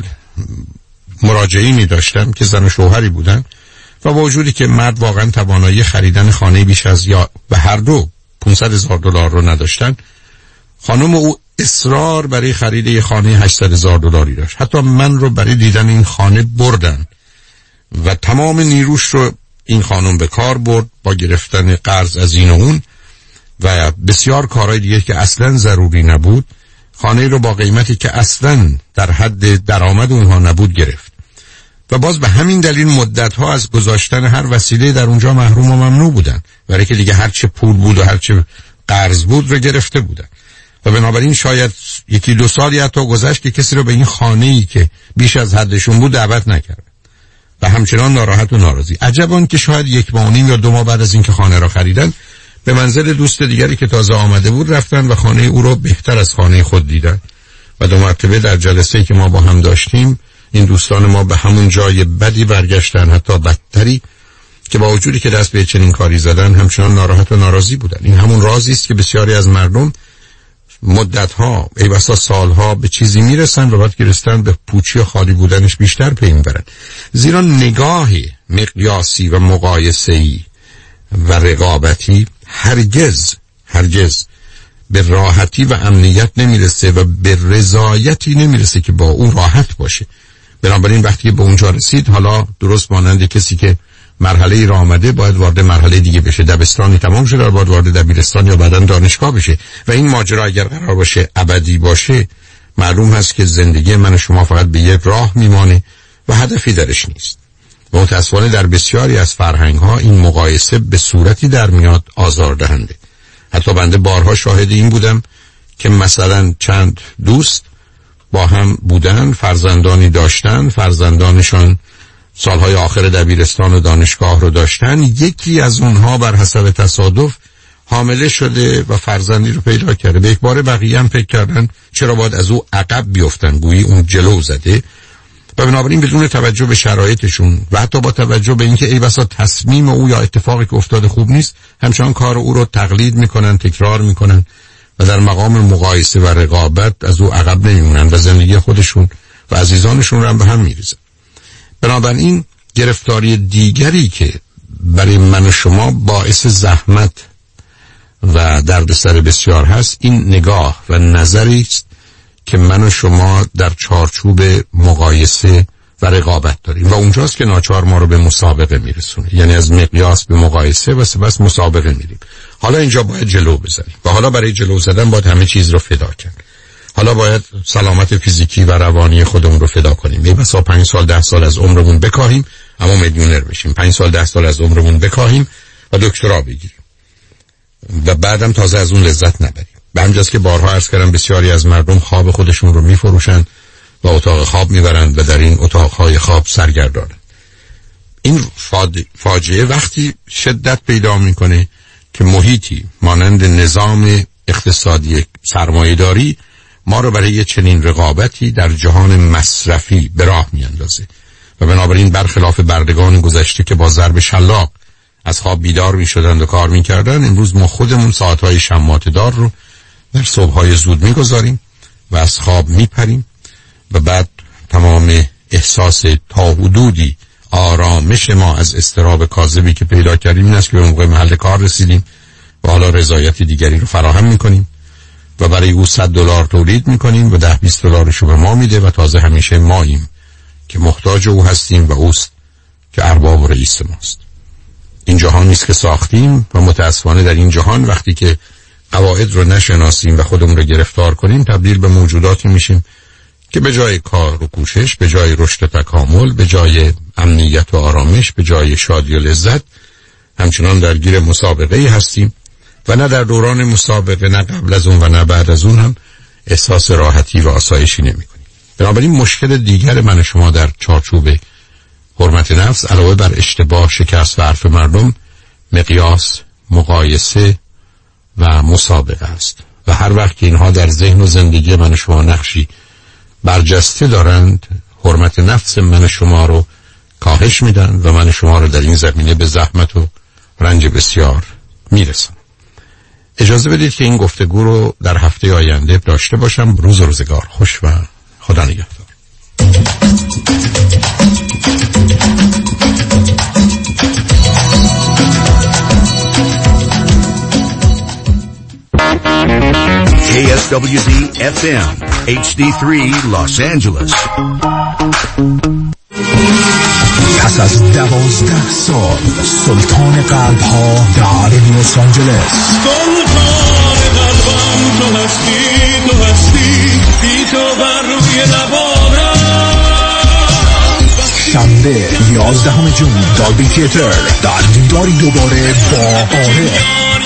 مراجعینی داشتم که زن و شوهری بودن و با وجودی که مرد واقعا توانایی خریدن خانه بیش از یا به هر دو $500,000 رو نداشتن، خانم او اصرار برای خرید یه خانه $800,000 داشت. حتی من رو برای دیدن این خانه بردن و تمام نیروش رو این خانم به کار برد با گرفتن قرض از این و اون و بسیار کارهای دیگه که اصلا ضروری نبود. خانه رو با قیمتی که اصلا در حد درآمد اونها نبود گرفت و باز به همین دلیل مدتها از گذاشتن هر وسیله در اونجا محروم و ممنوع بودن، برای که دیگه هر چه پول بود و هر چه قرض بود رو گرفته بودن و بنابراین شاید 1-2 سالی حتی گذشت که کسی رو به این خانه‌ای که بیش از حدشون بود دعوت نکرد و همچنان ناراحت و ناراضی. عجبان که شاید 1 ماه و نیم یا 2 ماه بعد از اینکه خانه را خریدن به منزل دوست دیگری که تازه آمده بود رفتن و خانه او رو بهتر از خانه خود دیدن و 2 مرتبه در جلسه‌ای که ما با هم داشتیم این دوستان ما به همون جای بدی برگشتن، حتی بدتری، که با وجودی که دست به چنین کاری زدن همچنان ناراحت و ناراضی بودن. این همون رازی است که بسیاری از مردم مدت‌ها ای بسا سالها به چیزی میرسن و بعد که رسیدن به پوچی و خالی بودنش بیشتر پی میبرن، زیرا نگاه مقیاسی و مقایسه‌ای و رقابتی هرگز به راحتی و امنیت نمیرسه و به رضایتی نمیرسه که با اون راحت باشه. بنابراین وقتی به اونجا رسید، حالا درست مانند کسی که مرحله ای را آمده باید وارد مرحله دیگه بشه، دبستانی تمام شده باید وارد دبیرستان یا بعداً دانشگاه بشه و این ماجرا اگر قرار باشه ابدی باشه، معلوم هست که زندگی من و شما فقط به یک راه میمانه و هدفی درش نیست. و متأسفانه در بسیاری از فرهنگ ها این مقایسه به صورتی در میاد آزاردهنده. حتی بنده بارها شاهد این بودم که مثلا چند دوست با هم بودن، فرزندانی داشتن، فرزندانشان سالهای آخر دبیرستان و دانشگاه رو داشتن، یکی از اونها بر حسب تصادف حامله شده و فرزندی رو پیدا کرده. به یک بار بقیه هم فکر کردن چرا باید از او عقب بیفتن، گویی اون جلو زده و بنابراین بدون توجه به شرایطشون و حتی با توجه به اینکه ای بسا تصمیم او یا اتفاقی که افتاده خوب نیست، همچنان کار او رو تقلید میکنن، تکرار میکنن و در مقام مقایسه و رقابت از او عقب نمیمونن و زندگی خودشون و عزیزانشون رو هم به هم میریزن. بنابراین گرفتاری دیگری که برای من و شما باعث زحمت و دردسر بسیار هست، این نگاه و نظری است که من و شما در چارچوب مقایسه و رقابت داریم و اونجاست که ناچار ما رو به مسابقه میرسونه. یعنی از مقیاس به مقایسه و سپس مسابقه میریم. حالا اینجا باید جلو بزنیم و حالا برای جلو زدن باید همه چیز رو فدا کرد. حالا باید سلامت فیزیکی و روانی خودمون رو فدا کنیم. مثلا 5 سال 10 سال از عمرمون بکاهیم اما میلیونر بشیم، 5 سال 10 سال از عمرمون بکاهیم و دکترا بگیریم و بعدم تازه از اون لذت نبریم. به همجاست که بارها عرض کردم بسیاری از مردم خواب خودشون رو میفروشن و اتاق خواب میبرند و در این اتاقهای خواب سرگردانند. این فاجعه وقتی شدت پیدا میکنه که محیطی مانند نظام اقتصادی سرمایه‌داری ما رو برای چنین رقابتی در جهان مصرفی به راه میاندازه و بنابراین برخلاف بردگان گذشته که با ضرب شلاق از خواب بیدار میشدند و کار میکردن، امروز ما خودمون ساعتهای شماته دار رو در صبحهای زود میگذاریم و از خواب میپریم و بعد تمام احساس تا حدودی آرامش ما از اضطراب کاذبی که پیدا کردیم این است که به موقع محل کار رسیدیم و حالا رضایت دیگری رو فراهم میکنیم و برای او $100 تولید میکنیم و $10-20 رو به ما میده و تازه همیشه ماییم که محتاج او هستیم و اوست که ارباب و رئیس ماست. این جهان نیست که ساختیم و متاسفانه در این جهان وقتی که قواعد رو نشناسیم و خودمون رو گرفتار کنیم تبدیل به موجوداتی میشیم که به جای کار و کوشش، به جای رشد و تکامل، به جای امنیت و آرامش، به جای شادی و لذت همچنان درگیر مسابقه هستیم و نه در دوران مسابقه، نه قبل از اون و نه بعد از اون هم احساس راحتی و آسایشی نمی کنیم. بنابراین مشکل دیگر من شما در چارچوب حرمت نفس علاوه بر اشتباه، شکست و حرف مردم، مقیاس، مقایسه و مسابقه است و هر وقت که اینها در ذهن و زندگی من شما نقشی برجسته دارند، حرمت نفس من شما رو کاهش میدن و من شما رو در این زمینه به زحمت و رنج بسیار میرسن. اجازه بدید که این گفتگو رو در هفته آینده داشته باشم. روز و روزگار خوش و خدا نگهدار. KSWZ FM HD3 Los Angeles. پس از 12 سال سلطان قلب ها در لس آنجلس. سلطان قلبم تو هستی بی تو بر روی لبانم. شنبه 11 جون دالبی تیتر در دیداری دوباره با عارف.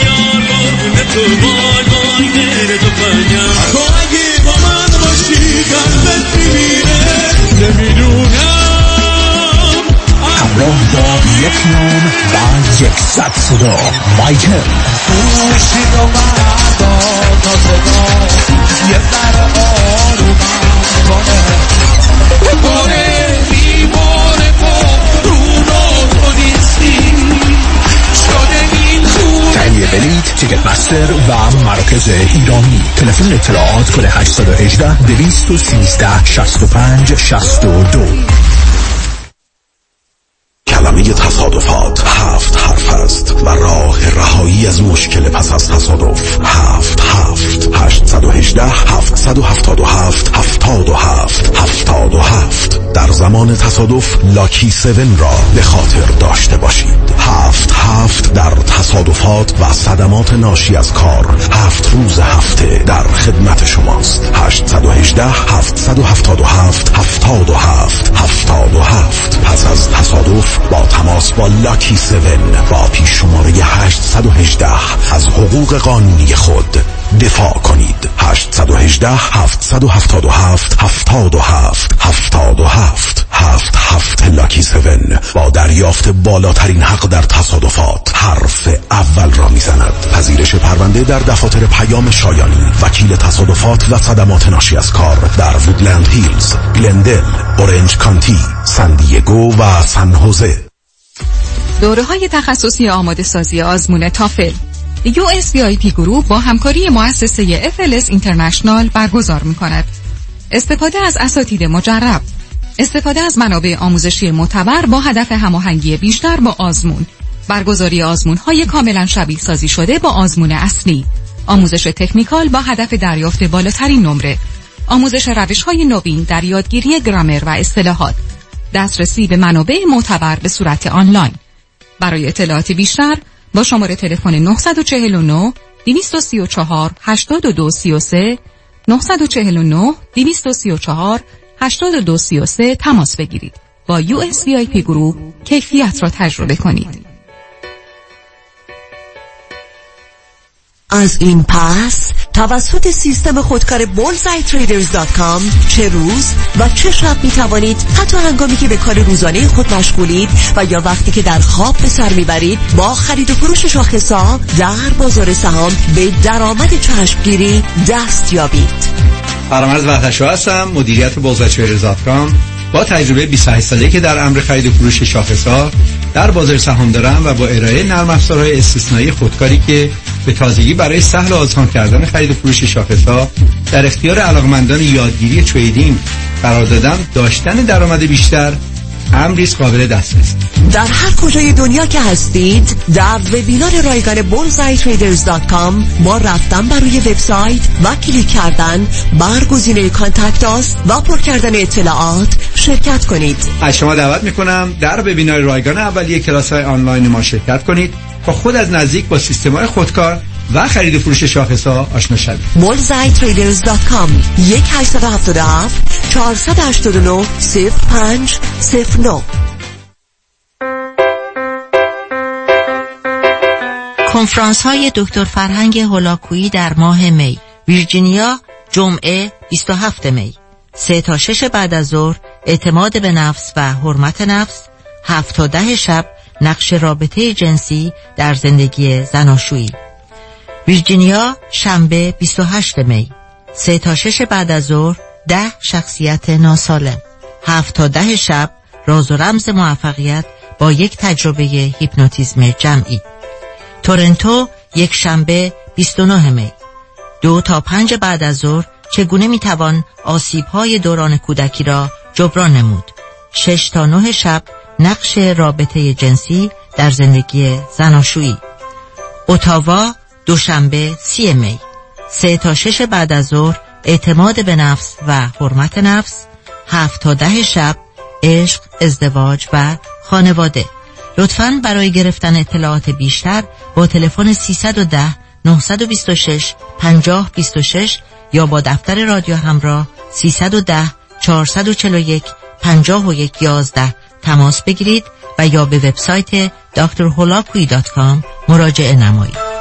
تو اگه با من باشی قلبت میمیره نمیدونم. همراه با یک نام و 100 صدا مایکل. گوشی رو بردار تا صدا یه ذره آرومم کنه بیمار پا رونا تو نیستی شده این خون. تهیه بلیت، تیکت مستر و مراکز ایرانی. تلفن اطلاعات کل 818 213 65 62. کلمه تصادفات 7 حرف است و راه رهایی از مشکل پس از تصادف 818 777 77 در زمان تصادف لاکی 7 را به خاطر داشته باشید. 7 در تصادفات و صدمات ناشی از کار 7 روز هفته در خدمت شماست. 818 777 77 پس از تصادف با تماس با لاکی 7 با پیش شماره 818 از حقوق قانونی خود دفاع کنید. 818 777 77 لاکی 7 با دریافت بالاترین حق در تصادفات حرف اول را میزند. پذیرش پرونده در دفاتر پیام شایانی، وکیل تصادفات و صدمات ناشی از کار در وودلند هیلز، گلندل، اورنج کانتی، سان دیگو و سان هوزه. دوره‌های تخصصی آماده سازی آزمون تافل USVIP گروپ با همکاری مؤسسه FLS اینترنشنال برگزار می‌کند. استفاده از اساتید مجرب، استفاده از منابع آموزشی معتبر با هدف هماهنگی بیشتر با آزمون، برگزاری آزمون‌های کاملا شبیه سازی شده با آزمون اصلی، آموزش تکنیکال با هدف دریافت بالاترین نمره، آموزش روش‌های نوین در یادگیری گرامر و اصطلاحات، دسترسی به منابع معتبر به صورت آنلاین. برای اطلاعات بیشتر با شماره تلفن 949 234 8233 949 234 8233 تماس بگیرید. با USVIP گروپ کیفیت را تجربه کنید. از این پس توسط سیستم خودکار bullseyetraders.com چه روز و چه شب می توانید حتی هنگامی که به کار روزانه خود مشغولید و یا وقتی که در خواب به سر میبرید با خرید و فروش شاخص‌ها در بازار سهام به درآمد چشمگیری دست یابید. فرامرز وحدت‌شاه هستم، مدیریت bullseyetraders.com. با تجربه 28 ساله که در امر خرید و فروش شاخص‌ها در بازار سهام دارم و با ارائه نرم افزارهای استثنایی خودکاری که به تازگی برای سهل و آسان کردن خرید و فروش شاخص‌ها در اختیار علاقمندان یادگیری تریدینگ قرار دادم، داشتن درآمد بیشتر امری قابل دسترس. در هر کجای دنیا که هستید در وبینار رایگان bullseyetraders.com با رفتن بر روی وبسایت و کلیک کردن بر گزینه کانتکت آس و پر کردن اطلاعات شرکت کنید. از شما دعوت میکنم در وبینار رایگان اولیه کلاس‌های آنلاین ما شرکت کنید تا خود از نزدیک با سیستم‌های خودکار و خرید و فروش شاخص‌ها آشنا شوید. bullseyetraders.com 1-877 489 0509. کنفرانس های دکتر فرهنگ هولاکویی در ماه می، ویرجینیا، جمعه 27 می، 3 تا 6 بعد از ظهر، اعتماد به نفس و حرمت نفس، 7 تا 10 شب، نقش رابطه جنسی در زندگی زناشویی. ویرجینیا، شنبه 28 می، 3 تا 6 بعد از ظهر، 10 شخصیت ناسالم، 7 تا 10 شب، راز و رمز موفقیت با یک تجربه هیپنوتیزم جمعی. تورنتو، یک شنبه 29 می، 2 تا 5 بعد از ظهر، چگونه میتوان آسیب‌های دوران کودکی را جبران نمود. 6 تا 9 شب، نقش رابطه جنسی در زندگی زناشویی. اتاوا، دوشنبه 30 می، 3 تا 6 بعد از ظهر، اعتماد به نفس و حرمت نفس، 7 تا 10 شب، عشق، ازدواج و خانواده. لطفاً برای گرفتن اطلاعات بیشتر با تلفن 310 926 5026 یا با دفتر رادیو همراه 310 441 5111 تماس بگیرید و یا به وبسایت drholakui.com مراجعه نمایید.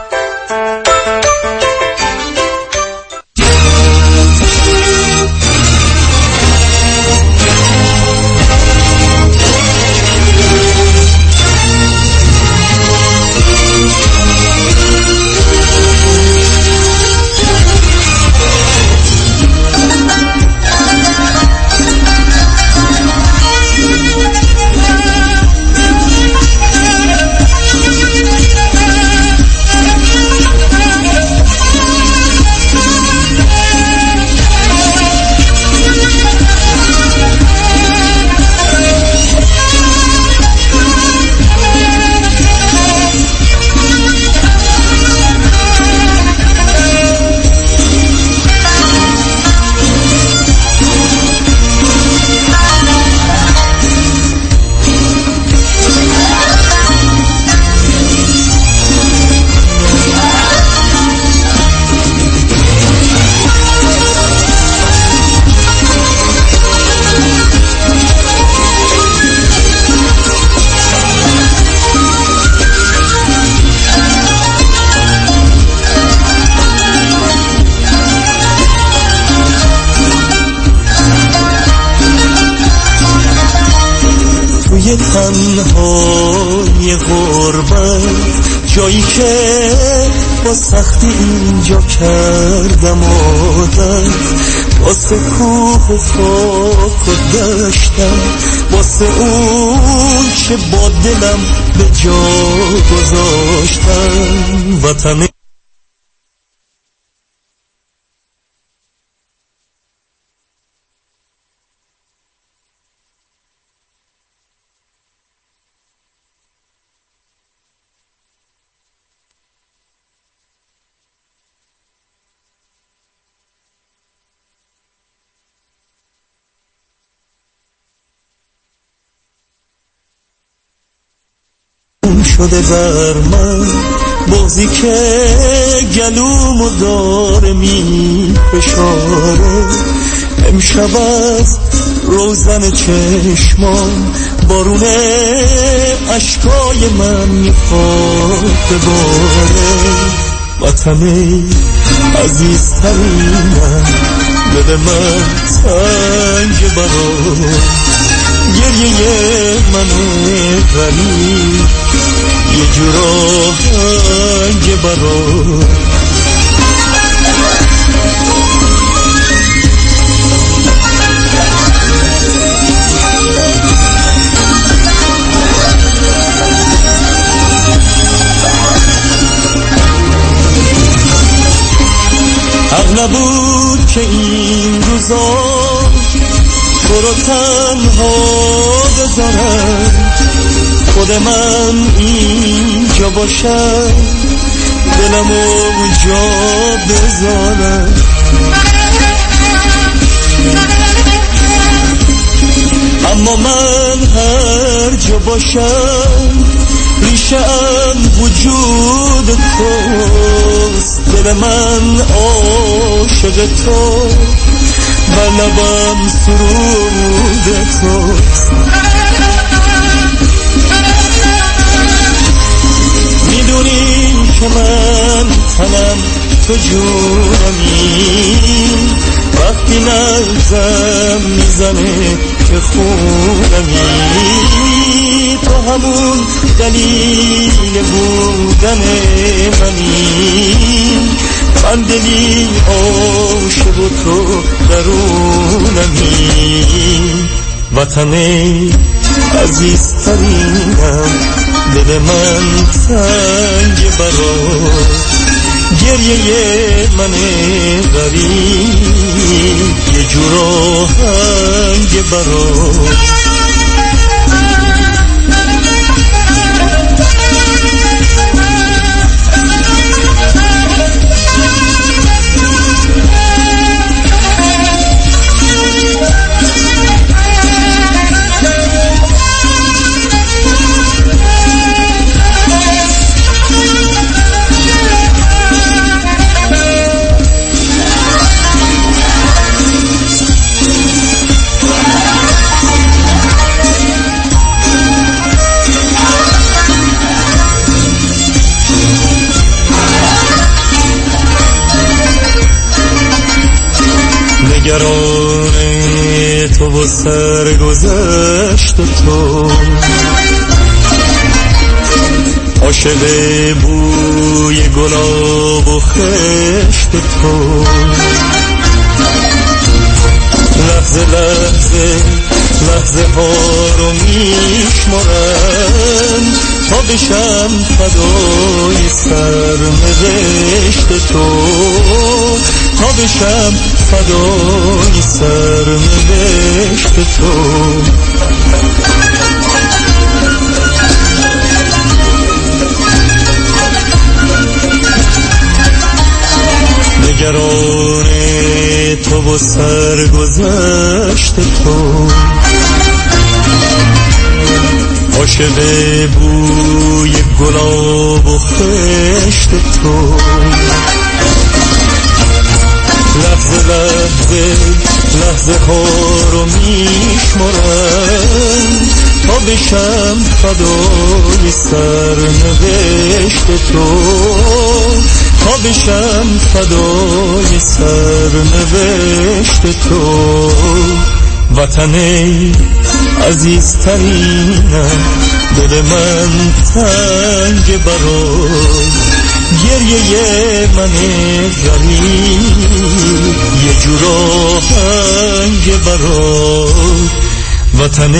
تنهای غربت، جایی که با سختی اینجا کردم عادت، واسه کوه و خاک و دشتم، واسه اون که با دلم به جا گذاشتم. وطن شده بر من، بغضی که گلومو داره می فشاره. امشب از روزن چشمان بارون اشکای من میخواد بباره. وطن عزیزترینم دل من تنگ برات گریه من غریب یه جور آهنگ برات حق نبود که این روزا تو رو تنها بذارم خود من اینجا باشم دلم اونجا بذارم اما من هر جا باشم ریشه‌ام وجود توست دل من عاشق تو و لبم سرود توست میدونی که من تنم تو جونمی وقتی نبضم میزنه که خونمی تو همون دلیل بودن منی من دلی عاشق و تو درونمی وطن عزیزترینم دل من تنگ برات گریه من غریب یه جور آهنگ برات نگران تو و سرگذشت تو عاشق بوی گلاب و خشت تو لحظه لحظه لحظه ها رو میشمارم تا بشم فدای سرنوشت تو تا بشم فدای سرنوشت تو نگران تو و سرگذشت تو عاشق بوی گلاب و خشت تو لحظه لحظه لحظه ها رو میشمارم تا بشم فدای سرنوشت تو تا بشم فدای سرنوشت تو وطن عزیزترینم دل من تنگ برات گریه من غریب یه جور آهنگ برات وطن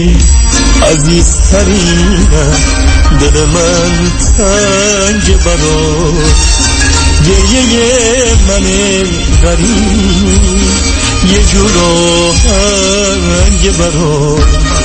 عزیزترینم دل من تنگ برات گریه من غریب یه جور آهنگ برات